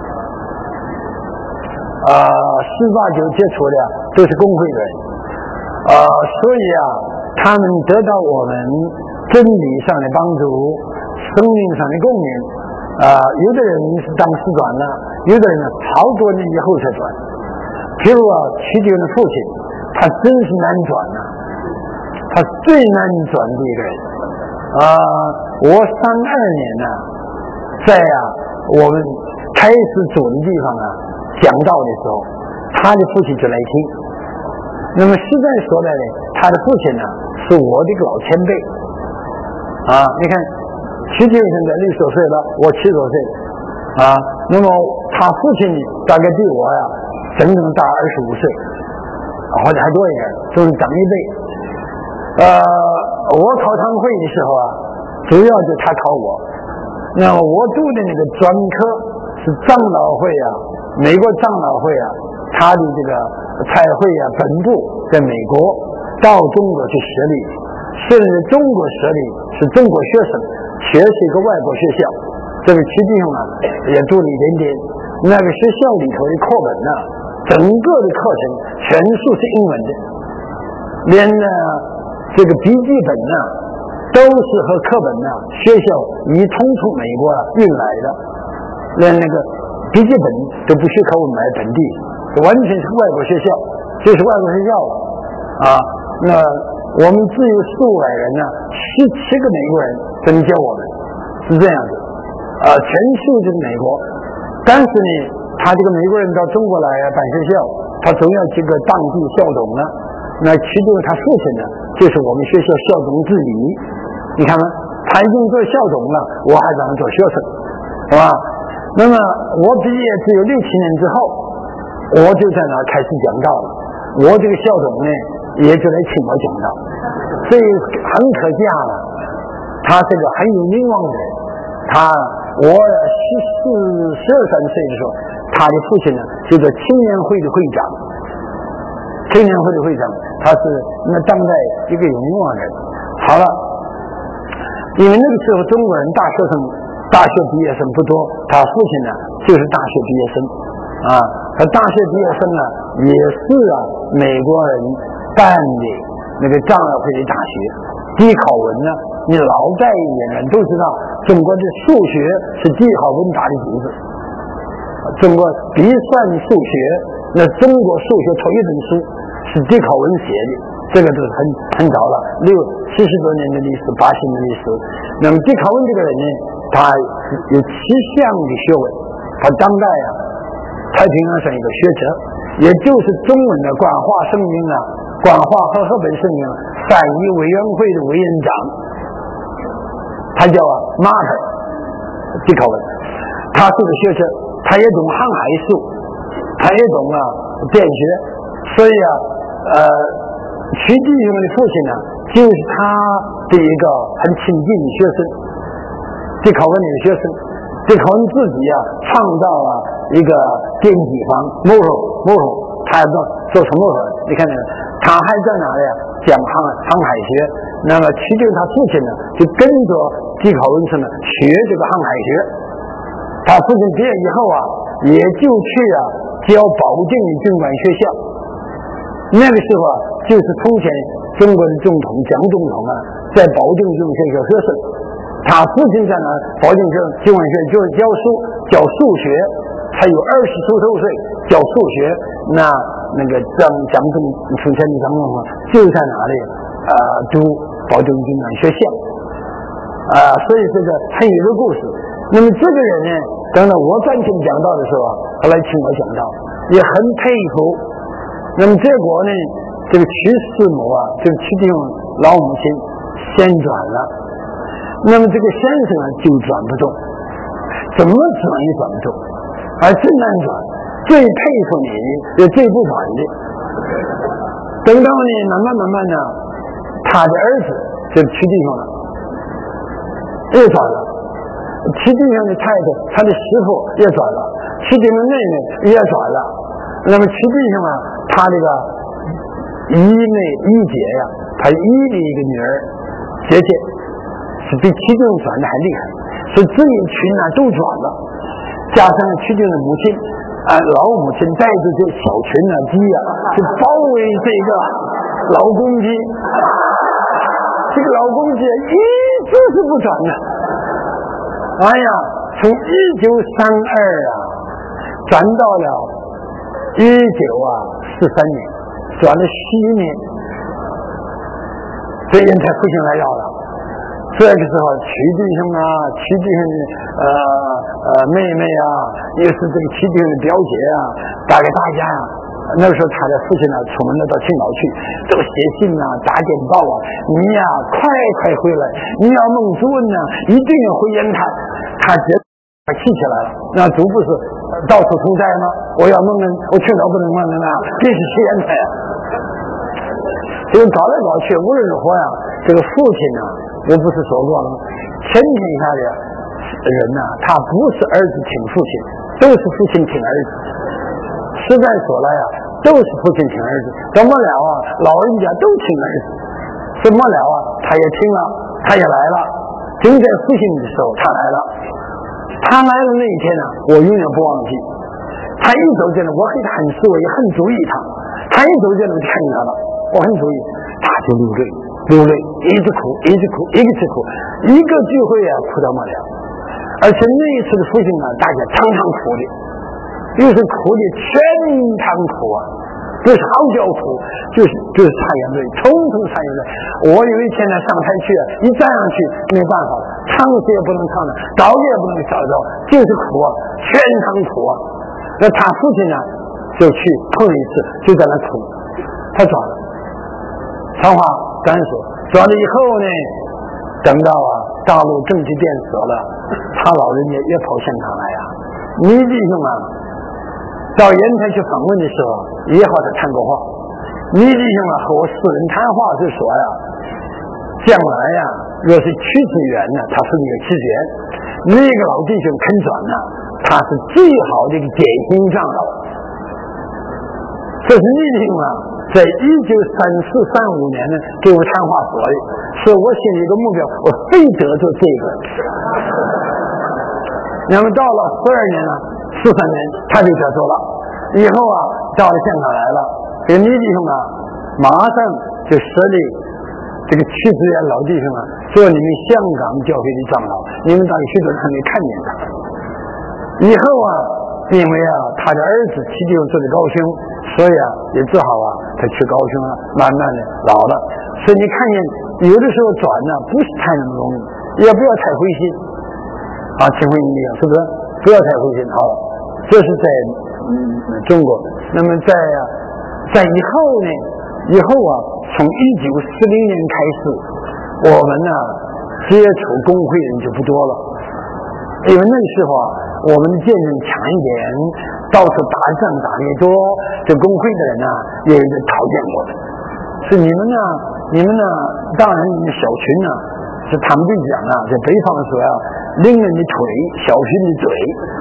啊、呃，十八九接触的都是工会人，啊、呃，所以啊，他们得到我们真理上的帮助，生命上的供应。啊、呃，有的人是当时转了，有的人呢好多年以后才转。譬如啊，齐景的父亲，他真是难转呐、啊，他最难转的一个人。啊、呃，我三二年呢，在啊我们开始住的地方啊讲道的时候，他的父亲就来听。那么实在说来呢，他的父亲呢是我的老前辈。啊，你看，齐景现在六十岁了，我七十多岁。啊，那么他父亲大概比我呀整整大二十五岁，或者还多一点，都是长一辈。呃，我考堂会的时候啊，主要就他考我。那么我读的那个专科是长老会啊，美国长老会啊，他的这个差会啊，本部在美国，到中国去设立，甚至中国设立是中国学生，却是一个外国学校。这个齐弟兄啊，也读了一点点。那个学校里头的课本呢、啊，整个的课程全数是英文的，连呢这个笔记本呢、啊，都是和课本呢、啊、学校一同从美国、啊、运来的，连那个笔记本都不许可我们买本地，完全是外国学校，就是外国学校啊。那我们只有数百人呢，十七个美国人这么教我们，是这样的。啊，全数就是美国，但是呢，他这个美国人到中国来啊办学校，他总要几个当地校董呢。那其中他父亲呢，就是我们学校校董之一。你看吗？他已经做校董了，我还让他做学生，是吧？那么我毕业只有六七年之后，我就在那开始讲道了。我这个校董呢，也就来请我讲道，所以很可嘉了。他这个很有名望的人。他我十四十二三岁的时候，他的父亲呢就做青年会的会长，青年会的会长，他是那当代一个有名望的人。好了，因为那个时候中国人大学生、大学毕业生不多，他父亲呢就是大学毕业生啊。他大学毕业生呢也是啊美国人办的那个长老会的大学。地考文呢，你老在演员都知道，中国的数学是地考文打的底子。中国笔算数学，那中国数学头一本书是地考文写的，这个都是很很早了，六七十多年的历史，八十年的历史。那么地考文这个人呢，他有七项的学问，他当代啊太平洋上一个学者，也就是中文的官话圣经啊。官话和河北圣经三一委员会的委员长，他叫啊马特地考文，他是个学者，他也懂航海术，他也懂啊电学，所以啊呃徐弟兄的父亲呢，就是他的一个很亲近的学生，地考文的学生，地考文自己啊创造了一个电机房，某种某种他要做什么事？你看那个。他还在哪里讲航航海学？那么其实他父亲呢，就跟着地考文生呢学这个航海学。他父亲毕业以后啊，也就去啊教保定的军官学校。那个时候啊，就是从前中国的总统蒋总统啊，在保定军学校学生。他父亲在那保定军官学校教书，教数学，才有二十出头岁教数学。那那个张蒋总从前的张总统就在哪里啊、呃、读保定军官学校啊、呃，所以这个很有一个故事。那么这个人呢，等到我专心讲道的时候啊，他来请我讲道，也很佩服。那么结果呢，这个徐师母啊，这个徐弟兄老母亲先转了，那么这个先生啊就转不动，怎么转也转不动，而真难转。最佩服你的，也最不转的。等到呢，慢慢慢慢呢，他的儿子就是徐弟兄了，也转了。徐弟兄的太太，他的师傅也转了，徐弟兄的妹妹也转了。那么徐弟兄啊，他这个一妹一姐呀，他一的一个女儿姐姐是比齐景转的还厉害，所以这一群呢都转了，加上齐景的母亲啊，老母亲带着这小群呢鸡呀，就包围这个老公鸡，这个老公鸡一直是不转的。哎呀，从一九三二啊转到了一九啊四三年，转了十年，这人才复兴来要了。这个时候，曲弟兄啊，曲弟兄的呃呃妹妹啊，也是这个曲弟兄的表姐啊，打给大家呀、啊。那个时候，他的父亲呢，出门了到青岛去，都写信啊，打电报啊，你呀、啊，快快回来！你要孟主任呢，一定要回烟台。他觉得他气起来了，那主不是到处投灾吗？我要孟人，我青岛不能孟人啊，必须去烟台啊。这个搞来搞去，无论如何呀，这个父亲呢、啊，我不是说过了吗？全天下的人呐、啊，他不是儿子请父亲，都是父亲请儿子。实在说来呀、啊，都是父亲请儿子，怎么了啊？老人家都请儿子，怎么了啊？他也请了，他也来了。正在复兴的时候，他来了。他来了那一天呢、啊，我永远不忘记。他一走进来，我很很熟，我也很注意他。他一走进来，我就看见他了，我很注意，他就流泪，流泪，一直哭，一直哭，一直哭，一个聚会啊，哭到末了。而且那一次的复兴呢，大家常常哭的。又是苦的全场苦啊，不是嚎叫苦，就是就是擦眼泪，统统擦眼泪。我有一天呢上台去，一站上去没办法，唱词也不能唱了，找也不能找着，就是苦啊，全场苦啊。那他父亲呢就去碰一次，就在那哭，他转了。长话短说，转了以后呢，等到啊大陆政治变死了，他老人家也跑现场来啊，你弟兄啊。到烟台去访问的时候，也和他谈过话。你弟兄啊，和我私人谈话是说呀，将来呀，若是曲子园呢，他是那个曲子园，那个老弟兄肯转呢，他是最好的一个典型长老。这是你弟兄啊，在一九三四三五年呢，给我谈话说的，说我心里有个目标，我非得做这个。那么到了十二年呢？四三年他就得做了，以后啊到了香港来了，这个女弟兄啊马上就设立这个曲子园老弟兄啊做你们香港教会的长老，你们大概许多人还没看见他。以后啊因为啊他的儿子齐弟兄住在高雄，所以啊也只好啊他去高雄了，慢慢的老了。所以你看见有的时候转呢不是太那么容易，也不要太灰心啊，请回你是不是？不要太灰心。好了，这是在嗯中国。那么在啊在以后呢，以后啊从一九四零年开始，我们呢接触工会人就不多了，因为那时候啊我们的见证强一点，到处打仗打得多，这工会的人呢也有点讨厌我们。是你们呢你们呢当然你们小群呢是他们就讲啊，在北方说啊，令人的腿，小群的嘴，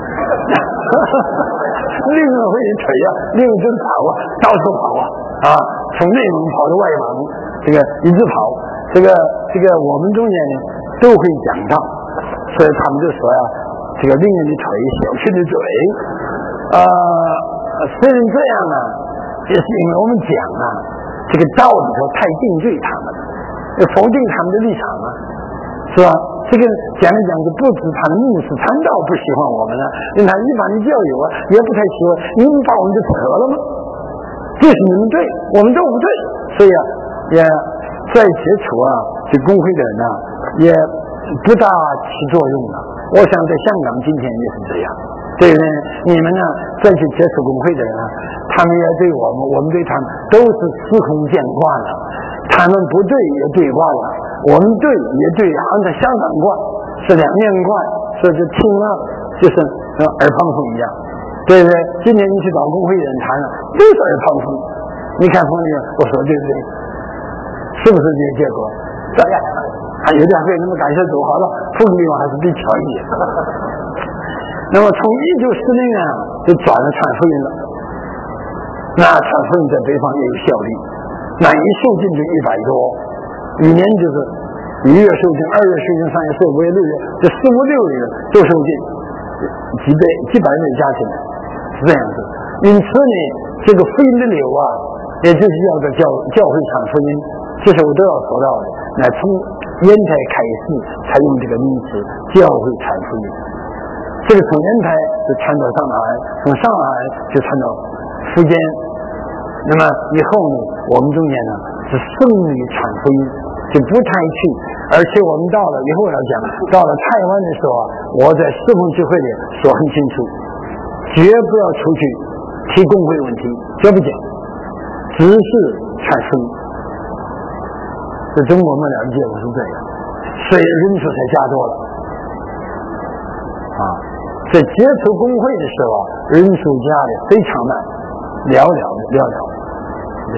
令人会的腿啊，令人跑啊，到处跑啊，啊，从内蒙跑到外蒙，这个一直跑，这个这个我们中间呢都会讲到，所以他们就说呀、啊，这个令人的腿，小群的嘴，呃，虽然这样呢，也是因为我们讲啊，这个道理说太定罪他们了，否定他们的立场啊。是吧？这个讲来讲去，不止他的牧师传道不喜欢我们了，连他一般的教友啊也不太喜欢。你们把我们就扯了吗？就是你们对，我们都不对，所以啊，也在接触啊，这工会的人呢、啊，也不大起作用了。我想在香港今天也是这样，对不对？你们呢再去接触工会的人啊，他们也对我们，我们对他们都是司空见惯了。他们不对也对惯了，我们对也对，好像相反惯，是两面惯，所以就听了就是像耳旁风一样，对不对？今天你去找工会的人谈了，都是耳旁风。你看风里我说对不对？是不是这个结果？这样啊，有点会那么感谢主，好了，风地方还是比较一点。那么从一九四零年就转了传福音了，那传福音在北方也有效力。 那一受尽就一百多，一年就是一月受尽，二月受尽，三月、四月、五月、六月，这四五六月都受尽，几百几百位加起来是这样子。因此呢，这个福音的流啊，也就是要在教教会传福音，这是我都要说到的。那从烟台开始才用这个名词教会传福音，这个从烟台就传到上海，从上海就传到福建。那么以后呢，我们中间呢是圣女传福音，就不太去。而且我们到了以后要讲，到了台湾的时候啊，我在四峰聚会里说很清楚，绝不要出去提工会问题，绝不讲，只是传福音。在中国末了解我是这样，所以人数才加多了啊。在接触工会的时候啊，人数加的非常慢，寥寥的寥寥。对，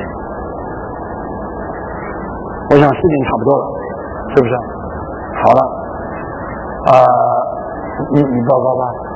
我想时间差不多了，是不是？好了，啊、呃，你你报告吧。